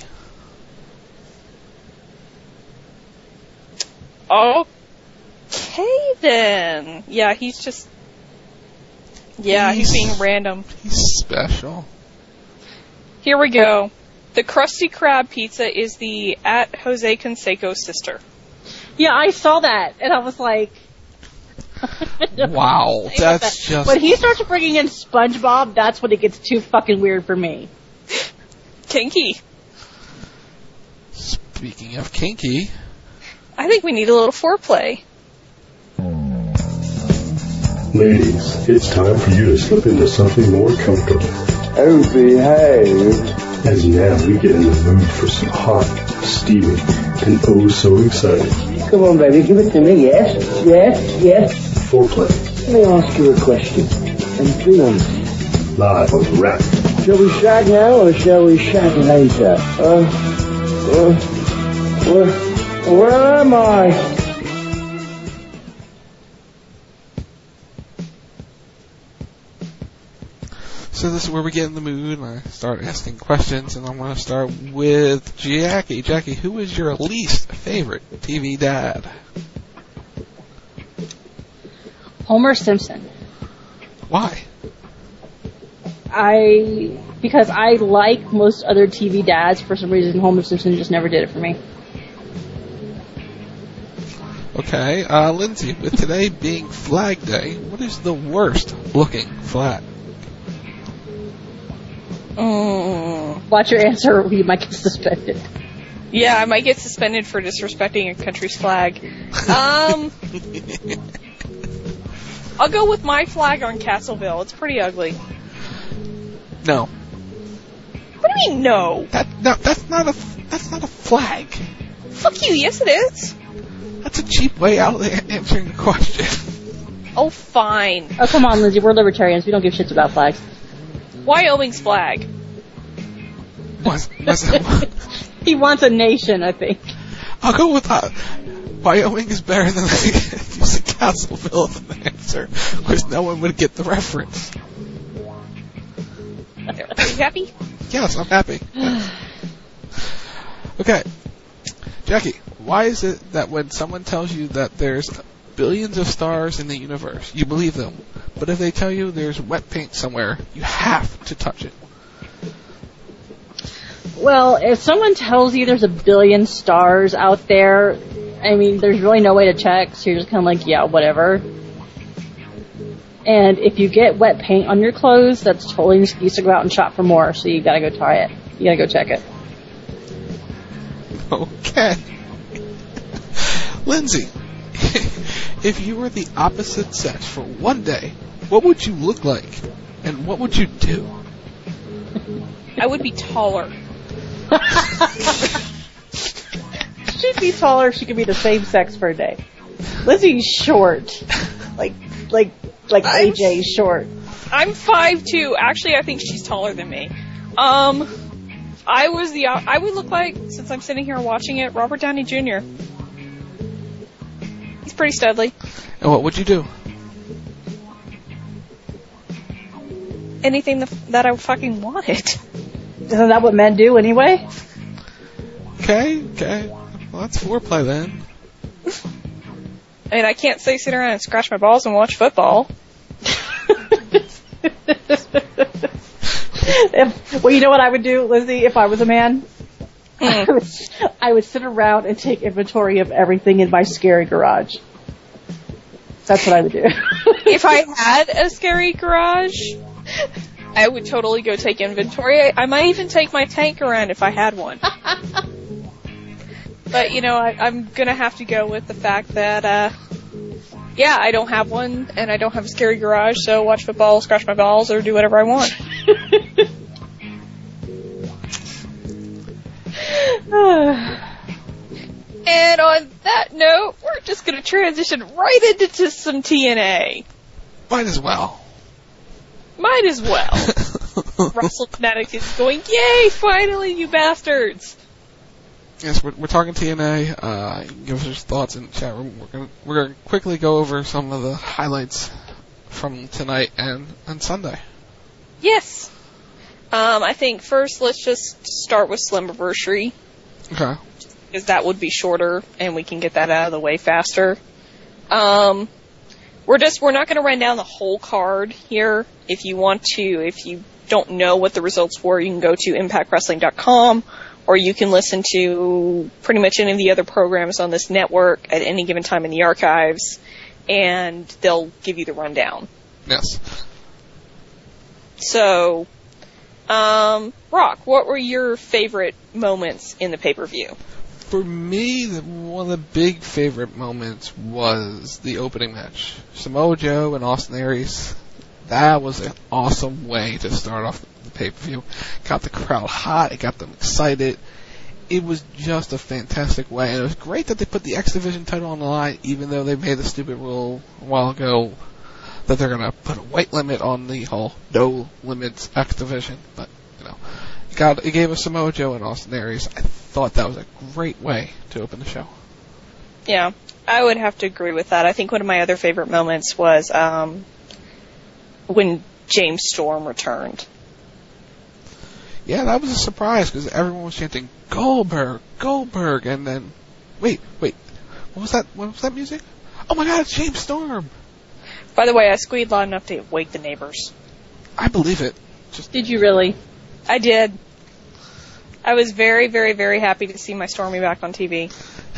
Okay then. Yeah, he's just. Yeah, he's, he's being random. He's special. Here we go. The Krusty Krab pizza is the at Jose Canseco's sister. Yeah, I saw that, and I was like... Wow, that's just... When he starts bringing in SpongeBob, that's when it gets too fucking weird for me. Kinky. Speaking of kinky... I think we need a little foreplay. Ladies, it's time for you to slip into something more comfortable. Oh, behave. As now we get in the mood for some hot, steamy, and oh so exciting. Come on, baby, give it to me, yes? Yes? Yes? Foreplay. Let me ask you a question, and be honest. Live on the Rap. Shall we shag now, or shall we shag later? Uh, uh, where, where am I? So this is where we get in the mood, and I start asking questions, and I'm going to start with Jackie. Jackie, who is your least favorite T V dad? Homer Simpson. Why? I because I like most other T V dads. For some reason, Homer Simpson just never did it for me. Okay, uh, Lindsay, with today being Flag Day, what is the worst looking flag? Mm. Watch your answer or you might get suspended. Yeah, I might get suspended for disrespecting a country's flag. Um, I'll go with my flag on Castleville. It's pretty ugly. No. What do you mean, no? That no, that's not a that's not a flag. Fuck you. Yes, it is. That's a cheap way out of answering the question. Oh, fine. Oh, come on, Lindsay. We're libertarians. We don't give shits about flags. Wyoming's flag. Was, was it, he wants a nation, I think. I'll go with that. Wyoming is better than using Castleville as an answer, because no one would get the reference. Are you happy? Yes, I'm happy. Okay. Jackie, why is it that when someone tells you that there's billions of stars in the universe, you believe them, but if they tell you there's wet paint somewhere, you have to touch it? Well, if someone tells you there's a billion stars out there, I mean, there's really no way to check, so you're just kind of like, yeah, whatever. And if you get wet paint on your clothes, that's totally an excuse to go out and shop for more, so you gotta go try it. You gotta go check it. Okay. Lindsay, if you were the opposite sex for one day, what would you look like? And what would you do? I would be taller. She'd be taller if she could be the same sex for a day. Lindsay's short. Like, like, like I'm, A J's short. I'm five two. Actually, I think she's taller than me. Um, I was the, I would look like, since I'm sitting here watching it, Robert Downey Junior He's pretty studly. And what would you do? Anything that, that I fucking wanted. Isn't that what men do anyway? Okay, okay. Well, that's foreplay then. I mean, I can't say sit around and scratch my balls and watch football. if, well, you know what I would do, Lizzie, if I was a man? Mm. I, would, I would sit around and take inventory of everything in my scary garage. That's what I would do. If I had a scary garage, I would totally go take inventory. I, I might even take my tank around if I had one. But, you know, I, I'm going to have to go with the fact that, uh, yeah, I don't have one, and I don't have a scary garage, so watch football, scratch my balls, or do whatever I want. on that note, we're just going to transition right into to some T N A. Might as well. Might as well. Russell Fanatics is going, yay, finally, you bastards. Yes, we're, we're talking T N A. Uh, you can give us your thoughts in the chat room. We're going we're gonna quickly go over some of the highlights from tonight and, and Sunday. Yes. Um, I think first let's just start with Slammiversary. Okay. Because that would be shorter and we can get that out of the way faster. Um, we're just, we're not going to run down the whole card here. If you want to, if you don't know what the results were, you can go to impact wrestling dot com or you can listen to pretty much any of the other programs on this network at any given time in the archives and they'll give you the rundown. Yes. So, um, Rock, what were your favorite moments in the pay-per-view? For me, the, one of the big favorite moments was the opening match. Samoa Joe and Austin Aries. That was an awesome way to start off the pay-per-view. Got the crowd hot. It got them excited. It was just a fantastic way. And it was great that they put the X Division title on the line, even though they made the stupid rule a while ago that they're going to put a weight limit on the whole no limits X Division. But, you know, it, got, it gave us Samoa Joe and Austin Aries. I thought that was a great way to open the show. Yeah, I would have to agree with that. I think one of my other favorite moments was um, when James Storm returned. Yeah, that was a surprise because everyone was chanting Goldberg, Goldberg, and then wait, wait, what was that? What was that music? Oh my God, it's James Storm! By the way, I squeezed loud enough to wake the neighbors. I believe it. Just did you really? I did. I was very, very, very happy to see my Stormy back on T V.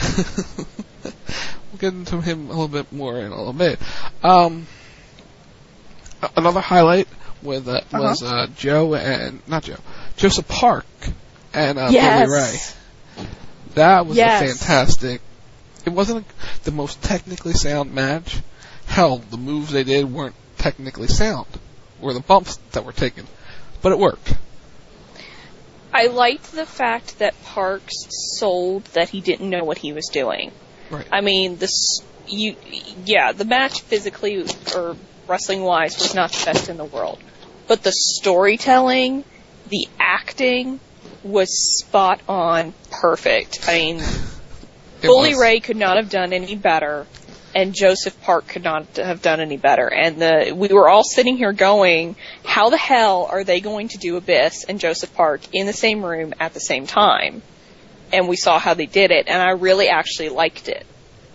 We'll get into him a little bit more in a little bit. Um, another highlight with uh, uh-huh. was uh, Joe and not Joe, Joseph Park and uh, yes. Billy Ray. That was yes. a fantastic. It wasn't a, the most technically sound match. Hell, the moves they did weren't technically sound, or the bumps that were taken, but it worked. I liked the fact that Parks sold that he didn't know what he was doing. Right. I mean, this, you, yeah, the match physically or wrestling-wise was not the best in the world, but the storytelling, the acting was spot on, perfect. I mean, Bully was. Ray could not have done any better. And Joseph Park could not have done any better. And the we were all sitting here going, how the hell are they going to do Abyss and Joseph Park in the same room at the same time? And we saw how they did it, and I really actually liked it.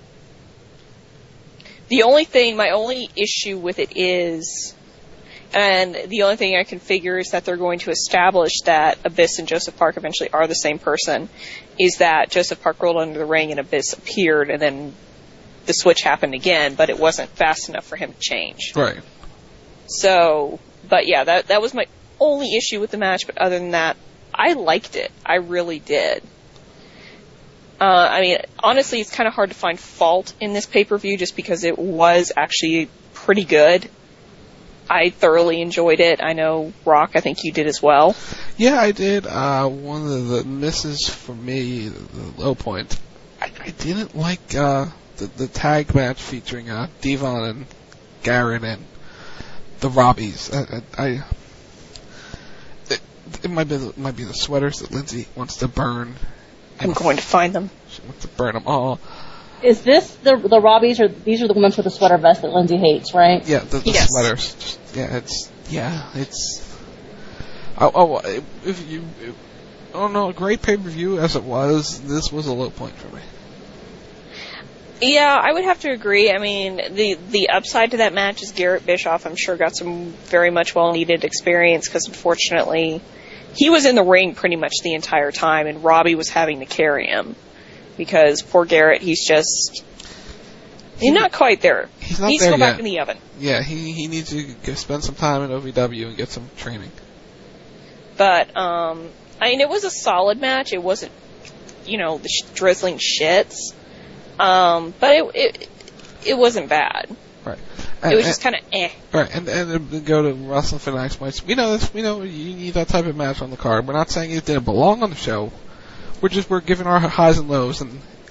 The only thing, my only issue with it is, and the only thing I can figure is that they're going to establish that Abyss and Joseph Park eventually are the same person, is that Joseph Park rolled under the ring and Abyss appeared, and then the switch happened again, but it wasn't fast enough for him to change. Right. So, but yeah, that that was my only issue with the match, but other than that, I liked it. I really did. Uh, I mean, honestly, it's kind of hard to find fault in this pay-per-view just because it was actually pretty good. I thoroughly enjoyed it. I know, Rock, I think you did as well. Yeah, I did. Uh, one of the misses for me, the low point, I, I didn't like, uh, The, the tag match featuring uh, Devon and Garrett and the Robbies. I, I, I it, it might be the, might be the sweaters that Lindsay wants to burn. I'm going to find them. She wants to burn them all. Is this the the Robbies, or these are the ones with the sweater vest that Lindsay hates, right? Yeah, the, the yes. sweaters. Just, yeah, it's yeah, it's. Oh, oh if you, if, oh no, a great pay per view as it was. This was a low point for me. Yeah, I would have to agree. I mean, the the upside to that match is Garrett Bischoff, I'm sure, got some very much well-needed experience because, unfortunately, he was in the ring pretty much the entire time, and Robbie was having to carry him because poor Garrett, he's just... He's he, not quite there. He's not he needs there to go yet. back in the oven. Yeah, he, he needs to go spend some time in O V W and get some training. But, um, I mean, it was a solid match. It wasn't, you know, the sh- drizzling shits. Um, but it, it it wasn't bad. Right. And, it was just kind of eh. Right, and and to go to Wrestling Fanatics points. We know this. We know you need that type of match on the card. We're not saying it didn't belong on the show. We're just we're giving our highs and lows, and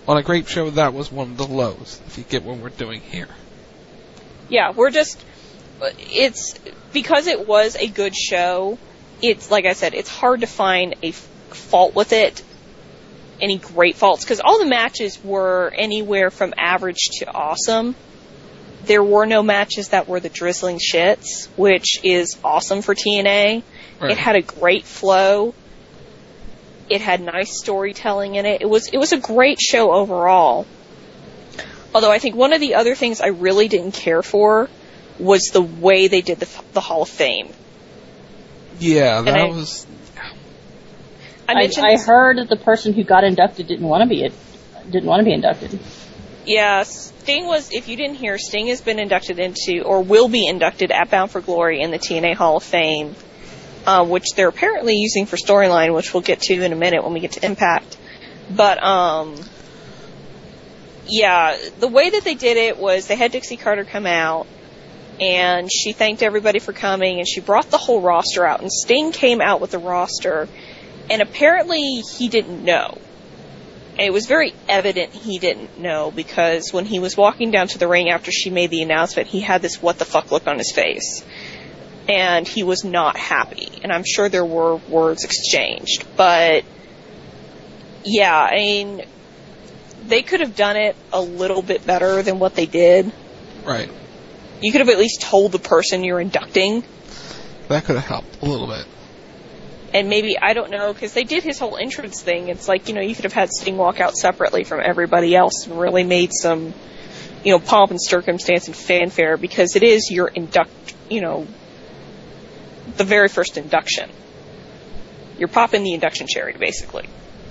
on a great show, that was one of the lows, if you get what we're doing here. Yeah, we're just, it's, because it was a good show, it's, like I said, it's hard to find a f- fault with it, any great faults, because all the matches were anywhere from average to awesome. There were no matches that were the drizzling shits, which is awesome for T N A. Right. It had a great flow. It had nice storytelling in it. It was, it was a great show overall. Although I think one of the other things I really didn't care for was the way they did the, the Hall of Fame. Yeah, that I, was... I, mentioned I, I heard that the person who got inducted didn't want to be it, didn't want to be inducted. Yeah, Sting was, if you didn't hear, Sting has been inducted into, or will be inducted at Bound for Glory in the T N A Hall of Fame, uh, which they're apparently using for storyline, which we'll get to in a minute when we get to Impact. But, um... yeah, the way that they did it was they had Dixie Carter come out, and she thanked everybody for coming, and she brought the whole roster out, and Sting came out with the roster, and apparently he didn't know. And it was very evident he didn't know, because when he was walking down to the ring after she made the announcement, he had this what the fuck look on his face. And he was not happy. And I'm sure there were words exchanged. But, yeah, I mean, they could have done it a little bit better than what they did. Right. You could have at least told the person you're inducting. That could have helped a little bit. And maybe, I don't know, because they did his whole entrance thing. It's like, you know, you could have had Sting walk out separately from everybody else and really made some, you know, pomp and circumstance and fanfare, because it is your induct, you know, the very first induction. You're popping the induction cherry, basically.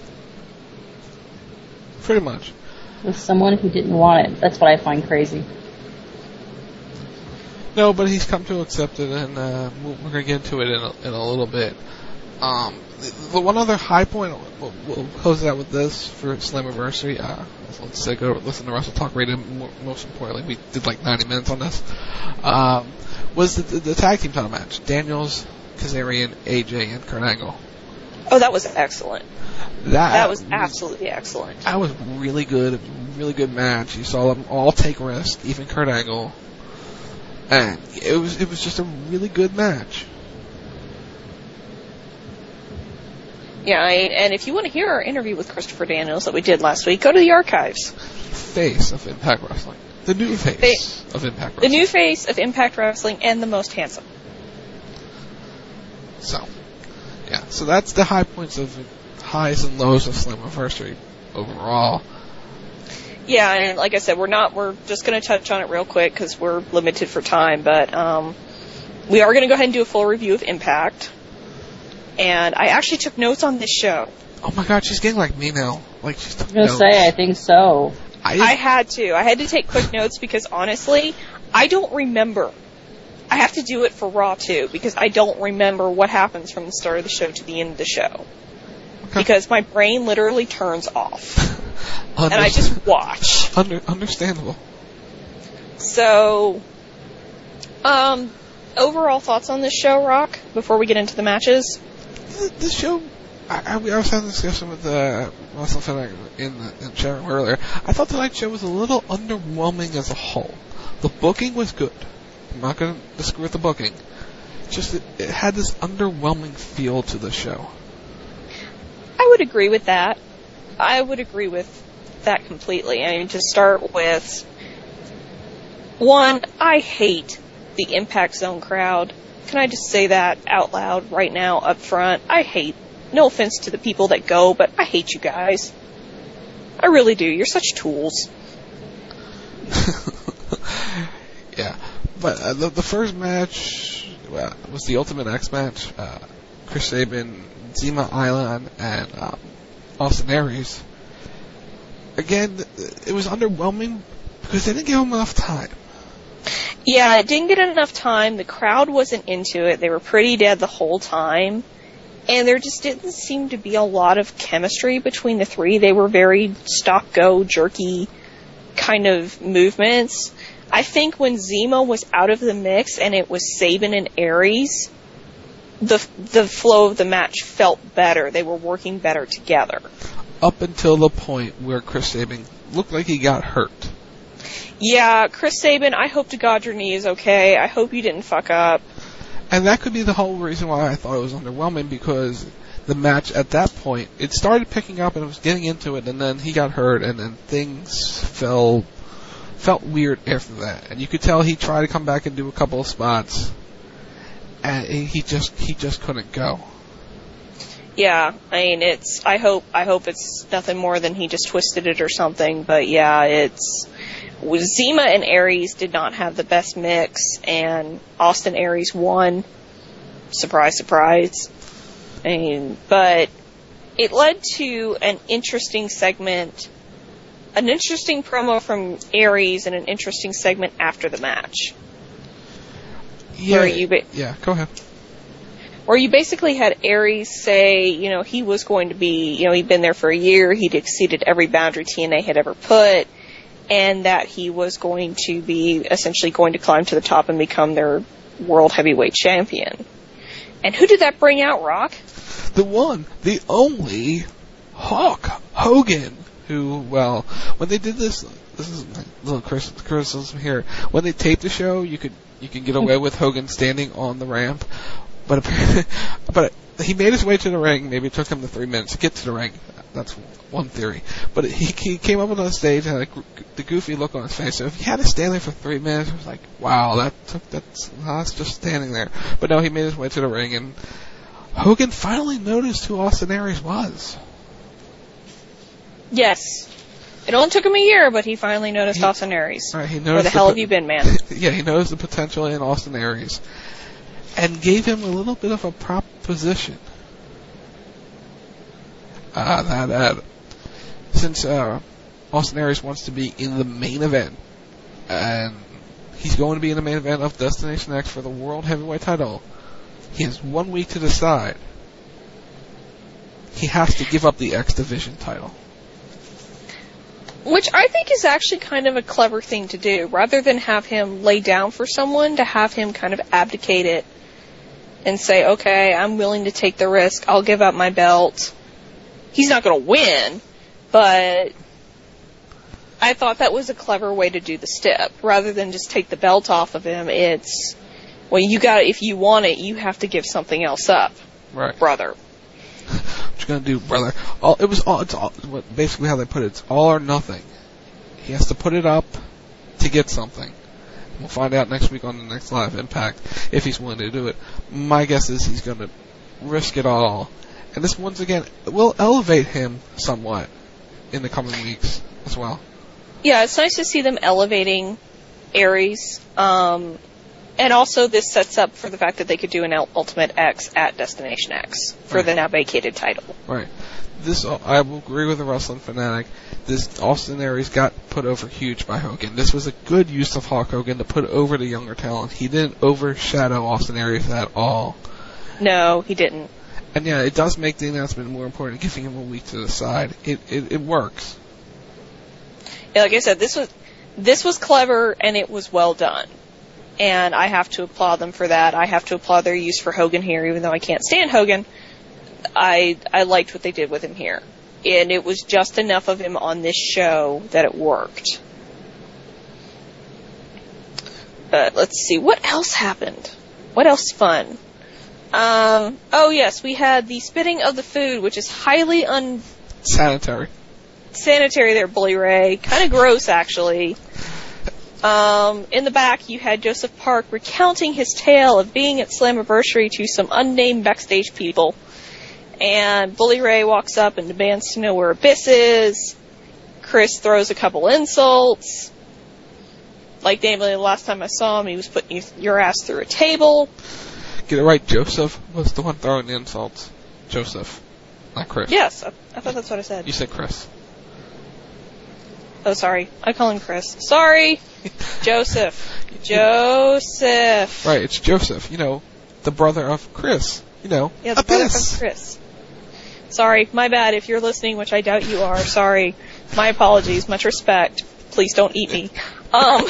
Pretty much. With someone who didn't want it. That's what I find crazy. No, but he's come to accept it, and uh, we're going to get into it in a, in a little bit. Um, the, the one other high point, we'll, we'll close it out with this for Slammiversary. Uh, let's say go listen to Wrestle Talk Radio. Most importantly, we did like ninety minutes on this. Um, was the, the, the tag team title match: Daniels, Kazarian, A J, and Kurt Angle. Oh, that was excellent. That, that was absolutely excellent. That was really good, really good match. You saw them all take risks, even Kurt Angle, and it was it was just a really good match. Yeah, I, and if you want to hear our interview with Christopher Daniels that we did last week, go to the archives. Face of Impact Wrestling. The new face they, of Impact Wrestling. The new face of Impact Wrestling and the most handsome. So, yeah. So that's the high points of highs and lows of Slammiversary overall. Yeah, and like I said, we're not, we're just going to touch on it real quick because we're limited for time, but um, we are going to go ahead and do a full review of Impact. And I actually took notes on this show. Oh my god, she's getting like me now. Like she's took I was going to say, I think so. I, I had to. I had to take quick notes because honestly, I don't remember. I have to do it for Raw too because I don't remember what happens from the start of the show to the end of the show. Okay. Because my brain literally turns off. And I just watch. Under, understandable. So, um, overall thoughts on this show, Rock, before we get into the matches? This show, I, I, I was having a discussion with uh, Russell Fenner in the in chat room earlier. I thought the night show was a little underwhelming as a whole. The booking was good. I'm not going to disagree with the booking. Just it, it had this underwhelming feel to the show. I would agree with that. I would agree with that completely. I mean, to start with, one, I hate the Impact Zone crowd. Can I just say that out loud right now up front? I hate, no offense to the people that go, but I hate you guys. I really do. You're such tools. Yeah. But uh, the, the first match uh, was the Ultimate X match. Uh, Chris Sabin, Zema Island, and um, Austin Aries. Again, it was underwhelming because they didn't give him enough time. Yeah, it didn't get enough time. The crowd wasn't into it. They were pretty dead the whole time. And there just didn't seem to be a lot of chemistry between the three. They were very stop-go, jerky kind of movements. I think when Zemo was out of the mix and it was Sabin and Aries, the the flow of the match felt better. They were working better together. up until the point where Chris Sabin looked like he got hurt. Yeah, Chris Sabin, I hope to God your knee is okay. I hope you didn't fuck up. And that could be the whole reason why I thought it was underwhelming, because the match at that point, it started picking up and it was getting into it, and then he got hurt, and then things fell, felt weird after that. And you could tell he tried to come back and do a couple of spots, and he just, he just couldn't go. Yeah, I mean, it's, I hope, I hope it's nothing more than he just twisted it or something, but yeah, it's, Zima and Aries did not have the best mix, and Austin Aries won. Surprise, surprise. I mean, but it led to an interesting segment, an interesting promo from Aries, and an interesting segment after the match. Yeah, where you ba- yeah, go ahead. Where you basically had Aries say, you know, he was going to be, you know, he'd been there for a year, he'd exceeded every boundary T N A had ever put, and that he was going to be essentially going to climb to the top and become their world heavyweight champion. And who did that bring out, Rock? The one, the only, Hulk Hogan, who, well, when they did this, this is my little criticism here, when they taped the show, you could you could get away with Hogan standing on the ramp, but but he made his way to the ring. Maybe it took him the three minutes to get to the ring. That's one theory. But he he came up on the stage and had like, the goofy look on his face. So if he had to stand there for three minutes, it was like, wow, that took that's that's just standing there. But no, he made his way to the ring, and Hogan finally noticed who Austin Aries was. Yes. It only took him a year, but he finally noticed he, Austin Aries. Right, he noticed Where the, the hell po- have you been, man? Yeah, he noticed the potential in Austin Aries, and gave him a little bit of a proposition. Uh, that, uh, since uh, Austin Aries wants to be in the main event, and he's going to be in the main event of Destination X for the World Heavyweight title, he has one week to decide. He has to give up the X Division title. Which I think is actually kind of a clever thing to do. Rather than have him lay down for someone, to have him kind of abdicate it and say, okay, I'm willing to take the risk. I'll give up my belt. He's not going to win, but I thought that was a clever way to do the step. Rather than just take the belt off of him, it's, well, you got if you want it, you have to give something else up, right, brother. What you gonna do, brother? All it was all. It's all. Basically, how they put it, it's all or nothing. He has to put it up to get something. We'll find out next week on the next Live Impact if he's willing to do it. My guess is he's gonna risk it all, and this once again will elevate him somewhat in the coming weeks as well. Yeah, it's nice to see them elevating Aries. Um, And also, this sets up for the fact that they could do an Ultimate X at Destination X for right. the now vacated title. Right. This, I will agree with the Wrestling Fanatic. This Austin Aries got put over huge by Hogan. This was a good use of Hulk Hogan to put over the younger talent. He didn't overshadow Austin Aries at all. No, he didn't. And yeah, it does make the announcement more important, giving him a week to decide. It it, it works. Yeah, like I said, this was this was clever and it was well done. And I have to applaud them for that. I have to applaud their use for Hogan here, even though I can't stand Hogan. I I liked what they did with him here. And it was just enough of him on this show that it worked. But let's see, what else happened? What else fun? Um, oh yes, we had the spitting of the food, which is highly un... Sanitary. Sanitary there, Bully Ray. Kind of gross, actually. Um, in the back, you had Joseph Park recounting his tale of being at Slammiversary to some unnamed backstage people. And Bully Ray walks up and demands to know where Abyss is. Chris throws a couple insults. Like, namely, the last time I saw him, he was putting you, your ass through a table. Get it right, Joseph was the one throwing the insults. Joseph, not Chris. Yes, I, I thought that's what I said. You said Chris. Oh, sorry. I call him Chris. Sorry. Joseph. Joseph. Right, it's Joseph. You know, the brother of Chris. You know, yeah, the Abyss. brother of Chris. Sorry, my bad. If you're listening, which I doubt you are, sorry. My apologies. Much respect. Please don't eat me. Um,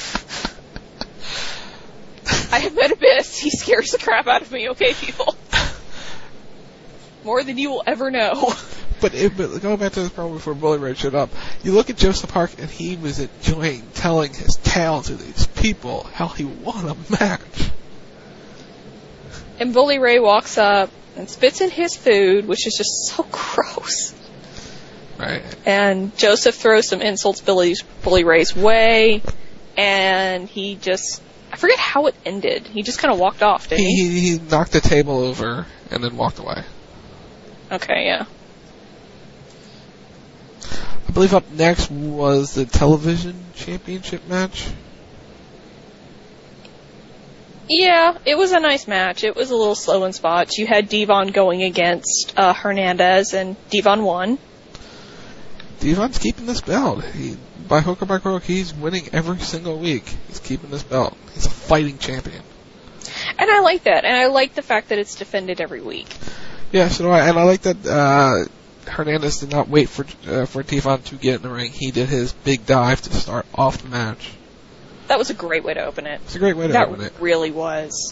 I have met Abyss. He scares the crap out of me. Okay, people. More than you will ever know. But, it, but going back to this problem before Bully Ray showed up, you look at Joseph Park and he was enjoying telling his tale to these people how he won a match. And Bully Ray walks up and spits in his food, which is just so gross. Right. And Joseph throws some insults Billy's, Bully Ray's way, and he just, I forget how it ended. He just kind of walked off, didn't he? he? He knocked the table over and then walked away. Okay, yeah. I believe up next was the television championship match. Yeah, it was a nice match. It was a little slow in spots. You had Devon going against uh, Hernandez, and Devon won. Devon's keeping this belt. He, by hook or by crook, he's winning every single week. He's keeping this belt. He's a fighting champion. And I like that. And I like the fact that it's defended every week. Yeah, so do I. And I like that uh, Hernandez did not wait for uh, for Devon to get in the ring. He did his big dive to start off the match. That was a great way to open it. It's a great way to that open it. That really was.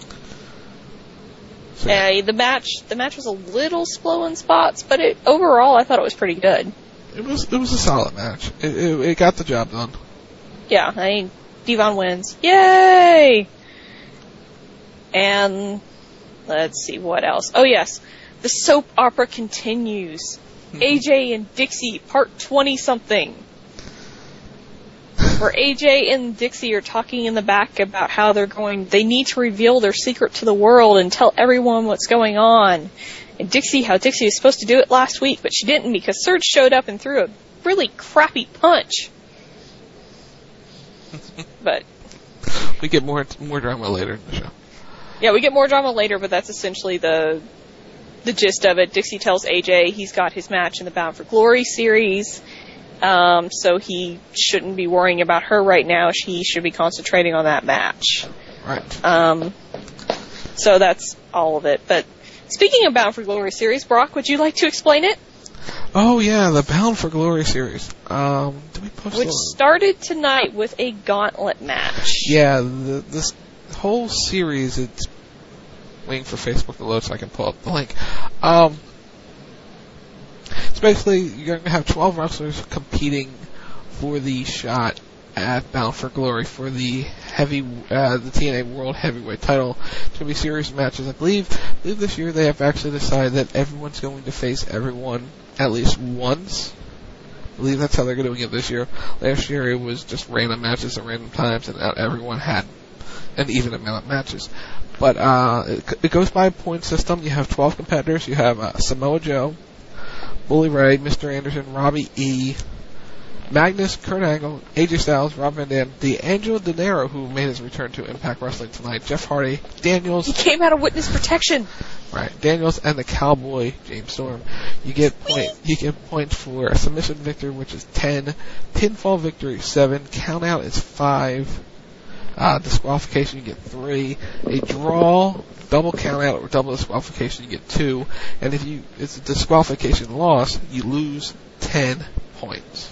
So, yeah. uh, the match, the match was a little slow in spots, but it, overall, I thought it was pretty good. It was, it was a solid match. It, it, it got the job done. Yeah, I mean, Devon wins. Yay! And let's see what else. Oh yes, the soap opera continues. A J and Dixie, part twenty something. Where A J and Dixie are talking in the back about how they're going, they need to reveal their secret to the world and tell everyone what's going on. And Dixie, how Dixie was supposed to do it last week, but she didn't because Serge showed up and threw a really crappy punch. But we get more more drama later in the show. Yeah, we get more drama later, but that's essentially the the gist of it. Dixie tells A J he's got his match in the Bound for Glory series. Um, so he shouldn't be worrying about her right now. He should be concentrating on that match. Right. Um, so that's all of it. But speaking of Bound for Glory series, Brock, would you like to explain it? Oh yeah, the Bound for Glory series. Um, did we post Which it? started tonight with a gauntlet match. Yeah, the, this whole series, it's waiting for Facebook to load so I can pull up the link. Um, So basically, you're going to have twelve wrestlers competing for the shot at Bound for Glory for the heavy, uh, the T N A World Heavyweight title. It's going to be series of matches. I believe, I believe this year they have actually decided that everyone's going to face everyone at least once. I believe that's how they're doing it this year. Last year it was just random matches at random times, and not everyone had an even amount of matches. But uh, it, it goes by a point system. You have twelve competitors. You have uh, Samoa Joe, Bully Ray, Mister Anderson, Robbie E., Magnus, Kurt Angle, A J Styles, Rob Van Dam, D'Angelo De Niro, who made his return to Impact Wrestling tonight, Jeff Hardy, Daniels. He came out of witness protection. Right, Daniels and the Cowboy, James Storm. You get point. You get points for a submission victory, which is ten. Pinfall victory seven. Count out is five. Uh, disqualification you get three. A draw, double count out or double disqualification you get two. And if you it's a disqualification loss, you lose ten points.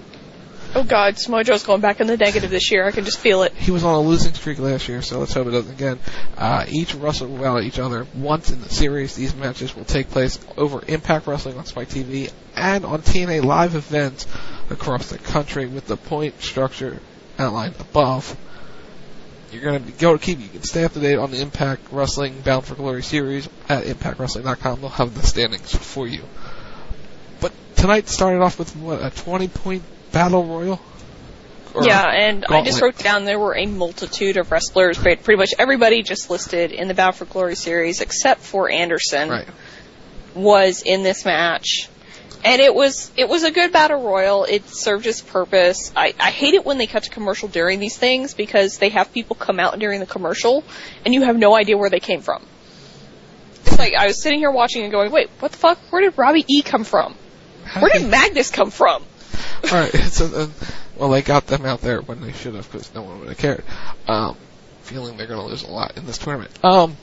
Oh God, Samoa Joe's going back in the negative this year. I can just feel it. He was on a losing streak last year, so let's hope it doesn't again. Uh, each wrestler will battle each other once in the series. These matches will take place over Impact Wrestling on Spike T V and on T N A live events across the country with the point structure outlined above. You're going to go to keep, you can stay up to date on the Impact Wrestling Bound for Glory series at impact wrestling dot com. They'll have the standings for you. But tonight started off with, what, a twenty point battle royal? Or yeah, and gauntlet. I just wrote down there were a multitude of wrestlers. Pretty much everybody just listed in the Bound for Glory series, except for Anderson, right. was in this match. And it was it was a good battle royal. It served its purpose. I, I hate it when they cut to commercial during these things because they have people come out during the commercial and you have no idea where they came from. It's like I was sitting here watching and going, wait, what the fuck? Where did Robbie E come from? Where did Magnus come from? Alright, so, uh, well, they got them out there when they should have because no one would have cared. Um, feeling they're going to lose a lot in this tournament. Um...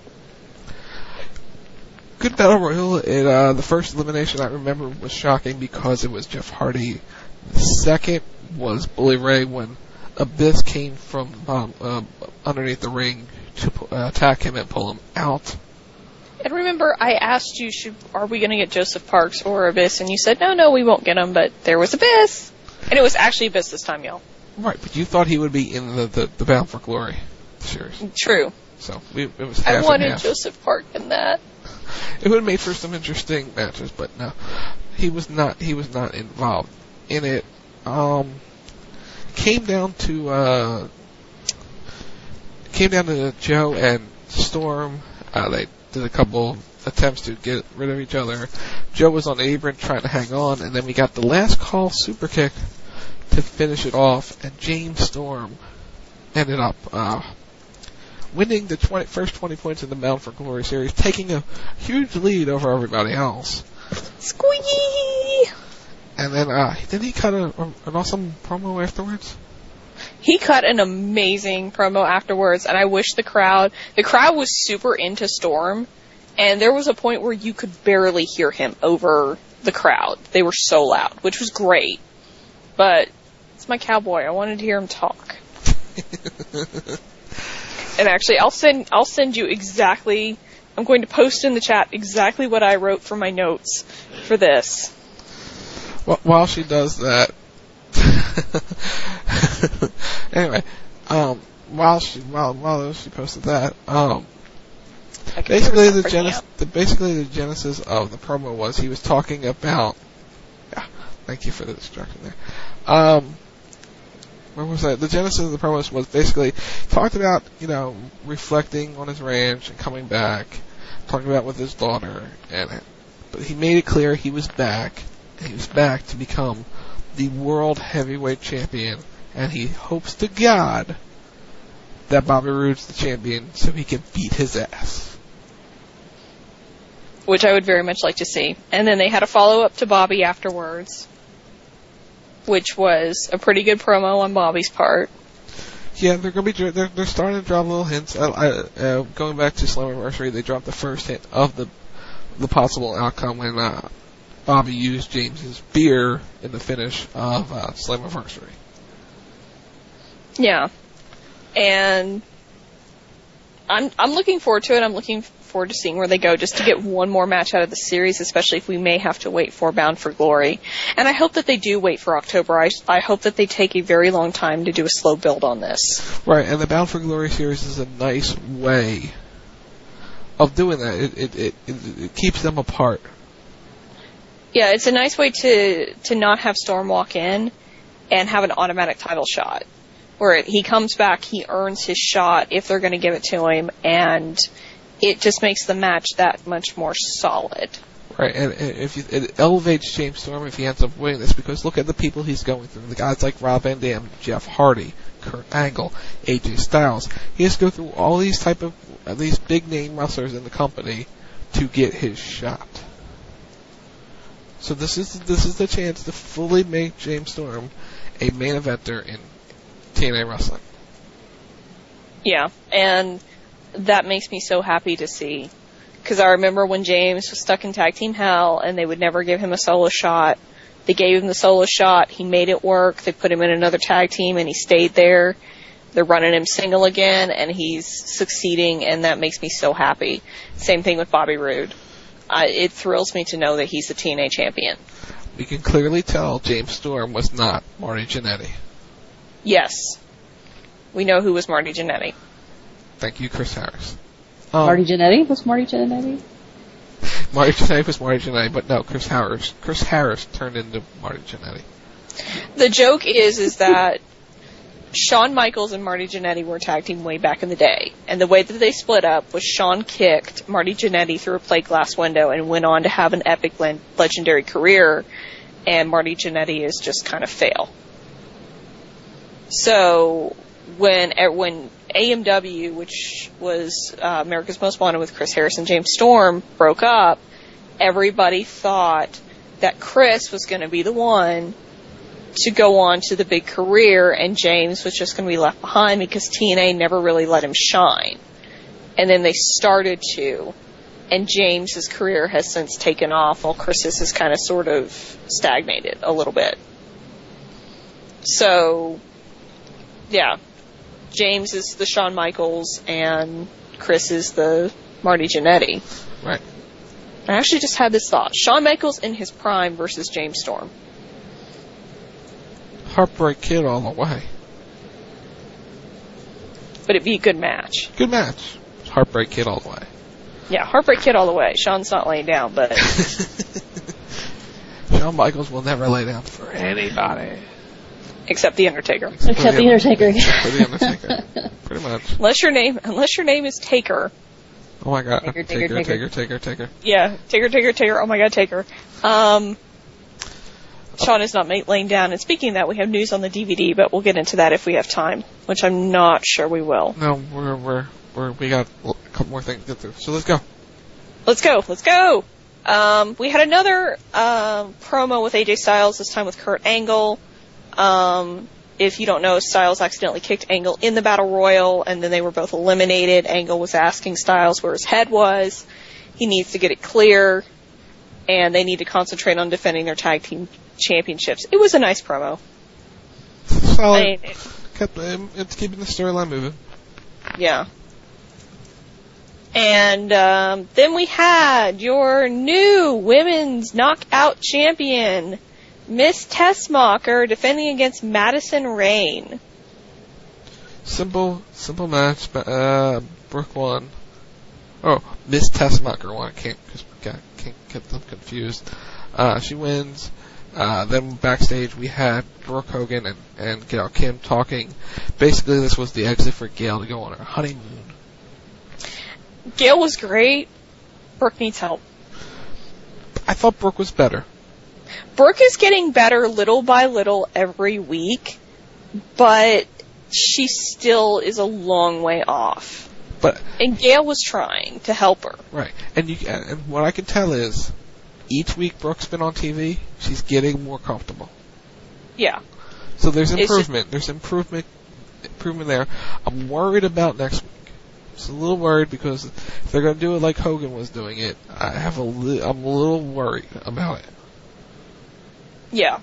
Good battle royal. It, uh, the first elimination I remember was shocking because it was Jeff Hardy. The second was Bully Ray when Abyss came from um, uh, underneath the ring to uh, attack him and pull him out. And remember, I asked you, should, are we going to get Joseph Parks or Abyss? And you said, no, no, we won't get him, but there was Abyss. And it was actually Abyss this time, y'all. Right, but you thought he would be in the, the, the Bound for Glory series. True. So, we, it was half I wanted and half. Joseph Parks in that. It would have made for some interesting matches, but no. He was not, he was not involved in it. Um, came down to, uh, came down to Joe and Storm. Uh, they did a couple attempts to get rid of each other. Joe was on the apron trying to hang on, and then we got the last call super kick to finish it off, and James Storm ended up uh, winning the twenty, first twenty points in the Bound for Glory series, taking a huge lead over everybody else. Squeaky! And then, uh, didn't he cut a, a, an awesome promo afterwards? He cut an amazing promo afterwards, and I wish the crowd, the crowd was super into Storm, and there was a point where you could barely hear him over the crowd. They were so loud, which was great. But it's my cowboy. I wanted to hear him talk. And actually, I'll send, I'll send you exactly, I'm going to post in the chat exactly what I wrote for my notes for this. Well, while she does that, anyway, um, while she while while she posted that, um, basically the genesis the, basically the genesis of the promo was he was talking about. Yeah, thank you for the distraction there. Um, where was that? The genesis of the promo was basically talked about, you know, reflecting on his ranch and coming back, talking about with his daughter, and but he made it clear he was back. And he was back to become the World Heavyweight Champion, and he hopes to God that Bobby Roode's the champion so he can beat his ass. Which I would very much like to see. And then they had a follow-up to Bobby afterwards, which was a pretty good promo on Bobby's part. Yeah, they're gonna be they're, they're starting to drop little hints. Uh, uh, going back to Slammiversary, they dropped the first hint of the the possible outcome when uh, Bobby used James's beer in the finish of uh, Slammiversary. Yeah, and I'm I'm looking forward to it. I'm looking forward to seeing where they go, just to get one more match out of the series, especially if we may have to wait for Bound for Glory. And I hope that they do wait for October. I I hope that they take a very long time to do a slow build on this. Right, and the Bound for Glory series is a nice way of doing that. It it it, it, it keeps them apart. Yeah, it's a nice way to, to not have Storm walk in and have an automatic title shot. Where he comes back, he earns his shot if they're going to give it to him, and it just makes the match that much more solid. Right, and, and if you, it elevates James Storm if he ends up winning this, because look at the people he's going through. The guys like Rob Van Dam, Jeff Hardy, Kurt Angle, A J Styles. He has to go through all these type of, uh, these big name wrestlers in the company to get his shot. So this is this is the chance to fully make James Storm a main eventer in T N A wrestling. Yeah, and that makes me so happy to see. Because I remember when James was stuck in Tag Team Hell and they would never give him a solo shot. They gave him the solo shot, he made it work, they put him in another tag team and he stayed there. They're running him single again and he's succeeding, and that makes me so happy. Same thing with Bobby Roode. I, it thrills me to know that he's the T N A champion. We can clearly tell James Storm was not Marty Jannetty. Yes. We know who was Marty Jannetty. Thank you, Chris Harris. Um, Marty Jannetty? Was Marty Jannetty? Marty Jannetty was Marty Jannetty, but no, Chris Harris. Chris Harris turned into Marty Jannetty. The joke is, is that Shawn Michaels and Marty Jannetty were a tag team way back in the day. And the way that they split up was Shawn kicked Marty Jannetty through a plate glass window and went on to have an epic le- legendary career. And Marty Jannetty is just kind of fail. So when when A M W, which was uh, America's Most Wanted with Chris Harris and James Storm, broke up, everybody thought that Chris was going to be the one to go on to the big career, and James was just going to be left behind because T N A never really let him shine. And then they started to, and James's career has since taken off, while Chris's has kind of sort of stagnated a little bit. So, yeah, James is the Shawn Michaels, and Chris is the Marty Jannetty. Right. I actually just had this thought. Shawn Michaels in his prime versus James Storm. Heartbreak Kid all the way. But it'd be a good match. Good match. Heartbreak Kid all the way. Yeah, Heartbreak Kid all the way. Shawn's not laying down, but... Shawn Michaels will never lay down for anybody. Except The Undertaker. Except, Except The Undertaker. Except for The Undertaker. Pretty much. Unless your name, unless your name is Taker. Oh my god. Taker, Taker, Taker, Taker, Taker, Taker. Yeah, Taker, Taker, Taker. Oh my god, Taker. Um... Shawn is not laying down. And speaking of that, we have news on the D V D, but we'll get into that if we have time, which I'm not sure we will. No, we're we're we're we got a couple more things to get through. So let's go. Let's go. Let's go. Um, we had another uh, promo with A J Styles, this time with Kurt Angle. Um, if you don't know, Styles accidentally kicked Angle in the Battle Royal, and then they were both eliminated. Angle was asking Styles where his head was. He needs to get it clear, and they need to concentrate on defending their tag team championships. It was a nice promo. Solid. I mean, it, Kept, um, it's keeping the storyline moving. Yeah. And um, then we had your new women's knockout champion, Miss Tessmacher, defending against Madison Rayne. Simple, simple match. Uh, Brooke won. Oh, Miss Tessmacher won. I can't, can't, can't get them confused. Uh, she wins. Uh, then backstage we had Brooke Hogan and, and Gail Kim talking. Basically, this was the exit for Gail to go on her honeymoon. Gail was great. Brooke needs help. I thought Brooke was better. Brooke is getting better little by little every week, but she still is a long way off. But and Gail was trying to help her. Right, and you and what I can tell is, each week Brooke's been on T V, she's getting more comfortable. Yeah. So there's improvement. There's improvement, improvement there. I'm worried about next week. Just a little worried because if they're going to do it like Hogan was doing it, I have a li- I'm a little worried about it. Yeah.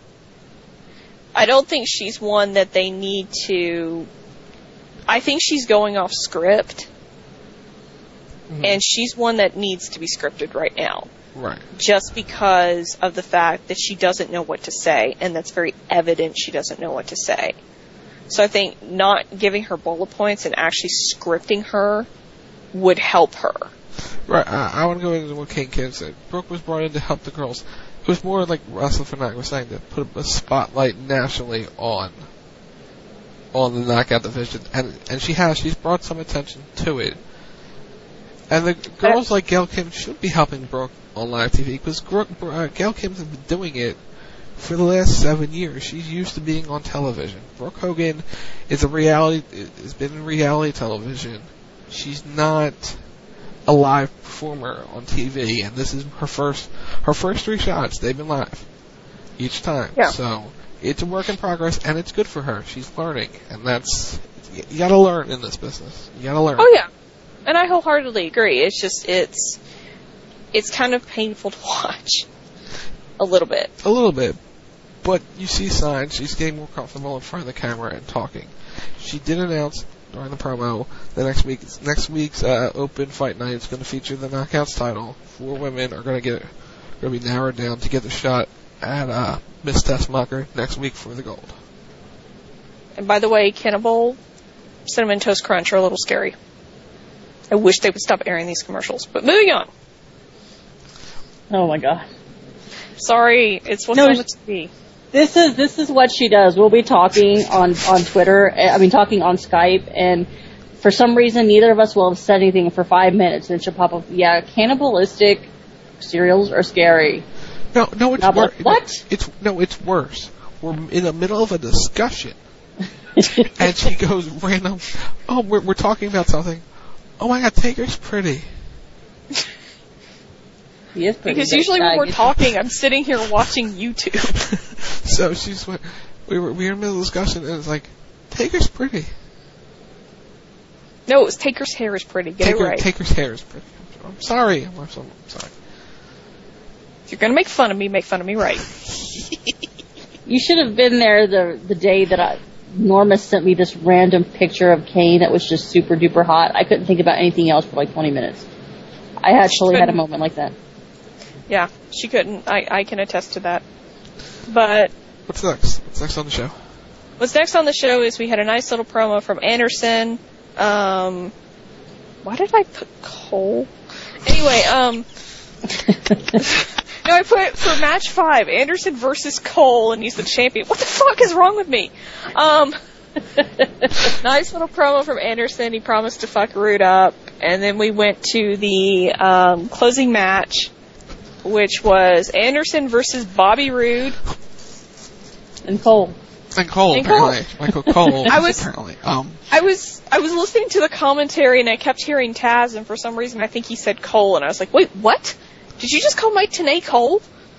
I don't think she's one that they need to... I think she's going off script. Mm-hmm. And she's one that needs to be scripted right now. Right. Just because of the fact that she doesn't know what to say, and that's very evident she doesn't know what to say. So I think not giving her bullet points and actually scripting her would help her. Right, I, I want to go into what Kane Kidd said. Brooke was brought in to help the girls. It was more like Russell Fanatic was saying, to put a spotlight nationally on on the knockout division. And and she has, she's brought some attention to it. And the girls like Gail Kim should be helping Brooke on live T V, because uh, Gail Kim has been doing it for the last seven years. She's used to being on television. Brooke Hogan is a reality, has been in reality television. She's not a live performer on T V, and this is her first, her first three shots, they've been live each time. Yeah. So it's a work in progress, and it's good for her. She's learning, and that's, you gotta learn in this business. You gotta learn. Oh yeah. And I wholeheartedly agree. It's just, it's, it's kind of painful to watch. A little bit. A little bit. But you see signs. She's getting more comfortable in front of the camera and talking. She did announce during the promo that next week, next week's uh, Open Fight Night is going to feature the Knockouts title. Four women are going to get, going to be narrowed down to get the shot at uh, Miss Tessmacher next week for the gold. And by the way, Cannibal Cinnamon Toast Crunch are a little scary. I wish they would stop airing these commercials. But moving on. Oh my god. Sorry, it's what's no, on the T V. This is this is what she does. We'll be talking on on Twitter. I mean, talking on Skype, and for some reason, neither of us will have said anything for five minutes, and she'll pop up. Yeah, cannibalistic cereals are scary. No, no, it's worse. What? It's no, it's worse. We're in the middle of a discussion, and she goes random. Oh, we're we're talking about something. Oh my God, Taker's pretty. He is pretty. Because usually when we're talking, I'm sitting here watching YouTube. So she's we were we were in the middle of the discussion, and it's like, Taker's pretty. No, it was Taker's hair is pretty. Get Taker, it right. Taker's hair is pretty. I'm sorry. I'm, I'm sorry. If you're gonna make fun of me, make fun of me right. You should have been there the the day that I, Norma sent me this random picture of Kane that was just super duper hot. I couldn't think about anything else for like twenty minutes. I actually had a couldn't. moment like that. Yeah, she couldn't. I, I can attest to that. But What's next? What's next on the show? what's next on the show is we had a nice little promo from Anderson. Um, why did I put Cole? Anyway, um, no, I put for match five, Anderson versus Cole, and he's the champion. What the fuck is wrong with me? Um, nice little promo from Anderson. He promised to fuck Rude up, and then we went to the um, closing match, which was Anderson versus Bobby Roode and Cole. And Cole, And apparently. Cole. Michael Cole, I was- apparently. Um, I was I was listening to the commentary and I kept hearing Taz, and for some reason I think he said Cole, and I was like, wait, what? Did you just call Mike Tenay Cole?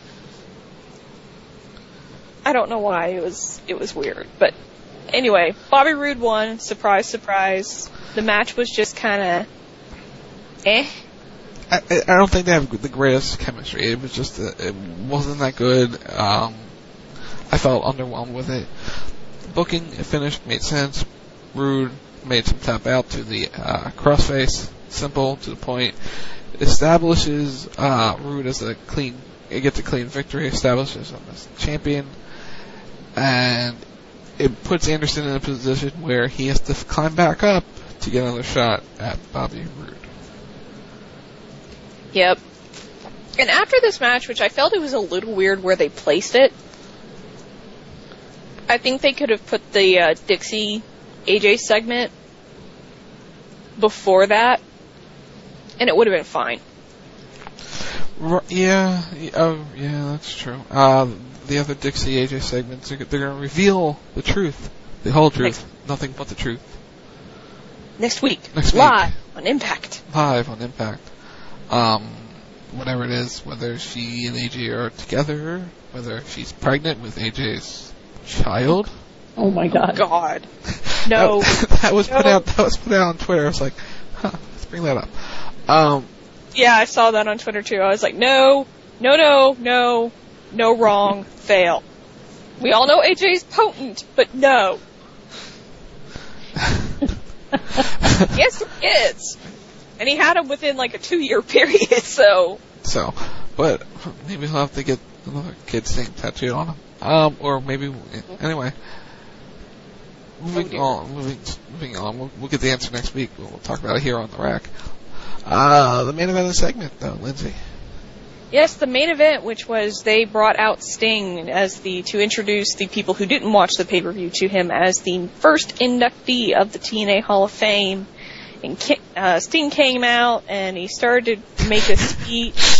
I don't know why. It was it was weird, but anyway, Bobby Roode won. Surprise, surprise. The match was just kind of eh. I, I I don't think they have the greatest chemistry. It was just, uh, it wasn't that good. Um, I felt underwhelmed with it. Booking, it finished, made sense. Rude made some tap out to the uh, crossface. Simple, to the point. Establishes uh, Rude as a clean, it gets a clean victory. Establishes him as champion. And it puts Anderson in a position where he has to climb back up to get another shot at Bobby Roode. Yep. And after this match, which I felt it was a little weird where they placed it, I think they could have put the uh, Dixie A J segment before that, and it would have been fine. R- Yeah, y- oh, yeah, that's true. Uh, the other Dixie A J segments, are, they're going to reveal the truth, the whole truth, Next- nothing but the truth. Next week, Next week. live on Impact. Live on Impact. Um, whatever it is, whether she and A J are together, whether she's pregnant with A J's child. Oh my god. Oh God. No. that, that was put No. out. That was put out on Twitter. I was like, huh, let's bring that up. Um, Yeah, I saw that on Twitter too. I was like, no, no, no, no, no, wrong, fail. We all know A J's potent, but no. Yes, he is. And he had him within like a two-year period, so. So, but maybe he'll have to get another kid's name tattooed on him. Um, or maybe, anyway. Moving Oh, on, moving, moving on. We'll, we'll get the answer next week. We'll talk about it here on the rack. Uh, the main event of the segment, though, Lindsay. Yes, the main event, which was they brought out Sting as the to introduce the people who didn't watch the pay-per-view to him as the first inductee of the T N A Hall of Fame. And Ki- uh, Sting came out and he started to make a speech.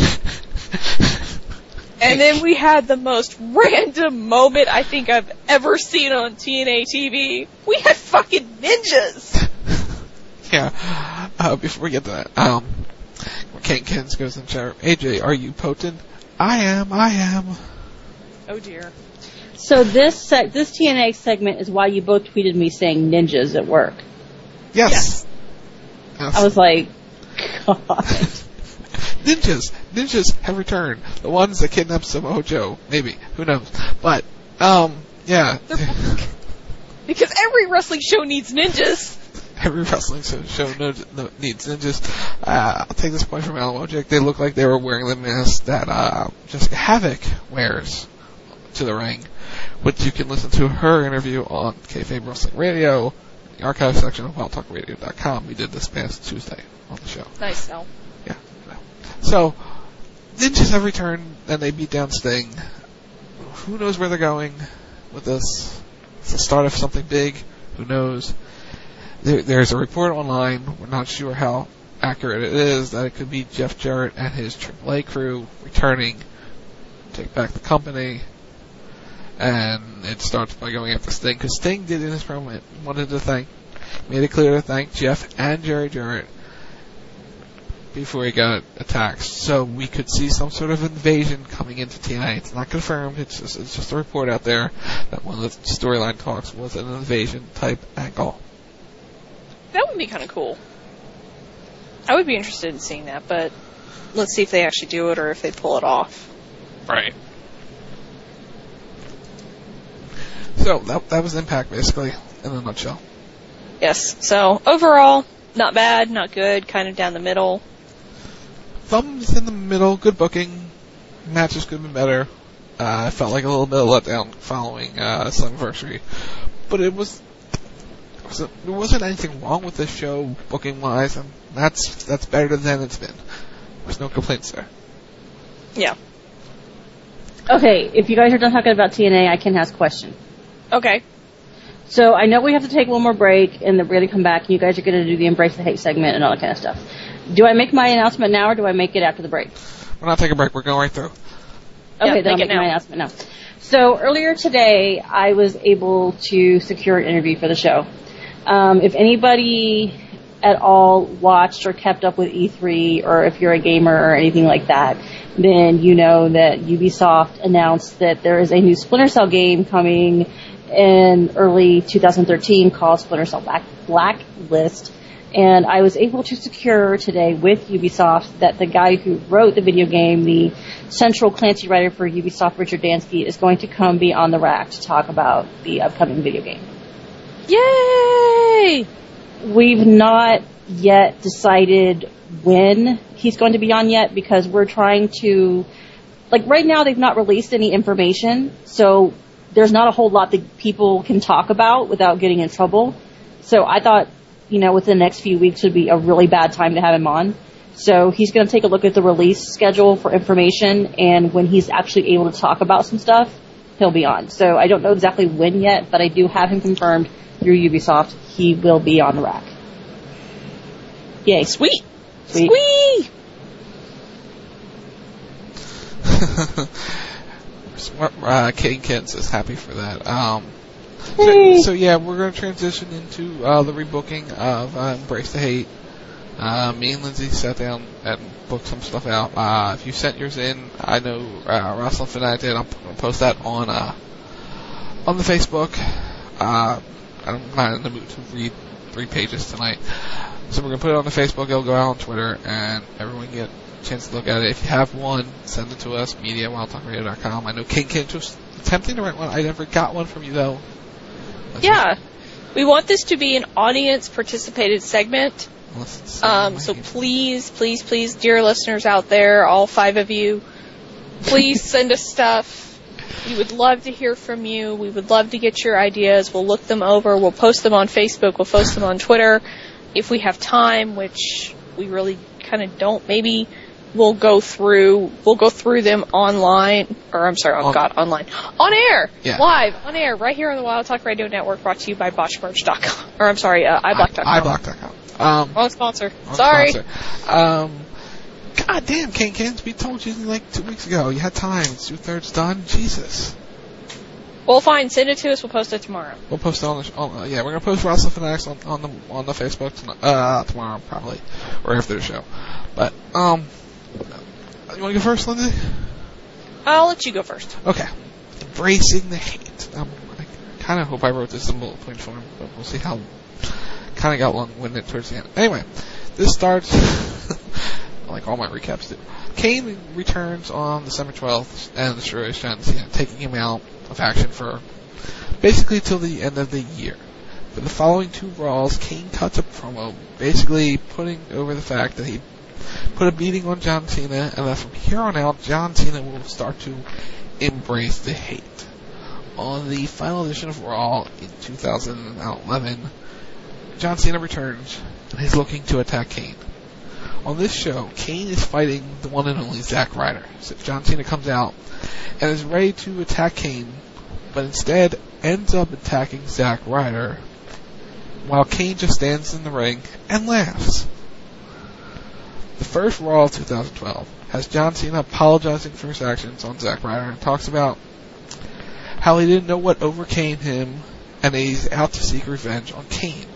And then we had the most random moment I think I've ever seen on T N A T V. We had fucking ninjas. Yeah. Uh, before we get to that, um, Ken Kens goes in the chat room. A J, are you potent? I am. I am. Oh dear. So this seg- this T N A segment is why you both tweeted me saying ninjas at work. Yes. Yes. Yes. I was like, God. Ninjas. Ninjas have returned. The ones that kidnapped Samoa Joe. Maybe. Who knows? But, um, yeah. Because every wrestling show needs ninjas. Every wrestling show knows, no, needs ninjas. Uh, I'll take this point from Alan Wojcik. They look like they were wearing the mask that uh, Jessica Havoc wears to the ring, which you can listen to her interview on Kayfabe Wrestling Radio, the archive section of wild talk radio dot com. We did this past Tuesday on the show. Nice, Sal. Yeah. So, ninjas have returned, and they beat down Sting. Who knows where they're going with this? It's the start of something big. Who knows? There, there's a report online, we're not sure how accurate it is, that it could be Jeff Jarrett and his Triple A crew returning, take back the company, and it starts by going after Sting, because Sting did in his promo, wanted to thank, made it clear to thank Jeff and Jerry Jarrett before he got attacked. So we could see some sort of invasion coming into T N A. It's not confirmed, it's just, it's just a report out there that one of the storyline talks was an invasion type angle. That would be kind of cool. I would be interested in seeing that, but let's see if they actually do it or if they pull it off. Right. So that that was Impact basically in a nutshell. Yes. So overall, not bad, not good, kind of down the middle. thumbs in the middle. Good booking. Matches could have been better. Uh, I felt like a little bit of letdown following uh, Slammiversary, but it was there wasn't anything wrong with this show booking wise, and that's that's better than it's been. There's no complaints there. Yeah. Okay, if you guys are done talking about T N A, I can ask a question. Okay. So I know we have to take one more break, and then we're going to come back, and you guys are going to do the Embrace the Hate segment and all that kind of stuff. Do I make my announcement now, or do I make it after the break? We're not taking a break. We're going right through. Okay, yeah, then I'll make my announcement now. So earlier today, I was able to secure an interview for the show. Um, if anybody at all watched or kept up with E three, or if you're a gamer or anything like that, then you know that Ubisoft announced that there is a new Splinter Cell game coming in early two thousand thirteen called Splinter Cell Black Blacklist. And I was able to secure today with Ubisoft that the guy who wrote the video game, the central Clancy writer for Ubisoft, Richard Dansky, is going to come be on the rack to talk about the upcoming video game. Yay! We've not yet decided when he's going to be on yet, because we're trying to, like right now they've not released any information, so there's not a whole lot that people can talk about without getting in trouble. So I thought, you know, within the next few weeks would be a really bad time to have him on. So he's going to take a look at the release schedule for information, and when he's actually able to talk about some stuff, he'll be on. So I don't know exactly when yet, but I do have him confirmed through Ubisoft. He will be on the rack. Yay. Sweet. Sweet. Sweet. uh, Kate Kent's is happy for that. Um, so, so yeah, we're going to transition into uh, the rebooking of uh, Embrace the Hate. Uh, me and Lindsay sat down and booked some stuff out. Uh, if you sent yours in, I know uh, Russell Fanatic did. I'll, I'll post that on uh, on the Facebook. Uh, I'm not in the mood to read three pages tonight, so we're gonna put it on the Facebook. It'll go out on Twitter, and everyone can get a chance to look at it. If you have one, send it to us. Media at wild talk radio dot com. I know King Kent was attempting to write one. I never got one from you though. That's yeah, right. We want this to be an audience participated segment. Um, so please, please, please, dear listeners out there, all five of you, please send us stuff. We would love to hear from you. We would love to get your ideas. We'll look them over. We'll post them on Facebook. We'll post them on Twitter. If we have time, which we really kind of don't, maybe we'll go through, we'll go through them online, or I'm sorry, oh on, God, online. On air! Yeah. Live, on air, right here on the Wild Talk Radio Network, brought to you by botch merch dot com. Or I'm sorry, uh, i block dot com. i block dot com. Um, wrong sponsor. wrong Sorry. Sponsor. Um, God damn, King Kent, we told you like two weeks ago. You had time. It's two thirds done. Jesus. Well, fine. Send it to us. We'll post it tomorrow. We'll post it on the on, uh, yeah. We're gonna post Russell Fanatics on, on the on the Facebook tonight, uh, tomorrow probably, or after the show. But um, you want to go first, Lindsay? I'll let you go first. Okay. Embracing the hate. Um, I kind of hope I wrote this in bullet point form, but we'll see how. Kind of got long-winded towards the end. Anyway, this starts like all my recaps do. Kane returns on December twelfth and destroys John Cena, taking him out of action for basically till the end of the year. For the following two Raws, Kane cuts a promo, basically putting over the fact that he put a beating on John Cena, and that from here on out, John Cena will start to embrace the hate. On the final edition of Raw in two thousand eleven, John Cena returns, and he's looking to attack Kane. On this show, Kane is fighting the one and only Zack Ryder. So John Cena comes out and is ready to attack Kane, but instead ends up attacking Zack Ryder, while Kane just stands in the ring and laughs. The first Raw of two thousand twelve has John Cena apologizing for his actions on Zack Ryder and talks about how he didn't know what overcame him and he's out to seek revenge on Kane.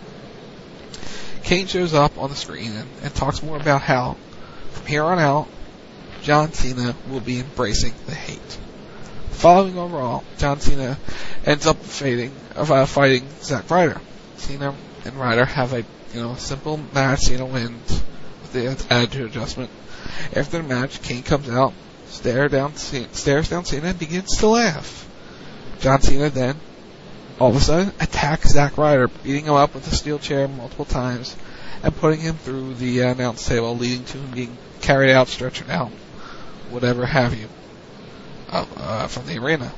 Kane shows up on the screen and, and talks more about how, from here on out, John Cena will be embracing the hate. Following on Raw, John Cena ends up fighting, uh, fighting Zack Ryder. Cena and Ryder have a you know simple match. Cena wins with the attitude adjustment. After the match, Kane comes out, stares down, stares down Cena, and begins to laugh. John Cena then, all of a sudden, attacks Zack Ryder, beating him up with a steel chair multiple times, and putting him through the uh, announce table, leading to him being carried out, stretchered out, whatever have you, uh, uh, from the arena.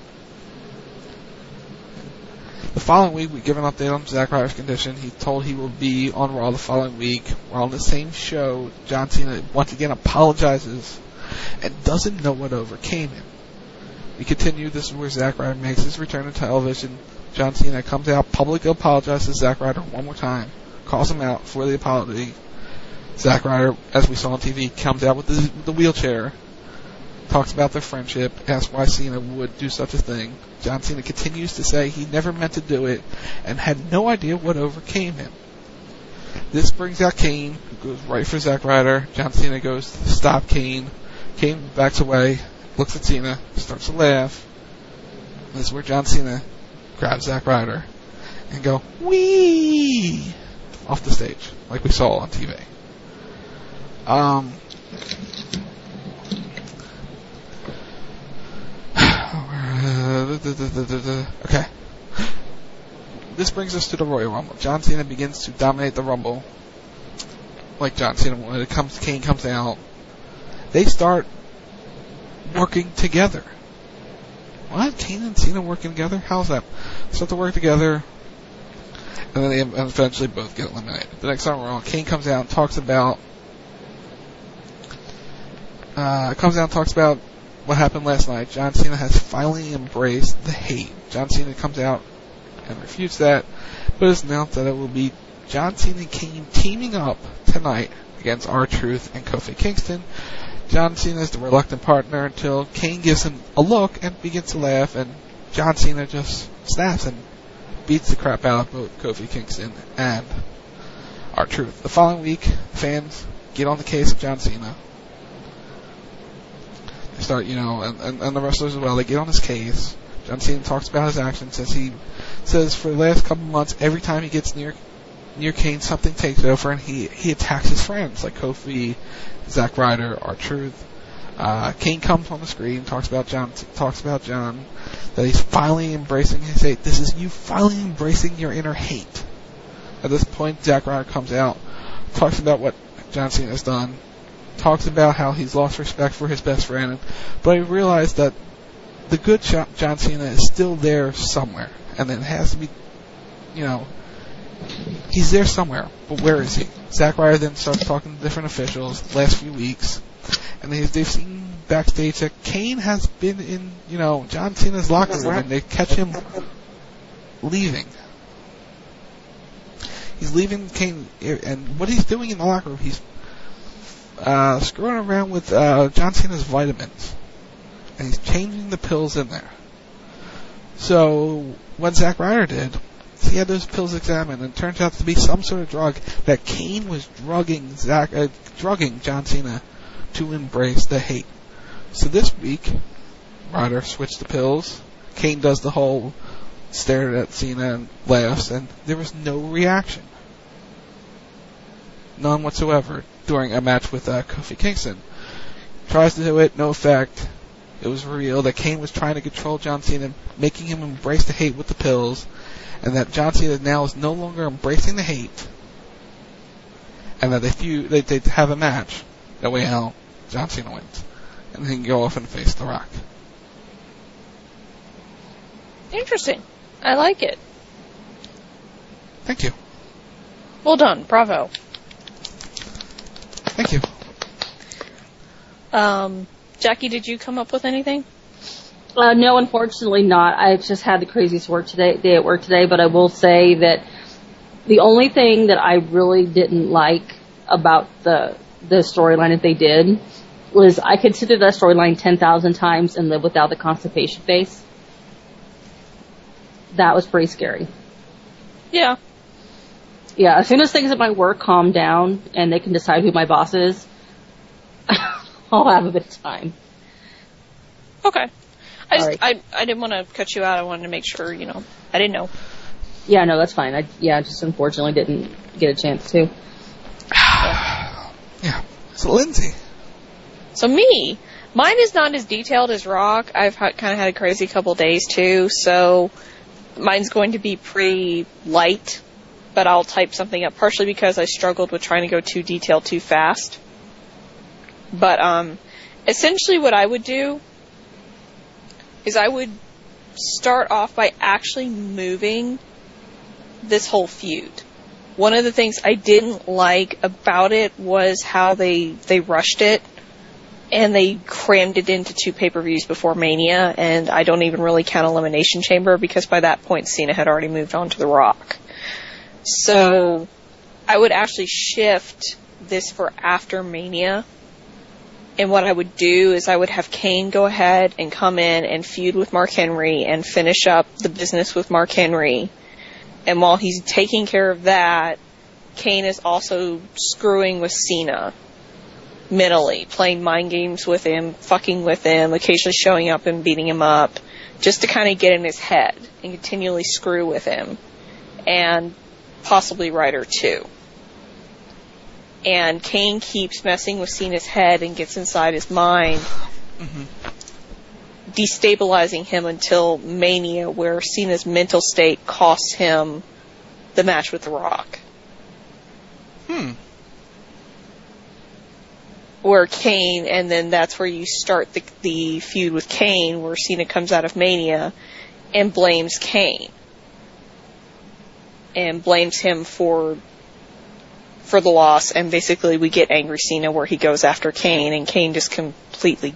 The following week, we give an update on Zack Ryder's condition. He told he will be on Raw the following week. While on the same show, John Cena once again apologizes and doesn't know what overcame him. We continue. This is where Zack Ryder makes his return to television. John Cena comes out, publicly apologizes to Zack Ryder one more time, calls him out for the apology. Zack Ryder, as we saw on T V, comes out with the, the wheelchair, talks about their friendship, asks why Cena would do such a thing. John Cena continues to say he never meant to do it and had no idea what overcame him. This brings out Kane, who goes right for Zack Ryder. John Cena goes to stop Kane. Kane backs away, looks at Cena, starts to laugh. This is where John Cena grabs Zack Ryder and go, whee! Off the stage, like we saw on T V. Um... Okay. This brings us to the Royal Rumble. John Cena begins to dominate the Rumble. Like John Cena, when it comes, Kane comes out. They start working together. What? Kane and Cena working together? How's that? They start to work together, and then they eventually both get eliminated. The next time around, Kane comes out and talks about, uh, comes out and talks about what happened last night. John Cena has finally embraced the hate. John Cena comes out and refutes that, but it's announced that it will be John Cena and Kane teaming up tonight against R-Truth and Kofi Kingston. John Cena is the reluctant partner until Kane gives him a look and begins to laugh, and John Cena just snaps and beats the crap out of both Kofi Kingston and R-Truth. The following week, fans get on the case of John Cena. They start, you know, and, and, and the wrestlers as well, they get on his case. John Cena talks about his actions, says he says for the last couple months, every time he gets near near Kane, something takes over, and he, he attacks his friends, like Kofi, Zack Ryder, R-Truth. Uh, Kane comes on the screen, talks about John, talks about John, that he's finally embracing his hate. This is you finally embracing your inner hate. At this point, Zack Ryder comes out, talks about what John Cena has done, talks about how he's lost respect for his best friend, but I realized that the good John Cena is still there somewhere, and it has to be, you know, he's there somewhere, but where is he? Zack Ryder then starts talking to different officials the last few weeks, and they've, they've seen backstage that Kane has been in, you know, John Cena's locker room, and they catch him leaving. He's leaving Kane, and what he's doing in the locker room, he's uh, screwing around with uh, John Cena's vitamins, and he's changing the pills in there. So what Zack Ryder did, he had those pills examined, and it turns out to be some sort of drug that Kane was drugging Zack, uh, drugging John Cena to embrace the hate. So this week, Ryder switched the pills. Kane does the whole stare at Cena and laughs, and there was no reaction, none whatsoever, during a match with uh, Kofi Kingston. Tries to do it, no effect. It was revealed that Kane was trying to control John Cena, making him embrace the hate with the pills, and that John Cena now is no longer embracing the hate, and that if you they, they have a match, that way out, John Cena wins, and he can go off and face The Rock. Interesting. I like it. Thank you. Well done. Bravo. Thank you. Um, Jackie, did you come up with anything? Uh, no, unfortunately not. I just had the craziest work today, day at work today, but I will say that the only thing that I really didn't like about the the storyline that they did was I considered that storyline ten thousand times and live without the constipation face. That was pretty scary. Yeah. Yeah, as soon as things at my work calm down and they can decide who my boss is, I'll have a bit of time. Okay. I just, I, I didn't want to cut you out. I wanted to make sure, you know, I didn't know. Yeah, no, that's fine. I, yeah, I just unfortunately didn't get a chance to. Yeah. So, Lindsay. So, me. Mine is not as detailed as Rock. I've ha- kind of had a crazy couple days, too. So, mine's going to be pretty light. but I'll type something up, partially because I struggled with trying to go too detailed too fast. But um, essentially what I would do is I would start off by actually moving this whole feud. One of the things I didn't like about it was how they, they rushed it, and they crammed it into two pay-per-views before Mania, and I don't even really count Elimination Chamber, because by that point Cena had already moved on to The Rock. So I would actually shift this for after Mania, and what I would do is I would have Kane go ahead and come in and feud with Mark Henry and finish up the business with Mark Henry. And while he's taking care of that, Kane is also screwing with Cena mentally, playing mind games with him, fucking with him, occasionally showing up and beating him up, just to kind of get in his head and continually screw with him. And possibly Ryder too. And Kane keeps messing with Cena's head and gets inside his mind, mm-hmm. destabilizing him until Mania, where Cena's mental state costs him the match with The Rock. Hmm. Where Kane, and then that's where you start the, the feud with Kane, where Cena comes out of Mania and blames Kane. And blames him for for the loss, and basically we get Angry Cena, where he goes after Kane, and Kane just completely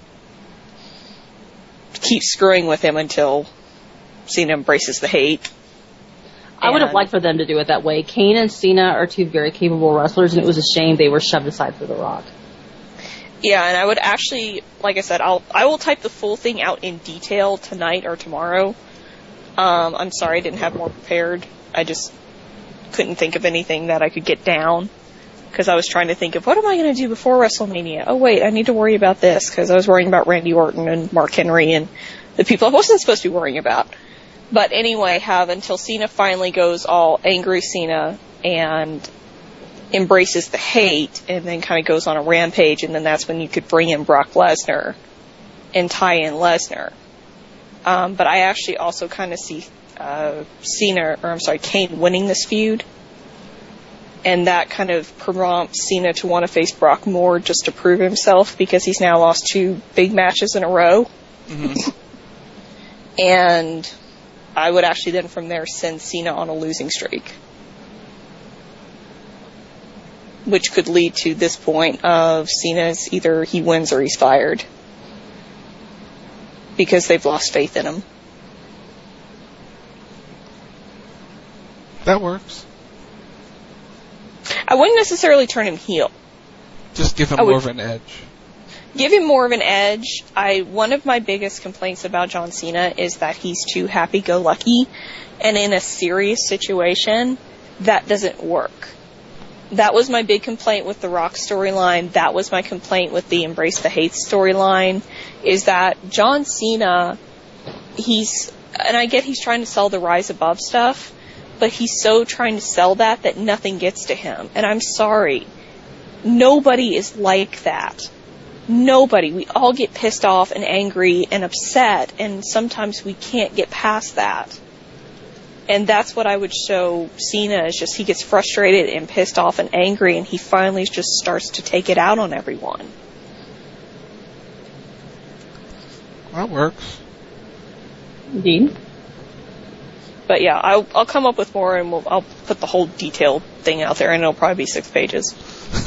keeps screwing with him until Cena embraces the hate. I would have liked for them to do it that way. Kane and Cena are two very capable wrestlers, and it was a shame they were shoved aside for The Rock. Yeah, and I would actually, like I said, I'll I will type the full thing out in detail tonight or tomorrow. Um, I'm sorry I didn't have more prepared. I just couldn't think of anything that I could get down, because I was trying to think of, what am I going to do before WrestleMania? Oh wait, I need to worry about this, because I was worrying about Randy Orton and Mark Henry and the people I wasn't supposed to be worrying about. But anyway, have until Cena finally goes all angry Cena and embraces the hate, and then kind of goes on a rampage, and then that's when you could bring in Brock Lesnar and tie in Lesnar. Um, but I actually also kind of see uh, Cena, or I'm sorry, Kane winning this feud, and that kind of prompts Cena to want to face Brock more, just to prove himself, because he's now lost two big matches in a row. Mm-hmm. And I would actually then from there send Cena on a losing streak, which could lead to this point of Cena's either he wins or he's fired, because they've lost faith in him. That works. I wouldn't necessarily turn him heel. Just give him I more would of an edge. Give him more of an edge. I one of my biggest complaints about John Cena is that he's too happy-go-lucky, and in a serious situation, that doesn't work. That was my big complaint with the Rock storyline. That was my complaint with the Embrace the Hate storyline, is that John Cena, he's, and I get he's trying to sell the Rise Above stuff, but he's so trying to sell that that nothing gets to him. And I'm sorry. Nobody is like that. Nobody. We all get pissed off and angry and upset, and sometimes we can't get past that. And that's what I would show Cena, is just he gets frustrated and pissed off and angry, and he finally just starts to take it out on everyone. That works. Indeed. But yeah, I'll, I'll come up with more, and we'll, I'll put the whole detailed thing out there, and it'll probably be six pages.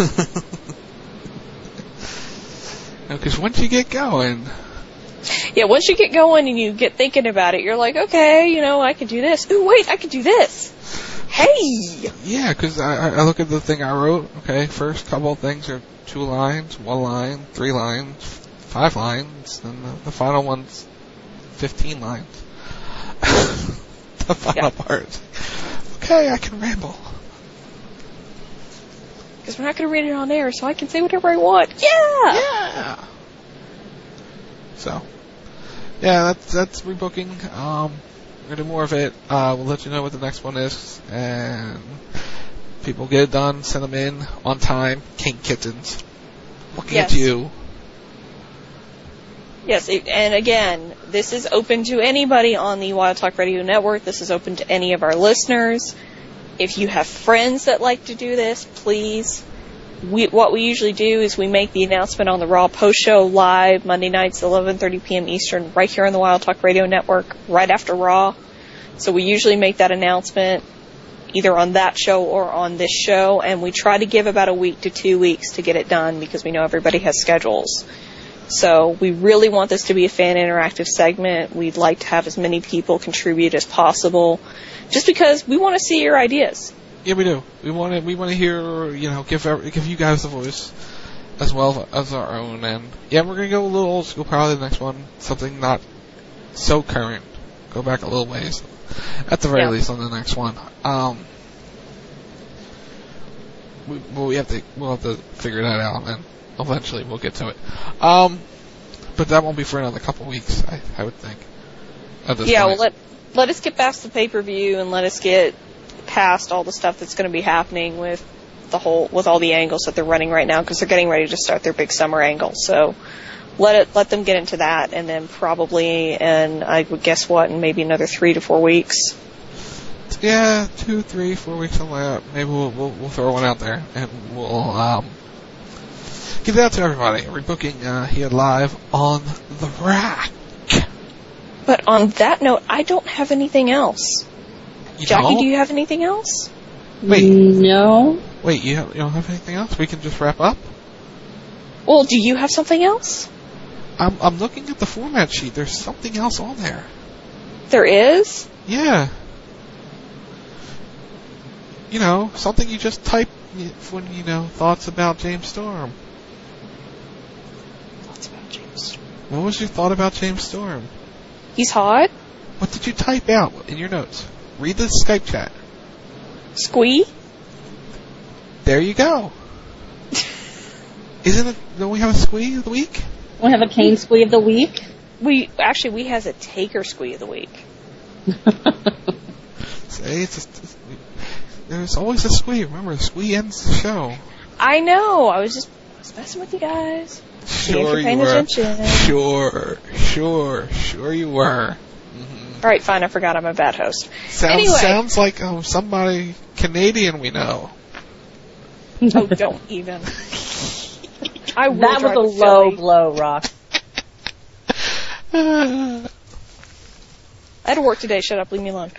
Because once you get going... Yeah, once you get going and you get thinking about it, you're like, okay, you know, I could do this. Ooh, wait, I could do this. Hey! Yeah, because I, I look at the thing I wrote. Okay, first couple of things are two lines, one line, three lines, five lines, and the, the final one's fifteen lines. The final yeah. part. Okay, I can ramble. Because we're not going to read it on air, so I can say whatever I want. Yeah! Yeah! So, yeah, that's, that's rebooking. Um, we're going to do more of it. Uh, we'll let you know what the next one is. And people get it done, send them in on time. King Kittens. Looking yes. at you. Yes, and again, this is open to anybody on the Wild Talk Radio Network. This is open to any of our listeners. If you have friends that like to do this, please. We, what we usually do is we make the announcement on the Raw post show live Monday nights, eleven thirty p.m. Eastern, right here on the Wild Talk Radio Network, right after Raw. So we usually make that announcement either on that show or on this show, and we try to give about a week to two weeks to get it done because we know everybody has schedules. So we really want this to be a fan interactive segment. We'd like to have as many people contribute as possible, just because we want to see your ideas. Yeah, we do. We want to. We want to hear. You know, give give you guys a voice as well as our own. And yeah, we're gonna go a little old school. Probably the next one, something not so current. Go back a little ways, at the very yeah. least, on the next one. Um, we, well, we have to. We'll have to figure that out, and eventually we'll get to it. Um, but that won't be for another couple weeks, I, I would think. At this yeah, point. well, let let us get past the pay per view and let us get past all the stuff that's going to be happening with the whole with all the angles that they're running right now, because they're getting ready to start their big summer angle. So let it let them get into that, and then probably, and I would guess what, in maybe another three to four weeks. Yeah, two, three, four weeks, something like that. Maybe we'll we'll, we'll throw one out there, and we'll um, give that to everybody. Rebooking uh, here live on the rack. But on that note, I don't have anything else. You Jackie, don't? do you have anything else? Wait. No. Wait, you, have, you don't have anything else? We can just wrap up? Well, do you have something else? I'm I'm looking at the format sheet. There's something else on there. There is? Yeah. You know, something you just type when, you know, thoughts about James Storm. Thoughts about James Storm. What was your thought about James Storm? He's hot. What did you type out in your notes? Read the Skype chat. Squee? There you go. Isn't it, don't we have a squee of the week? We have a Kane squee of the week? We, actually, we has a Taker squee of the week. See, it's just, there's always a squee. Remember, the squee ends the show. I know. I was just, just messing with you guys. Sure you were. Attention. Sure, sure, sure you were. Mm-hmm. All right, fine. I forgot I'm a bad host. Sounds, anyway. Sounds like oh, somebody Canadian we know. Oh, don't even. I will that was a low Philly. blow, Rock. I had to work today. Shut up. Leave me alone.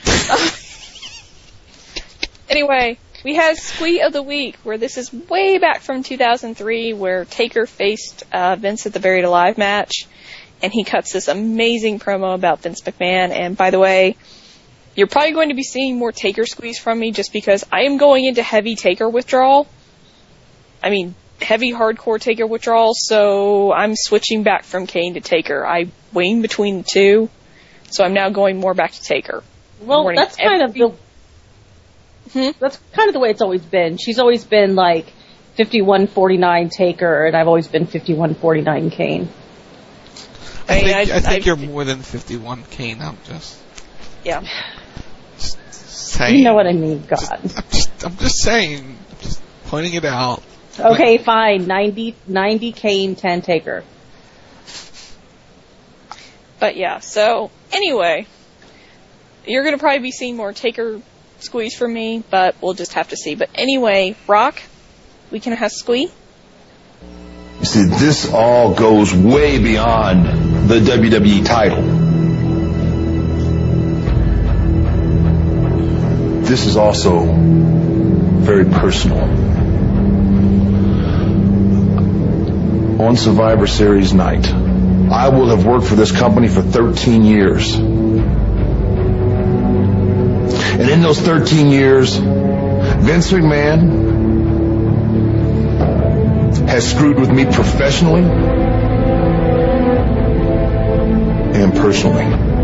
Anyway, we have Squee of the Week, where this is way back from two thousand three, where Taker faced uh, Vince at the Buried Alive match, and he cuts this amazing promo about Vince McMahon. And by the way, you're probably going to be seeing more Taker squeeze from me, just because I am going into heavy Taker withdrawal. I mean, heavy hardcore Taker withdrawal, so I'm switching back from Kane to Taker. I wane between the two, so I'm now going more back to Taker. Well, that's kind of the... Hmm? That's kind of the way it's always been. She's always been like fifty-one forty-nine Taker, and I've always been fifty-one forty-nine Kane. I think, I, I think I, you're more than fifty-one Kane. I'm just yeah. Just saying. You know what I mean, God. Just, I'm, just, I'm just saying. I'm just pointing it out. Okay, like, fine. ninety, ninety Kane, ten Taker. But yeah. So anyway, you're gonna probably be seeing more Taker squeeze from me, but we'll just have to see. But anyway, Rock, we can have squee. You see, this all goes way beyond the W W E title. This is also very personal. On Survivor Series night, I will have worked for this company for thirteen years. And in those thirteen years, Vince McMahon has screwed with me professionally and personally.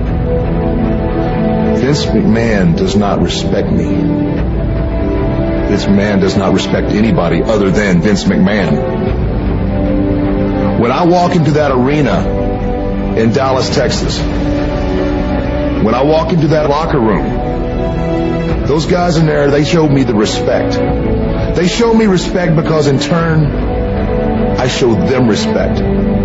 Vince McMahon does not respect me. Vince McMahon does not respect anybody other than Vince McMahon. When I walk into that arena in Dallas, Texas, when I walk into that locker room, those guys in there, they showed me the respect. They showed me respect because in turn, I showed them respect.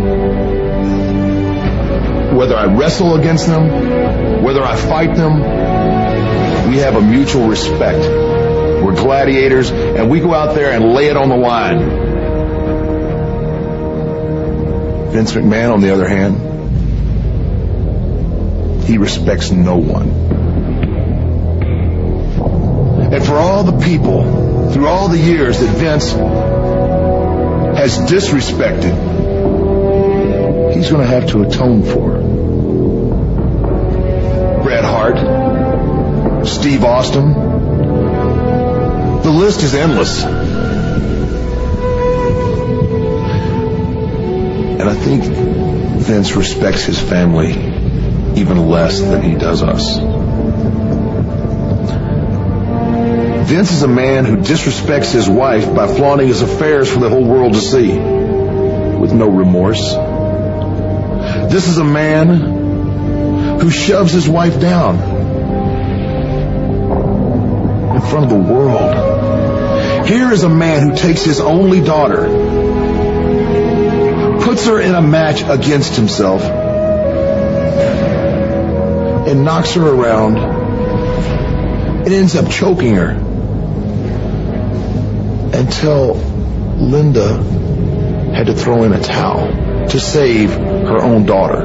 Whether I wrestle against them, whether I fight them, we have a mutual respect. We're gladiators, and we go out there and lay it on the line. Vince McMahon, on the other hand, he respects no one. And for all the people, through all the years that Vince has disrespected, he's going to have to atone for. Bret Hart, Steve Austin, the list is endless. And I think Vince respects his family even less than he does us. Vince is a man who disrespects his wife by flaunting his affairs for the whole world to see, with no remorse. This is a man who shoves his wife down in front of the world. Here is a man who takes his only daughter, puts her in a match against himself, and knocks her around and ends up choking her until Linda had to throw in a towel to save her own daughter.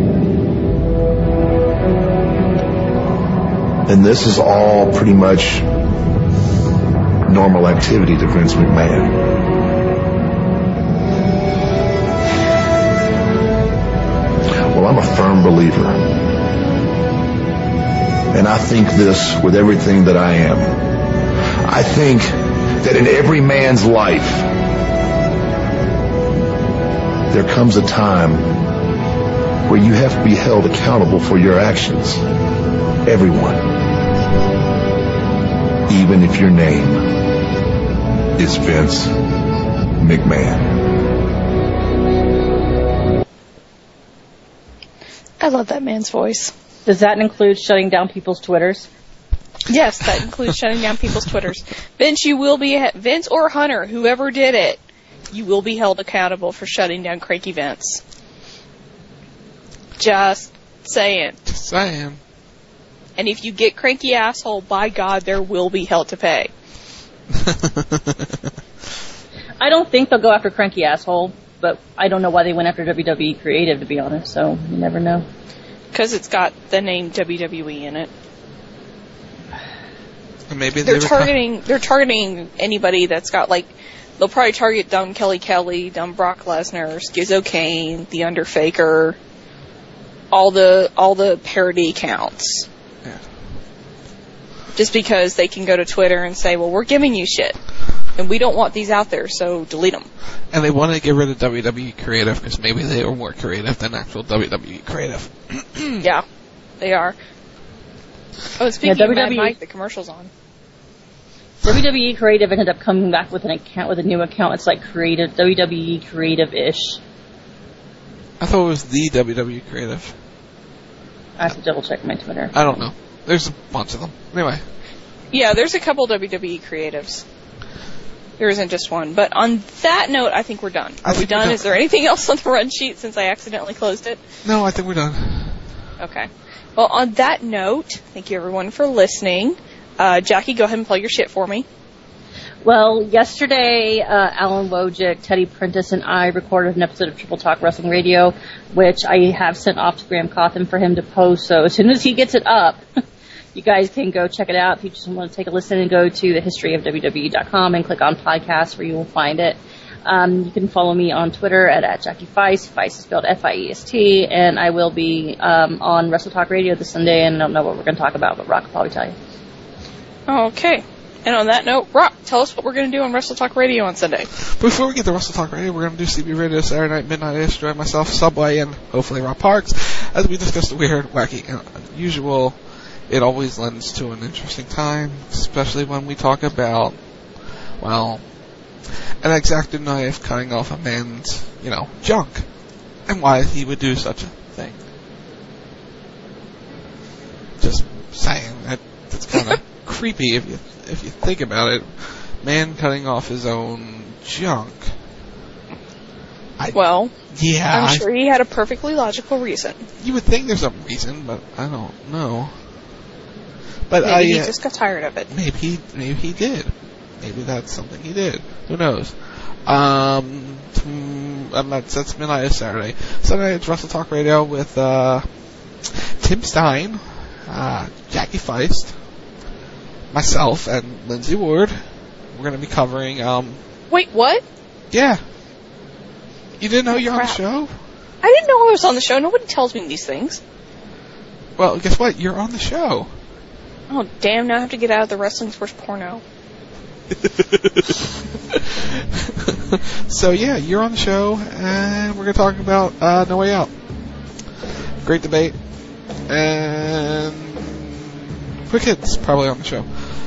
And this is all pretty much normal activity to Vince McMahon. Well, I'm a firm believer, and I think this with everything that I am. I think that in every man's life, there comes a time where you have to be held accountable for your actions. Everyone. Even if your name is Vince McMahon. I love that man's voice. Does that include shutting down people's Twitters? Yes, that includes shutting down people's Twitters. Vince, you will be, Vince or Hunter, whoever did it, you will be held accountable for shutting down Cranky Vince. Just saying. Just saying. And if you get Cranky Asshole, by God, there will be hell to pay. I don't think they'll go after Cranky Asshole, but I don't know why they went after W W E Creative, to be honest, so you never know. Because it's got the name W W E in it. Maybe they're they targeting. They're targeting anybody that's got like. They'll probably target dumb Kelly Kelly, dumb Brock Lesnar, Schizo Kane, the Underfaker, all the all the parody accounts. Yeah. Just because they can go to Twitter and say, "Well, we're giving you shit, and we don't want these out there, so delete them." And they want to get rid of W W E Creative because maybe they are more creative than actual W W E Creative. Yeah, they are. Oh, speaking yeah, of Mad Mike, the commercial's on. W W E Creative ended up coming back with an account, with a new account. It's like creative, W W E Creative-ish. I thought it was the W W E Creative. I have to double check my Twitter. I don't know. There's a bunch of them. Anyway. Yeah, there's a couple W W E Creatives. There isn't just one. But on that note, I think we're done. Are we done? done? Is there anything else on the run sheet since I accidentally closed it? No, I think we're done. Okay. Well, on that note, thank you everyone for listening. Uh, Jackie, go ahead and plug your shit for me. Well, yesterday, uh, Alan Wojcik, Teddy Prentice, and I recorded an episode of Triple Talk Wrestling Radio, which I have sent off to Graham Cawthon for him to post. So as soon as he gets it up, you guys can go check it out. If you just want to take a listen and go to the history of W W E dot com and click on podcasts where you will find it. Um, you can follow me on Twitter at, at Jackie Feist. Feist is spelled F I E S T. And I will be um, on Wrestle Talk Radio this Sunday, and I don't know what we're going to talk about, but Rock will probably tell you. Okay. And on that note, Rock, tell us what we're going to do on Wrestle Talk Radio on Sunday. Before we get to Wrestle Talk Radio, we're going to do C B Radio Saturday night, midnight-ish, join myself, Subway, and hopefully Rob Parks, as we discuss the weird, wacky, and unusual. It always lends to an interesting time, especially when we talk about, well, an X-Acto knife cutting off a man's, you know, junk, and why he would do such a thing. Just saying, that, that's kind of creepy if you if you think about it. Man cutting off his own junk. I, well, yeah, I'm I, sure he had a perfectly logical reason. You would think there's a reason, but I don't know. But maybe I, he uh, just got tired of it. Maybe he, maybe he did. Maybe that's something he did. Who knows? Um, and that's, that's midnight is Saturday. Sunday it's Wrestle Talk Radio with uh, Tim Stein, uh, Jackie Feist, myself, and Lindsay Ward. We're going to be covering. Um, Wait, what? Yeah. You didn't know you're Crap. on the show? I didn't know I was on the show. Nobody tells me these things. Well, guess what? You're on the show. Oh, damn, now I have to get out of the wrestling sports porno. So, yeah, you're on the show, and we're going to talk about uh, No Way Out. Great debate. And Quick Hits, probably on the show.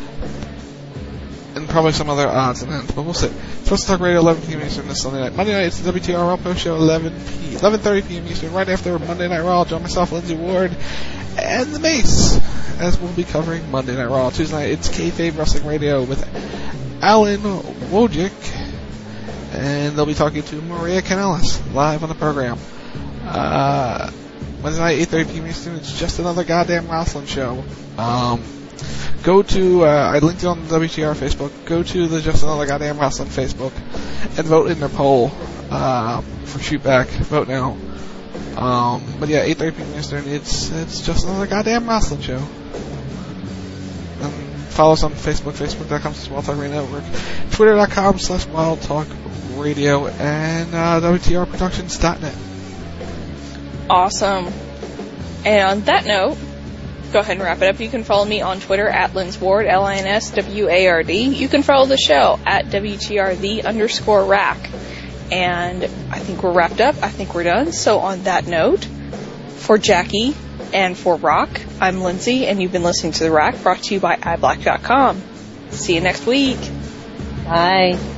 And probably some other odds and ends, but we'll see. First Talk Radio, eleven p.m. Eastern this Sunday night. Monday night, it's the W T R Raw Post Show, eleven thirty p.m. Eastern. Right after Monday Night Raw, join myself, Lindsay Ward, and the Mace, as we'll be covering Monday Night Raw. Tuesday night, it's Kayfabe Wrestling Radio with Alan Wojcik, and they'll be talking to Maria Kanellis live on the program. Uh, Wednesday night, eight thirty p.m. Eastern, it's just another goddamn wrestling show. Um... Go to, uh, I linked it on the W T R Facebook, go to the Just Another Goddamn Wrestling Facebook and vote in their poll uh, for Shootback. Vote now. Um, but yeah, eight thirty p.m. Eastern, it's it's Just Another Goddamn Wrestling Show. And follow us on Facebook, facebook.com slash Wild Talk Radio Network, twitter.com slash Wild Talk Radio, and uh, W T R Productions dot net. Awesome. And on that note, go ahead and wrap it up. You can follow me on Twitter at Linsward, L I N S W A R D. You can follow the show at W T R the underscore rack. And I think we're wrapped up. I think we're done. So on that note, for Jackie and for Rock, I'm Lindsay, and you've been listening to The Rack, brought to you by i black dot com. See you next week. Bye.